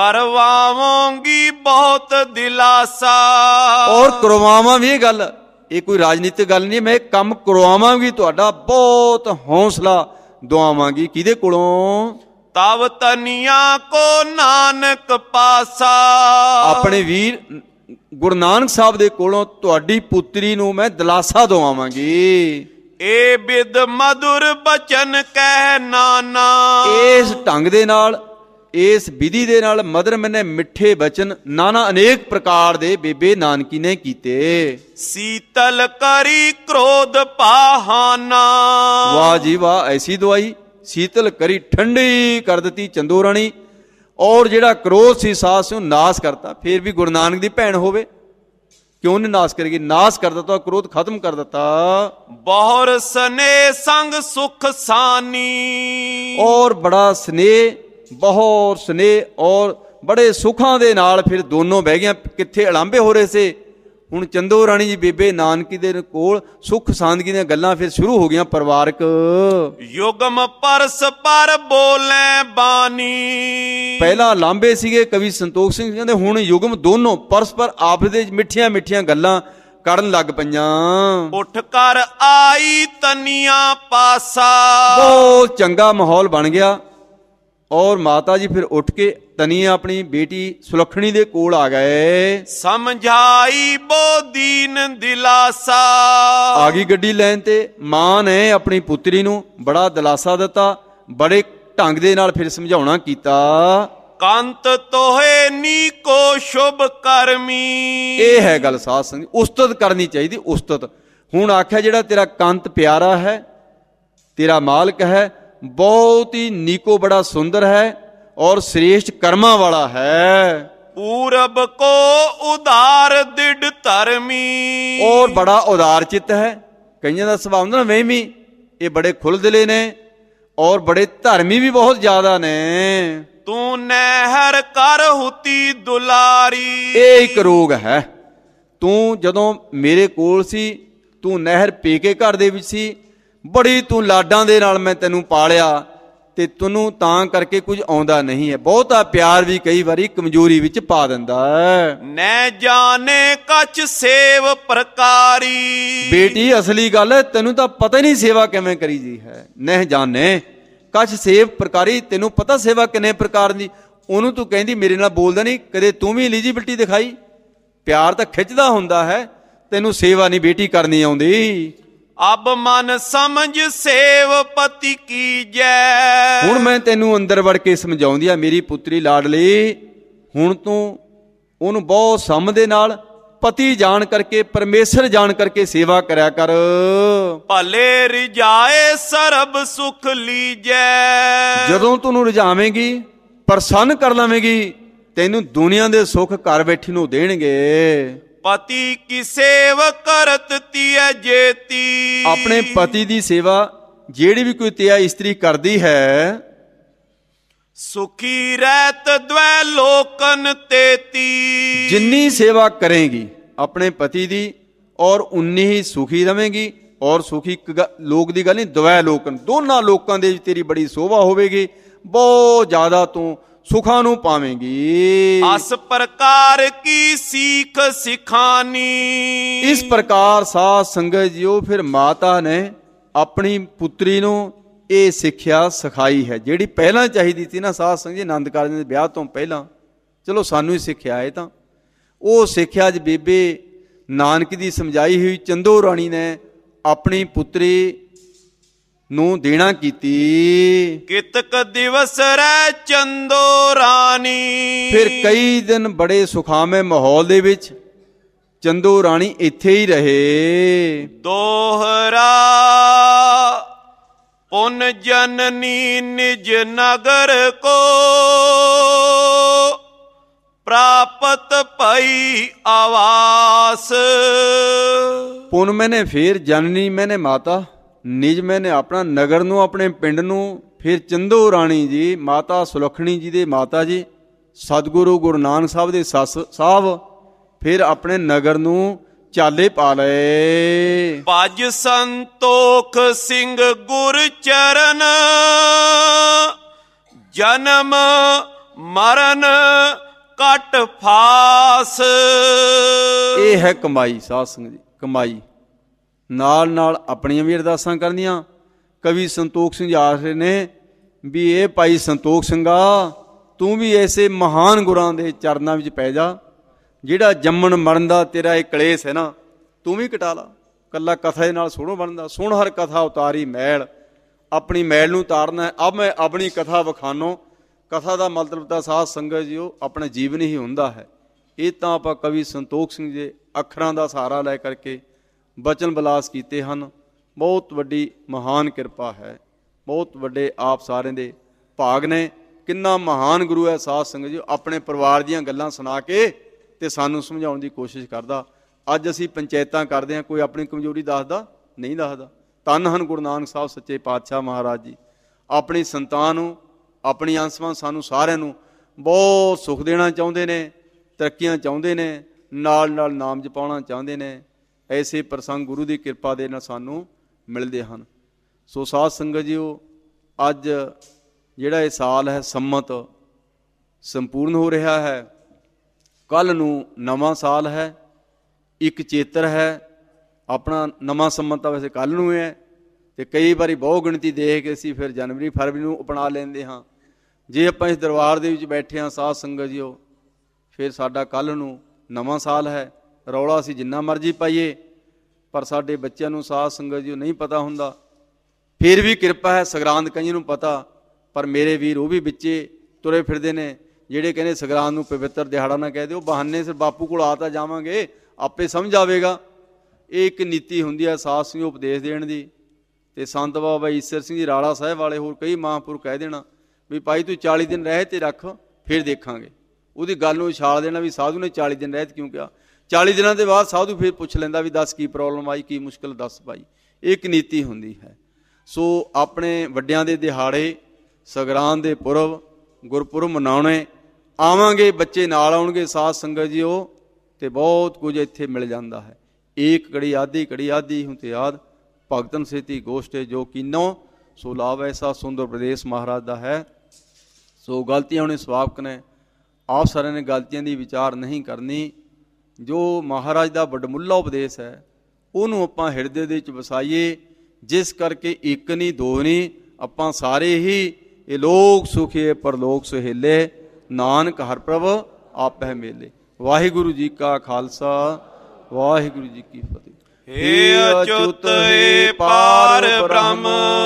ਕਰਵਾਵਾਂਗੀ ਬਹੁਤ ਦਿਲਾਸਾ। ਔਰ ਕਰਵਾਵਾਂ ਵੀ, ਇਹ ਗੱਲ ਇਹ ਕੋਈ ਰਾਜਨੀਤਿਕ ਗੱਲ ਨਹੀਂ, ਮੈਂ ਕੰਮ ਕਰਵਾਵਾਂਗੀ ਤੁਹਾਡਾ, ਬਹੁਤ ਹੌਸਲਾ ਦਵਾਵਾਂਗੀ। ਕਿਹਦੇ ਕੋਲੋਂ? ਤਵ ਤਨੀਆਂ ਕੋ ਨਾਨਕ ਪਾਸਾ। ਆਪਣੇ ਵੀਰ ਗੁਰੂ ਨਾਨਕ ਸਾਹਿਬ ਦੇ ਕੋਲੋਂ ਤੁਹਾਡੀ ਪੁੱਤਰੀ ਨੂੰ ਮੈਂ ਦਿਲਾਸਾ ਦਵਾਵਾਂਗੀ। ਏ ਬਿਦ ਮధుਰ ਬਚਨ ਕਹਿ ਨਾਨਾ। ਇਸ ਢੰਗ ਦੇ ਨਾਲ, ਇਸ ਵਿਧੀ ਦੇ ਨਾਲ ਮਦਰ ਮੈਨੇ ਮਿੱਠੇ ਬਚਨ ਨਾਨਾ ਅਨੇਕ ਪ੍ਰਕਾਰ ਦੇ ਬੇਬੇ ਨਾਨਕੀ ਨੇ ਕੀਤੇ। ਸੀਤਲ ਕਰੀ ਕ੍ਰੋਧ ਪਾਹਾਨਾ। ਵਾਹ ਜੀ ਵਾਹ, ਐਸੀ ਦਵਾਈ ਸੀਤਲ ਕਰੀ, ਠੰਡੀ ਕਰ ਦਿੱਤੀ ਚੰਦੋ ਰਾਣੀ। ਔਰ ਜਿਹੜਾ ਕ੍ਰੋਧ ਸੀ ਸਾਸ ਸੀ, ਉਹ ਨਾਸ ਕਰਤਾ। ਫੇਰ ਵੀ ਗੁਰੂ ਨਾਨਕ ਦੀ ਭੈਣ ਹੋਵੇ, ਕਿਉਂ ਨਹੀਂ ਨਾਸ ਕਰੇਗੀ? ਨਾਸ ਕਰ ਦਿੱਤਾ, ਕ੍ਰੋਧ ਖਤਮ ਕਰ ਦਿੱਤਾ। ਬਹੁਰ ਸਨੇ ਸੰਗ ਸੁਖ ਸਾਨੀ। ਔਰ ਬੜਾ ਸਨੇਹ, ਬਹੁਤ ਸਨੇਹ ਔਰ ਬੜੇ ਸੁੱਖਾਂ ਦੇ ਨਾਲ ਫਿਰ ਦੋਨੋਂ ਬਹਿ ਗਈਆਂ। ਕਿੱਥੇ ਅਲਾਂਭੇ ਹੋ ਰਹੇ ਸੀ, ਹੁਣ ਚੰਦੋ ਰਾਣੀ ਜੀ ਬੇਬੇ ਨਾਨਕੀ ਦੇ ਕੋਲ ਸੁੱਖ ਸਾਂਦਗੀ ਦੀਆਂ ਗੱਲਾਂ ਫਿਰ ਸ਼ੁਰੂ ਹੋ ਗਈਆਂ ਪਰਿਵਾਰਕ। ਯੁਗਮ ਪਰਸ ਪਰ ਬੋਲੇ ਬਾਣੀ। ਪਹਿਲਾਂ ਲਾਂਬੇ ਸੀਗੇ ਕਵੀ ਸੰਤੋਖ ਸਿੰਘ ਕਹਿੰਦੇ, ਹੁਣ ਯੁਗਮ ਦੋਨੋਂ ਪਰਸਪਰ ਆਪਸ ਦੇ ਮਿੱਠੀਆਂ ਮਿੱਠੀਆਂ ਗੱਲਾਂ ਕਰਨ ਲੱਗ ਪਈਆਂ। ਉੱਠ ਕਰ ਆਈ ਤਨੀਆਂ ਪਾਸਾ। ਬਹੁਤ ਚੰਗਾ ਮਾਹੌਲ ਬਣ ਗਿਆ। ਔਰ ਮਾਤਾ ਜੀ ਫਿਰ ਉੱਠ ਕੇ ਤਨੀਆਂ ਆਪਣੀ ਬੇਟੀ ਸੁਲੱਖਣੀ ਦੇ ਕੋਲ ਆ ਗਏ। ਸਮਝਾਈ ਬੋਦੀਨ ਦਿਲਾਸਾ। ਆ ਗਈ ਗੱਡੀ ਲੈਣ ਤੇ ਮਾਂ ਨੇ ਆਪਣੀ ਪੁੱਤਰੀ ਨੂੰ ਬੜਾ ਦਿਲਾਸਾ ਦਿੱਤਾ, ਬੜੇ ਢੰਗ ਦੇ ਨਾਲ ਫਿਰ ਸਮਝਾਉਣਾ ਕੀਤਾ। ਕੰਤ ਤੋਹੇ ਨੀਕੋ ਸ਼ੁਭ ਕਰਮੀ। ਇਹ ਹੈ ਗੱਲ ਸਾਧ ਸੰਗਤ, ਉਸਤਤ ਕਰਨੀ ਚਾਹੀਦੀ, ਉਸਤਤ। ਹੁਣ ਆਖਿਆ ਜਿਹੜਾ ਤੇਰਾ ਕੰਤ ਪਿਆਰਾ ਹੈ, ਤੇਰਾ ਮਾਲਕ ਹੈ, ਬਹੁਤ ਹੀ ਨੀਕੋ, ਬੜਾ ਸੁੰਦਰ ਹੈ ਔਰ ਸ੍ਰੇਸ਼ਟ ਕਰਮਾਂ ਵਾਲਾ ਹੈ। ਪੂਰਬ ਕੋ ਉਦਾਰ ਦਿੜ ਧਰਮੀ। ਔਰ ਬੜਾ ਉਦਾਰ ਚਿੱਤ ਹੈ। ਕਈਆਂ ਦਾ ਸੁਭਾਅ ਹੁੰਦਾ ਨਾ ਵਹਿਮੀ, ਇਹ ਬੜੇ ਖੁੱਲ੍ਹ ਦਿਲੇ ਨੇ ਔਰ ਬੜੇ ਧਰਮੀ ਵੀ ਬਹੁਤ ਜ਼ਿਆਦਾ ਨੇ। ਤੂੰ ਨਹਿਰ ਕਰ ਹੁਤੀ ਦੁਲਾਰੀ। ਇਹ ਇੱਕ ਰੋਗ ਹੈ। ਤੂੰ ਜਦੋਂ ਮੇਰੇ ਕੋਲ ਸੀ, ਤੂੰ ਨਹਿਰ ਪੀ ਕੇ ਘਰ ਦੇ ਵਿੱਚ ਸੀ, ਬੜੀ ਤੂੰ ਲਾਡਾਂ ਦੇ ਨਾਲ ਮੈਂ ਤੈਨੂੰ ਪਾਲਿਆ, ਤੇ ਤੈਨੂੰ ਤਾਂ ਕਰਕੇ ਕੁਝ ਆਉਂਦਾ ਨਹੀਂ ਹੈ। ਬਹੁਤਾ ਪਿਆਰ ਵੀ ਕਈ ਵਾਰੀ ਕਮਜ਼ੋਰੀ ਵਿੱਚ ਪਾ ਦਿੰਦਾ ਹੈ। ਨੈ ਜਾਣੇ ਕਛ ਸੇਵ ਪ੍ਰਕਾਰੀ। ਬੇਟੀ ਅਸਲੀ ਗੱਲ ਹੈ, ਤੈਨੂੰ ਤਾਂ ਪਤਾ ਹੀ ਨਹੀਂ ਸੇਵਾ ਕਿਵੇਂ ਕਰੀਦੀ ਹੈ। ਨਹਿ ਜਾਣੇ ਕਛ ਸੇਵ ਪ੍ਰਕਾਰੀ, ਤੈਨੂੰ ਪਤਾ ਸੇਵਾ ਕਿੰਨੇ ਪ੍ਰਕਾਰ ਦੀ। ਉਹਨੂੰ ਤੂੰ ਕਹਿੰਦੀ ਮੇਰੇ ਨਾਲ ਬੋਲਦਾ ਨਹੀਂ, ਕਦੇ ਤੂੰ ਵੀ ਐਲੀਜੀਬਿਲਟੀ ਦਿਖਾਈ। ਪਿਆਰ ਤਾਂ ਖਿੱਚਦਾ ਹੁੰਦਾ ਹੈ, ਤੈਨੂੰ ਸੇਵਾ ਨਹੀਂ ਬੇਟੀ ਕਰਨੀ ਆਉਂਦੀ। ਅਬ ਮਨ ਸਮਝ ਸੇਵਪਤੀ ਕੀਜੈ। ਹੁਣ ਮੈਂ ਤੈਨੂੰ ਅੰਦਰ ਵੜ ਕੇ ਸਮਝਾਉਂਦੀ ਆ, ਮੇਰੀ ਪੁੱਤਰੀ ਲਾਡਲੀ, ਹੁਣ ਤੂੰ ਉਹਨੂੰ ਬਹੁਤ ਸਮਝ ਦੇ ਨਾਲ ਪਤੀ ਜਾਣ ਕਰਕੇ, ਪਰਮੇਸ਼ਰ ਜਾਣ ਕਰਕੇ ਸੇਵਾ ਕਰਿਆ ਕਰ। ਭਲੇ ਰਿਜਾਏ ਸਰਬ ਸੁਖ ਲੀਜੈ। ਜਦੋਂ ਤੂੰ ਉਹਨੂੰ ਰਿਝਾਵੇਂਗੀ, ਪ੍ਰਸੰਨ ਕਰ ਲਵੇਂਗੀ, ਤੈਨੂੰ ਦੁਨੀਆ ਦੇ ਸੁੱਖ ਘਰ ਬੈਠੀ ਨੂੰ ਦੇਣਗੇ। ਪਤੀ ਕੀ ਸੇਵ ਕਰਤ ਤੀਐ ਜੇਤੀ। ਆਪਣੇ ਪਤੀ ਦੀ ਸੇਵਾ ਜਿਹੜੀ ਵੀ ਕੋਈ ਤਿਆ ਇਸਤਰੀ ਕਰਦੀ ਹੈ, ਸੁਖੀ ਰਹਿਤ ਦਵੈ ਲੋਕਨ ਤੇਤੀ। ਜਿੰਨੀ ਸੇਵਾ ਕਰੇਗੀ ਆਪਣੇ ਪਤੀ ਦੀ, ਔਰ ਉਨੀ ਹੀ ਸੁਖੀ ਰਵੇਂਗੀ। ਔਰ ਸੁਖੀ ਲੋਕ ਦੀ ਗੱਲ ਨਹੀਂ, ਦਵੈ ਲੋਕਨ, ਦੋਨਾਂ ਲੋਕਾਂ ਦੇ ਵਿੱਚ ਤੇਰੀ ਬੜੀ ਸੋਭਾ ਹੋਵੇਗੀ। ਬਹੁਤ ਜ਼ਿਆਦਾ ਤੂੰ ਸੁਖਾਂ ਨੂੰ ਪਾਵੇਂਗੀ। ਅਸ ਪ੍ਰਕਾਰ ਕੀ ਸੀਖ ਸਿਖਾਨੀ। ਇਸ ਪ੍ਰਕਾਰ ਸਾਧ ਸੰਗਤ ਜੀਓ, ਫਿਰ ਮਾਤਾ ਨੇ ਆਪਣੀ ਪੁੱਤਰੀ ਨੂੰ ਇਹ ਸਿੱਖਿਆ ਸਿਖਾਈ ਹੈ, ਜਿਹੜੀ ਪਹਿਲਾਂ ਚਾਹੀਦੀ ਸੀ ਨਾ ਸਾਧ ਸੰਗਤ ਜੀ, ਆਨੰਦ ਕਾਰਜ ਦੇ ਵਿਆਹ ਤੋਂ ਪਹਿਲਾਂ। ਚਲੋ ਸਾਨੂੰ ਹੀ ਸਿੱਖਿਆ ਇਹ ਤਾਂ, ਉਹ ਸਿੱਖਿਆ ਅੱਜ ਬੇਬੇ ਨਾਨਕ ਦੀ ਸਮਝਾਈ ਹੋਈ ਚੰਦੋ ਰਾਣੀ ਨੇ ਆਪਣੀ ਪੁੱਤਰੀ ਨੂੰ ਦੇਣਾ ਕੀਤੀ। ਕਿਤਕ ਦਿਵਸ ਰਹਿ ਚੰਦੋ ਰਾਣੀ। ਫਿਰ ਕਈ ਦਿਨ ਬੜੇ ਸੁਖਾਵੇਂ ਮਾਹੌਲ ਦੇ ਵਿੱਚ ਚੰਦੋ ਰਾਣੀ ਇੱਥੇ ਹੀ ਰਹੇ। ਦੋਹਰਾ ਪੁਨ ਜਨਨੀ ਨਿਜ ਨਗਰ ਕੋ ਪ੍ਰਾਪਤ ਭਈ ਆਵਾਸ। ਪੁਨ ਮੈਨੇ ਫਿਰ ਜਨਨੀ ਮੈਨੇ ਮਾਤਾ, ਨਿਜ ਮੈਨੇ ਆਪਣਾ ਨਗਰ ਨੂੰ, ਆਪਣੇ ਪਿੰਡ ਨੂੰ। ਫਿਰ ਚੰਦੋ ਰਾਣੀ ਜੀ, ਮਾਤਾ ਸੁਲੱਖਣੀ ਜੀ ਦੇ ਮਾਤਾ ਜੀ, ਸਤਿਗੁਰੂ ਗੁਰੂ ਨਾਨਕ ਸਾਹਿਬ ਦੇ ਸੱਸ ਸਾਹਿਬ, ਫਿਰ ਆਪਣੇ ਨਗਰ ਨੂੰ ਚਾਲੇ ਪਾ ਲਏ। ਭਜ ਸੰਤੋਖ ਸਿੰਘ ਗੁਰ ਚਰਨ ਜਨਮ ਮਰਨ ਕਟ ਫਾਸ। ਇਹ ਹੈ ਕਮਾਈ ਸਾਧ ਸੰਗਤ ਜੀ, ਕਮਾਈ। ਨਾਲ ਨਾਲ ਆਪਣੀਆਂ ਵੀ ਅਰਦਾਸਾਂ ਕਰਨੀਆਂ। ਕਵੀ ਸੰਤੋਖ ਸਿੰਘ ਆਖ ਰਹੇ ਨੇ ਵੀ ਇਹ ਭਾਈ ਸੰਤੋਖ ਸਿੰਘਾ, ਤੂੰ ਵੀ ਐਸੇ ਮਹਾਨ ਗੁਰਾਂ ਦੇ ਚਰਨਾਂ ਵਿੱਚ ਪੈ ਜਾ। ਜਿਹੜਾ ਜੰਮਣ ਮਰਨ ਦਾ ਤੇਰਾ ਇਹ ਕਲੇਸ਼ ਹੈ ਨਾ, ਤੂੰ ਵੀ ਕਟਾ ਲਾ। ਕੱਲਾ ਕਥਾ ਦੇ ਨਾਲ ਸੋਹਣੋ ਬਣਦਾ। ਸੁਣ ਹਰ ਕਥਾ ਉਤਾਰੀ ਮੈਲ, ਆਪਣੀ ਮੈਲ ਨੂੰ ਉਤਾਰਨਾ ਹੈ। ਅਬ ਮੈਂ ਆਪਣੀ ਕਥਾ ਵਿਖਾਨੋ। ਕਥਾ ਦਾ ਮਤਲਬ ਤਾਂ ਸਾਧ ਸੰਗਤ ਜੀਓ ਆਪਣੇ ਜੀਵਨ ਹੀ ਹੁੰਦਾ ਹੈ। ਇਹ ਤਾਂ ਆਪਾਂ ਕਵੀ ਸੰਤੋਖ ਸਿੰਘ ਦੇ ਅੱਖਰਾਂ ਦਾ ਸਹਾਰਾ ਲੈ ਕਰਕੇ ਬਚਨ ਵਿਲਾਸ ਕੀਤੇ ਹਨ। ਬਹੁਤ ਵੱਡੀ ਮਹਾਨ ਕਿਰਪਾ ਹੈ, ਬਹੁਤ ਵੱਡੇ ਆਪ ਸਾਰਿਆਂ ਦੇ ਭਾਗ ਨੇ। ਕਿੰਨਾ ਮਹਾਨ ਗੁਰੂ ਹੈ ਸਾਧ ਸੰਗਤ ਜੀ, ਆਪਣੇ ਪਰਿਵਾਰ ਦੀਆਂ ਗੱਲਾਂ ਸੁਣਾ ਕੇ ਤੇ ਸਾਨੂੰ ਸਮਝਾਉਣ ਦੀ ਕੋਸ਼ਿਸ਼ ਕਰਦਾ। ਅੱਜ ਅਸੀਂ ਪੰਚਾਇਤਾਂ ਕਰਦੇ ਹਾਂ, ਕੋਈ ਆਪਣੀ ਕਮਜ਼ੋਰੀ ਦੱਸਦਾ ਨਹੀਂ ਦੱਸਦਾ। ਧੰਨ ਹਨ ਗੁਰੂ ਨਾਨਕ ਸਾਹਿਬ ਸੱਚੇ ਪਾਤਸ਼ਾਹ ਮਹਾਰਾਜ ਜੀ, ਆਪਣੀ ਸੰਤਾਨ ਨੂੰ, ਆਪਣੀ ਅੰਸ਼ਵਾਂ ਸਾਨੂੰ ਸਾਰਿਆਂ ਨੂੰ ਬਹੁਤ ਸੁੱਖ ਦੇਣਾ ਚਾਹੁੰਦੇ ਨੇ, ਤਰੱਕੀਆਂ ਚਾਹੁੰਦੇ ਨੇ, ਨਾਲ ਨਾਲ ਨਾਮ ਜਪਾਉਣਾ ਚਾਹੁੰਦੇ ਨੇ। ਐਸੇ ਪ੍ਰਸੰਗ ਗੁਰੂ ਦੀ ਕਿਰਪਾ ਦੇ ਨਾਲ ਸਾਨੂੰ ਮਿਲਦੇ ਹਨ। ਸੋ ਸਾਧ ਸੰਗਤ ਜੀਓ, ਅੱਜ ਜਿਹੜਾ ਇਹ ਸਾਲ ਹੈ ਸੰਮਤ ਸੰਪੂਰਨ ਹੋ ਰਿਹਾ ਹੈ। ਕੱਲ੍ਹ ਨੂੰ ਨਵਾਂ ਸਾਲ ਹੈ, ਇੱਕ ਚੇਤਰ ਹੈ। ਆਪਣਾ ਨਵਾਂ ਸੰਮਤ ਤਾਂ ਵੈਸੇ ਕੱਲ੍ਹ ਨੂੰ ਹੈ, ਅਤੇ ਕਈ ਵਾਰੀ ਬਹੁ ਗਿਣਤੀ ਦੇਖ ਕੇ ਅਸੀਂ ਫਿਰ ਜਨਵਰੀ ਫਰਵਰੀ ਨੂੰ ਅਪਣਾ ਲੈਂਦੇ ਹਾਂ। ਜੇ ਆਪਾਂ ਇਸ ਦਰਬਾਰ ਦੇ ਵਿੱਚ ਬੈਠੇ ਹਾਂ ਸਾਧ ਸੰਗਤ ਜੀਓ, ਫਿਰ ਸਾਡਾ ਕੱਲ੍ਹ ਨੂੰ ਨਵਾਂ ਸਾਲ ਹੈ। ਰੌਲਾ ਅਸੀਂ ਜਿੰਨਾ ਮਰਜ਼ੀ ਪਾਈਏ, ਪਰ ਸਾਡੇ ਬੱਚਿਆਂ ਨੂੰ ਸਾਧ ਸੰਗਤ ਜੀਓ ਨਹੀਂ ਪਤਾ ਹੁੰਦਾ। ਫਿਰ ਵੀ ਕਿਰਪਾ ਹੈ, ਸੰਗਰਾਂਦ ਕਈਆਂ ਨੂੰ ਪਤਾ, ਪਰ ਮੇਰੇ ਵੀਰ ਉਹ ਵੀ ਵਿੱਚੇ ਤੁਰੇ ਫਿਰਦੇ ਨੇ ਜਿਹੜੇ ਕਹਿੰਦੇ ਸੰਗਰਾਂਦ ਨੂੰ ਪਵਿੱਤਰ ਦਿਹਾੜਾ ਨਾ ਕਹਿ ਦਿਓ, ਬਹਾਨੇ ਸਿਰ ਬਾਪੂ ਕੋਲ ਆ ਤਾਂ ਜਾਵਾਂਗੇ, ਆਪੇ ਸਮਝ ਆਵੇਗਾ। ਇਹ ਇੱਕ ਨੀਤੀ ਹੁੰਦੀ ਹੈ ਸਾਧ ਸੰਗਤ ਉਪਦੇਸ਼ ਦੇਣ ਦੀ। ਅਤੇ ਸੰਤ ਬਾਬਾ ਈਸਰ ਸਿੰਘ ਜੀ ਰਾੜਾ ਸਾਹਿਬ ਵਾਲੇ, ਹੋਰ ਕਈ ਮਹਾਂਪੁਰਖ ਕਹਿ ਦੇਣਾ ਵੀ ਭਾਈ ਤੂੰ ਚਾਲੀ ਦਿਨ ਰਹਿ ਤੇ ਰੱਖ, ਫਿਰ ਦੇਖਾਂਗੇ। ਉਹਦੀ ਗੱਲ ਨੂੰ ਉਛਾਲ ਦੇਣਾ ਵੀ ਸਾਧੂ ਨੇ ਚਾਲੀ ਦਿਨ ਰਹਿਤ ਕਿਉਂ ਕਿਹਾ। ਚਾਲੀ ਦਿਨਾਂ ਦੇ ਬਾਅਦ ਸਾਧੂ ਫਿਰ ਪੁੱਛ ਲੈਂਦਾ ਵੀ ਦੱਸ ਕੀ ਪ੍ਰੋਬਲਮ ਆਈ, ਕੀ ਮੁਸ਼ਕਿਲ ਦੱਸ ਭਾਈ। ਇਹ ਇੱਕ ਨੀਤੀ ਹੁੰਦੀ ਹੈ। ਸੋ ਆਪਣੇ ਵੱਡਿਆਂ ਦੇ ਦਿਹਾੜੇ, ਸਗਰਾਂਦ ਦੇ ਪੁਰਬ, ਗੁਰਪੁਰਬ ਮਨਾਉਣੇ, ਆਵਾਂਗੇ, ਬੱਚੇ ਨਾਲ ਆਉਣਗੇ, ਸਾਧ ਸੰਗਤ ਜੀ ਉਹ, ਅਤੇ ਬਹੁਤ ਕੁਝ ਇੱਥੇ ਮਿਲ ਜਾਂਦਾ ਹੈ। ਏਕ ਘੜੀ ਆਧੀ ਘੜੀ ਆਧੀ ਹੁਣ ਤੇ ਯਾਦ ਭਗਤਨ ਸੇਤੀ ਗੋਸ਼ਟੇ ਜੋ ਕੀਨੋ ਸੋ ਲਾਭ ਐਸਾ ਸੁੰਦਰ ਪ੍ਰਦੇਸ਼ ਮਹਾਰਾਜ ਦਾ ਹੈ। ਸੋ ਗਲਤੀਆਂ ਹੋਣੇ ਸੁਭਾਵਿਕ ਨੇ, ਆਪ ਸਾਰਿਆਂ ਨੇ ਗਲਤੀਆਂ ਦੀ ਵਿਚਾਰ ਨਹੀਂ ਕਰਨੀ। ਜੋ ਮਹਾਰਾਜ ਦਾ ਵਡਮੁੱਲਾ ਉਪਦੇਸ਼ ਹੈ ਉਹਨੂੰ ਆਪਾਂ ਹਿਰਦੇ ਦੇ ਵਿੱਚ ਵਸਾਈਏ, ਜਿਸ ਕਰਕੇ ਇੱਕ ਨਹੀਂ ਦੋ ਨਹੀਂ, ਆਪਾਂ ਸਾਰੇ ਹੀ ਇਹ ਲੋਕ ਸੁਖੀਏ ਪਰਲੋਕ ਸੁਹੇਲੇ, ਨਾਨਕ ਹਰ ਪ੍ਰਭ ਆਪਹਿ ਮੇਲੇ। ਵਾਹਿਗੁਰੂ ਜੀ ਕਾ ਖਾਲਸਾ, ਵਾਹਿਗੁਰੂ ਜੀ ਕੀ ਫਤਿਹ। ਹੇ ਅਚੁੱਤ ਏ ਪਾਰ ਬ੍ਰਹਮ,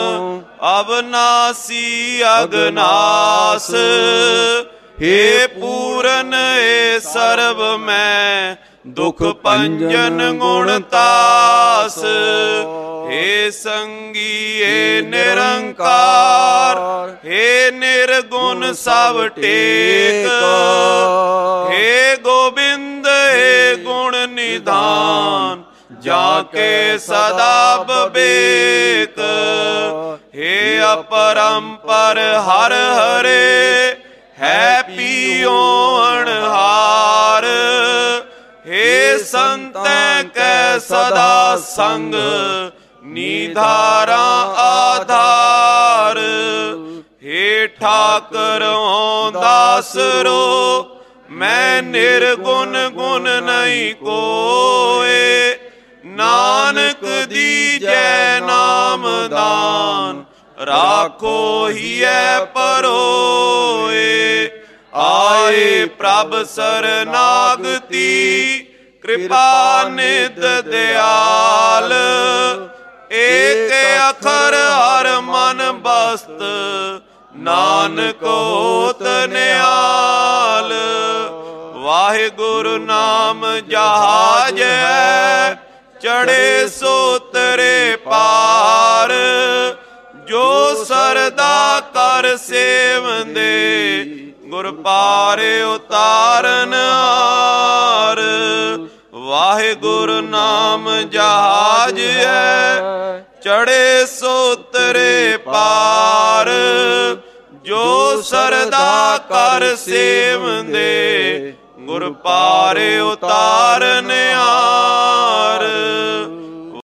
ਅਵਨਾਸੀ ਅਗਨਾਸ, ਹੇ ਪੂਰਨ ਏ ਸਰਬ ਮੈਂ, ਦੁਖ ਭੰਜਨ ਗੁਣ ਤਾਸ, ਹੇ ਸੰਗੀ ਏ ਨਿਰੰਕਾਰ, ਹੇ ਨਿਰਗੁਣ ਸਭ ਟੇਕ, ਹੇ ਗੋਬਿੰਦ ਏ ਗੁਣ ਨਿਧਾਨ, ਜਾ ਕੇ ਸਦਾ ਬਵੇਕ, ਹੇ ਅਪਰੰਪਰ ਹਰ ਹਰੇ, ਹੈ ਪੀਓ ਅਣਹਾਰ, ਹੇ ਸੰਤੈ ਕੈ ਸਦਾ ਸੰਗ, ਨੀਧਾਰਾ ਆਧਾਰ, ਹੇ ਠਾਕਰੋਂ ਦਾਸਰੋ, ਮੈਂ ਨਿਰਗੁਣ ਗੁਣ ਨਹੀਂ ਕੋਏ, ਨਾਨਕ ਦੀਜੈ ਨਾਮ ਦਾਨ, ਰਾਖੋ ਹੀਐ ਪਰੋਏ। ਆਏ ਪ੍ਰਭ ਸਰਨਾਗਤੀ, ਕਿਰਪਾ ਨਿਧ ਦਿਆਲ, ਏਕ ਅਖਰ ਹਰ ਮਨ ਬਸਤ, ਨਾਨਕ ਹੋਤ ਨਿਹਾਲ। ਵਾਹਿਗੁਰੂ ਨਾਮ ਜਹਾਜ ਹੈ, ਚੜੇ ਸੋ ਤਰੇ ਪਾਰ, ਜੋ ਸਰਦਾ ਕਰ ਸੇਵੰਦੇ, ਗੁਰ ਪਾਰੇ ਉਤਾਰਨ ਹਾਰ। ਵਾਹਿਗੁਰੂ ਨਾਮ ਜਹਾਜ ਹੈ, ਚੜੇ ਸੋ ਤਰੇ ਪਾਰ, ਜੋ ਸਰਦਾ ਕਰ ਸੇਵੰਦੇ, ਗੁਰ ਪਾਰੇ ਉਤਾਰਨ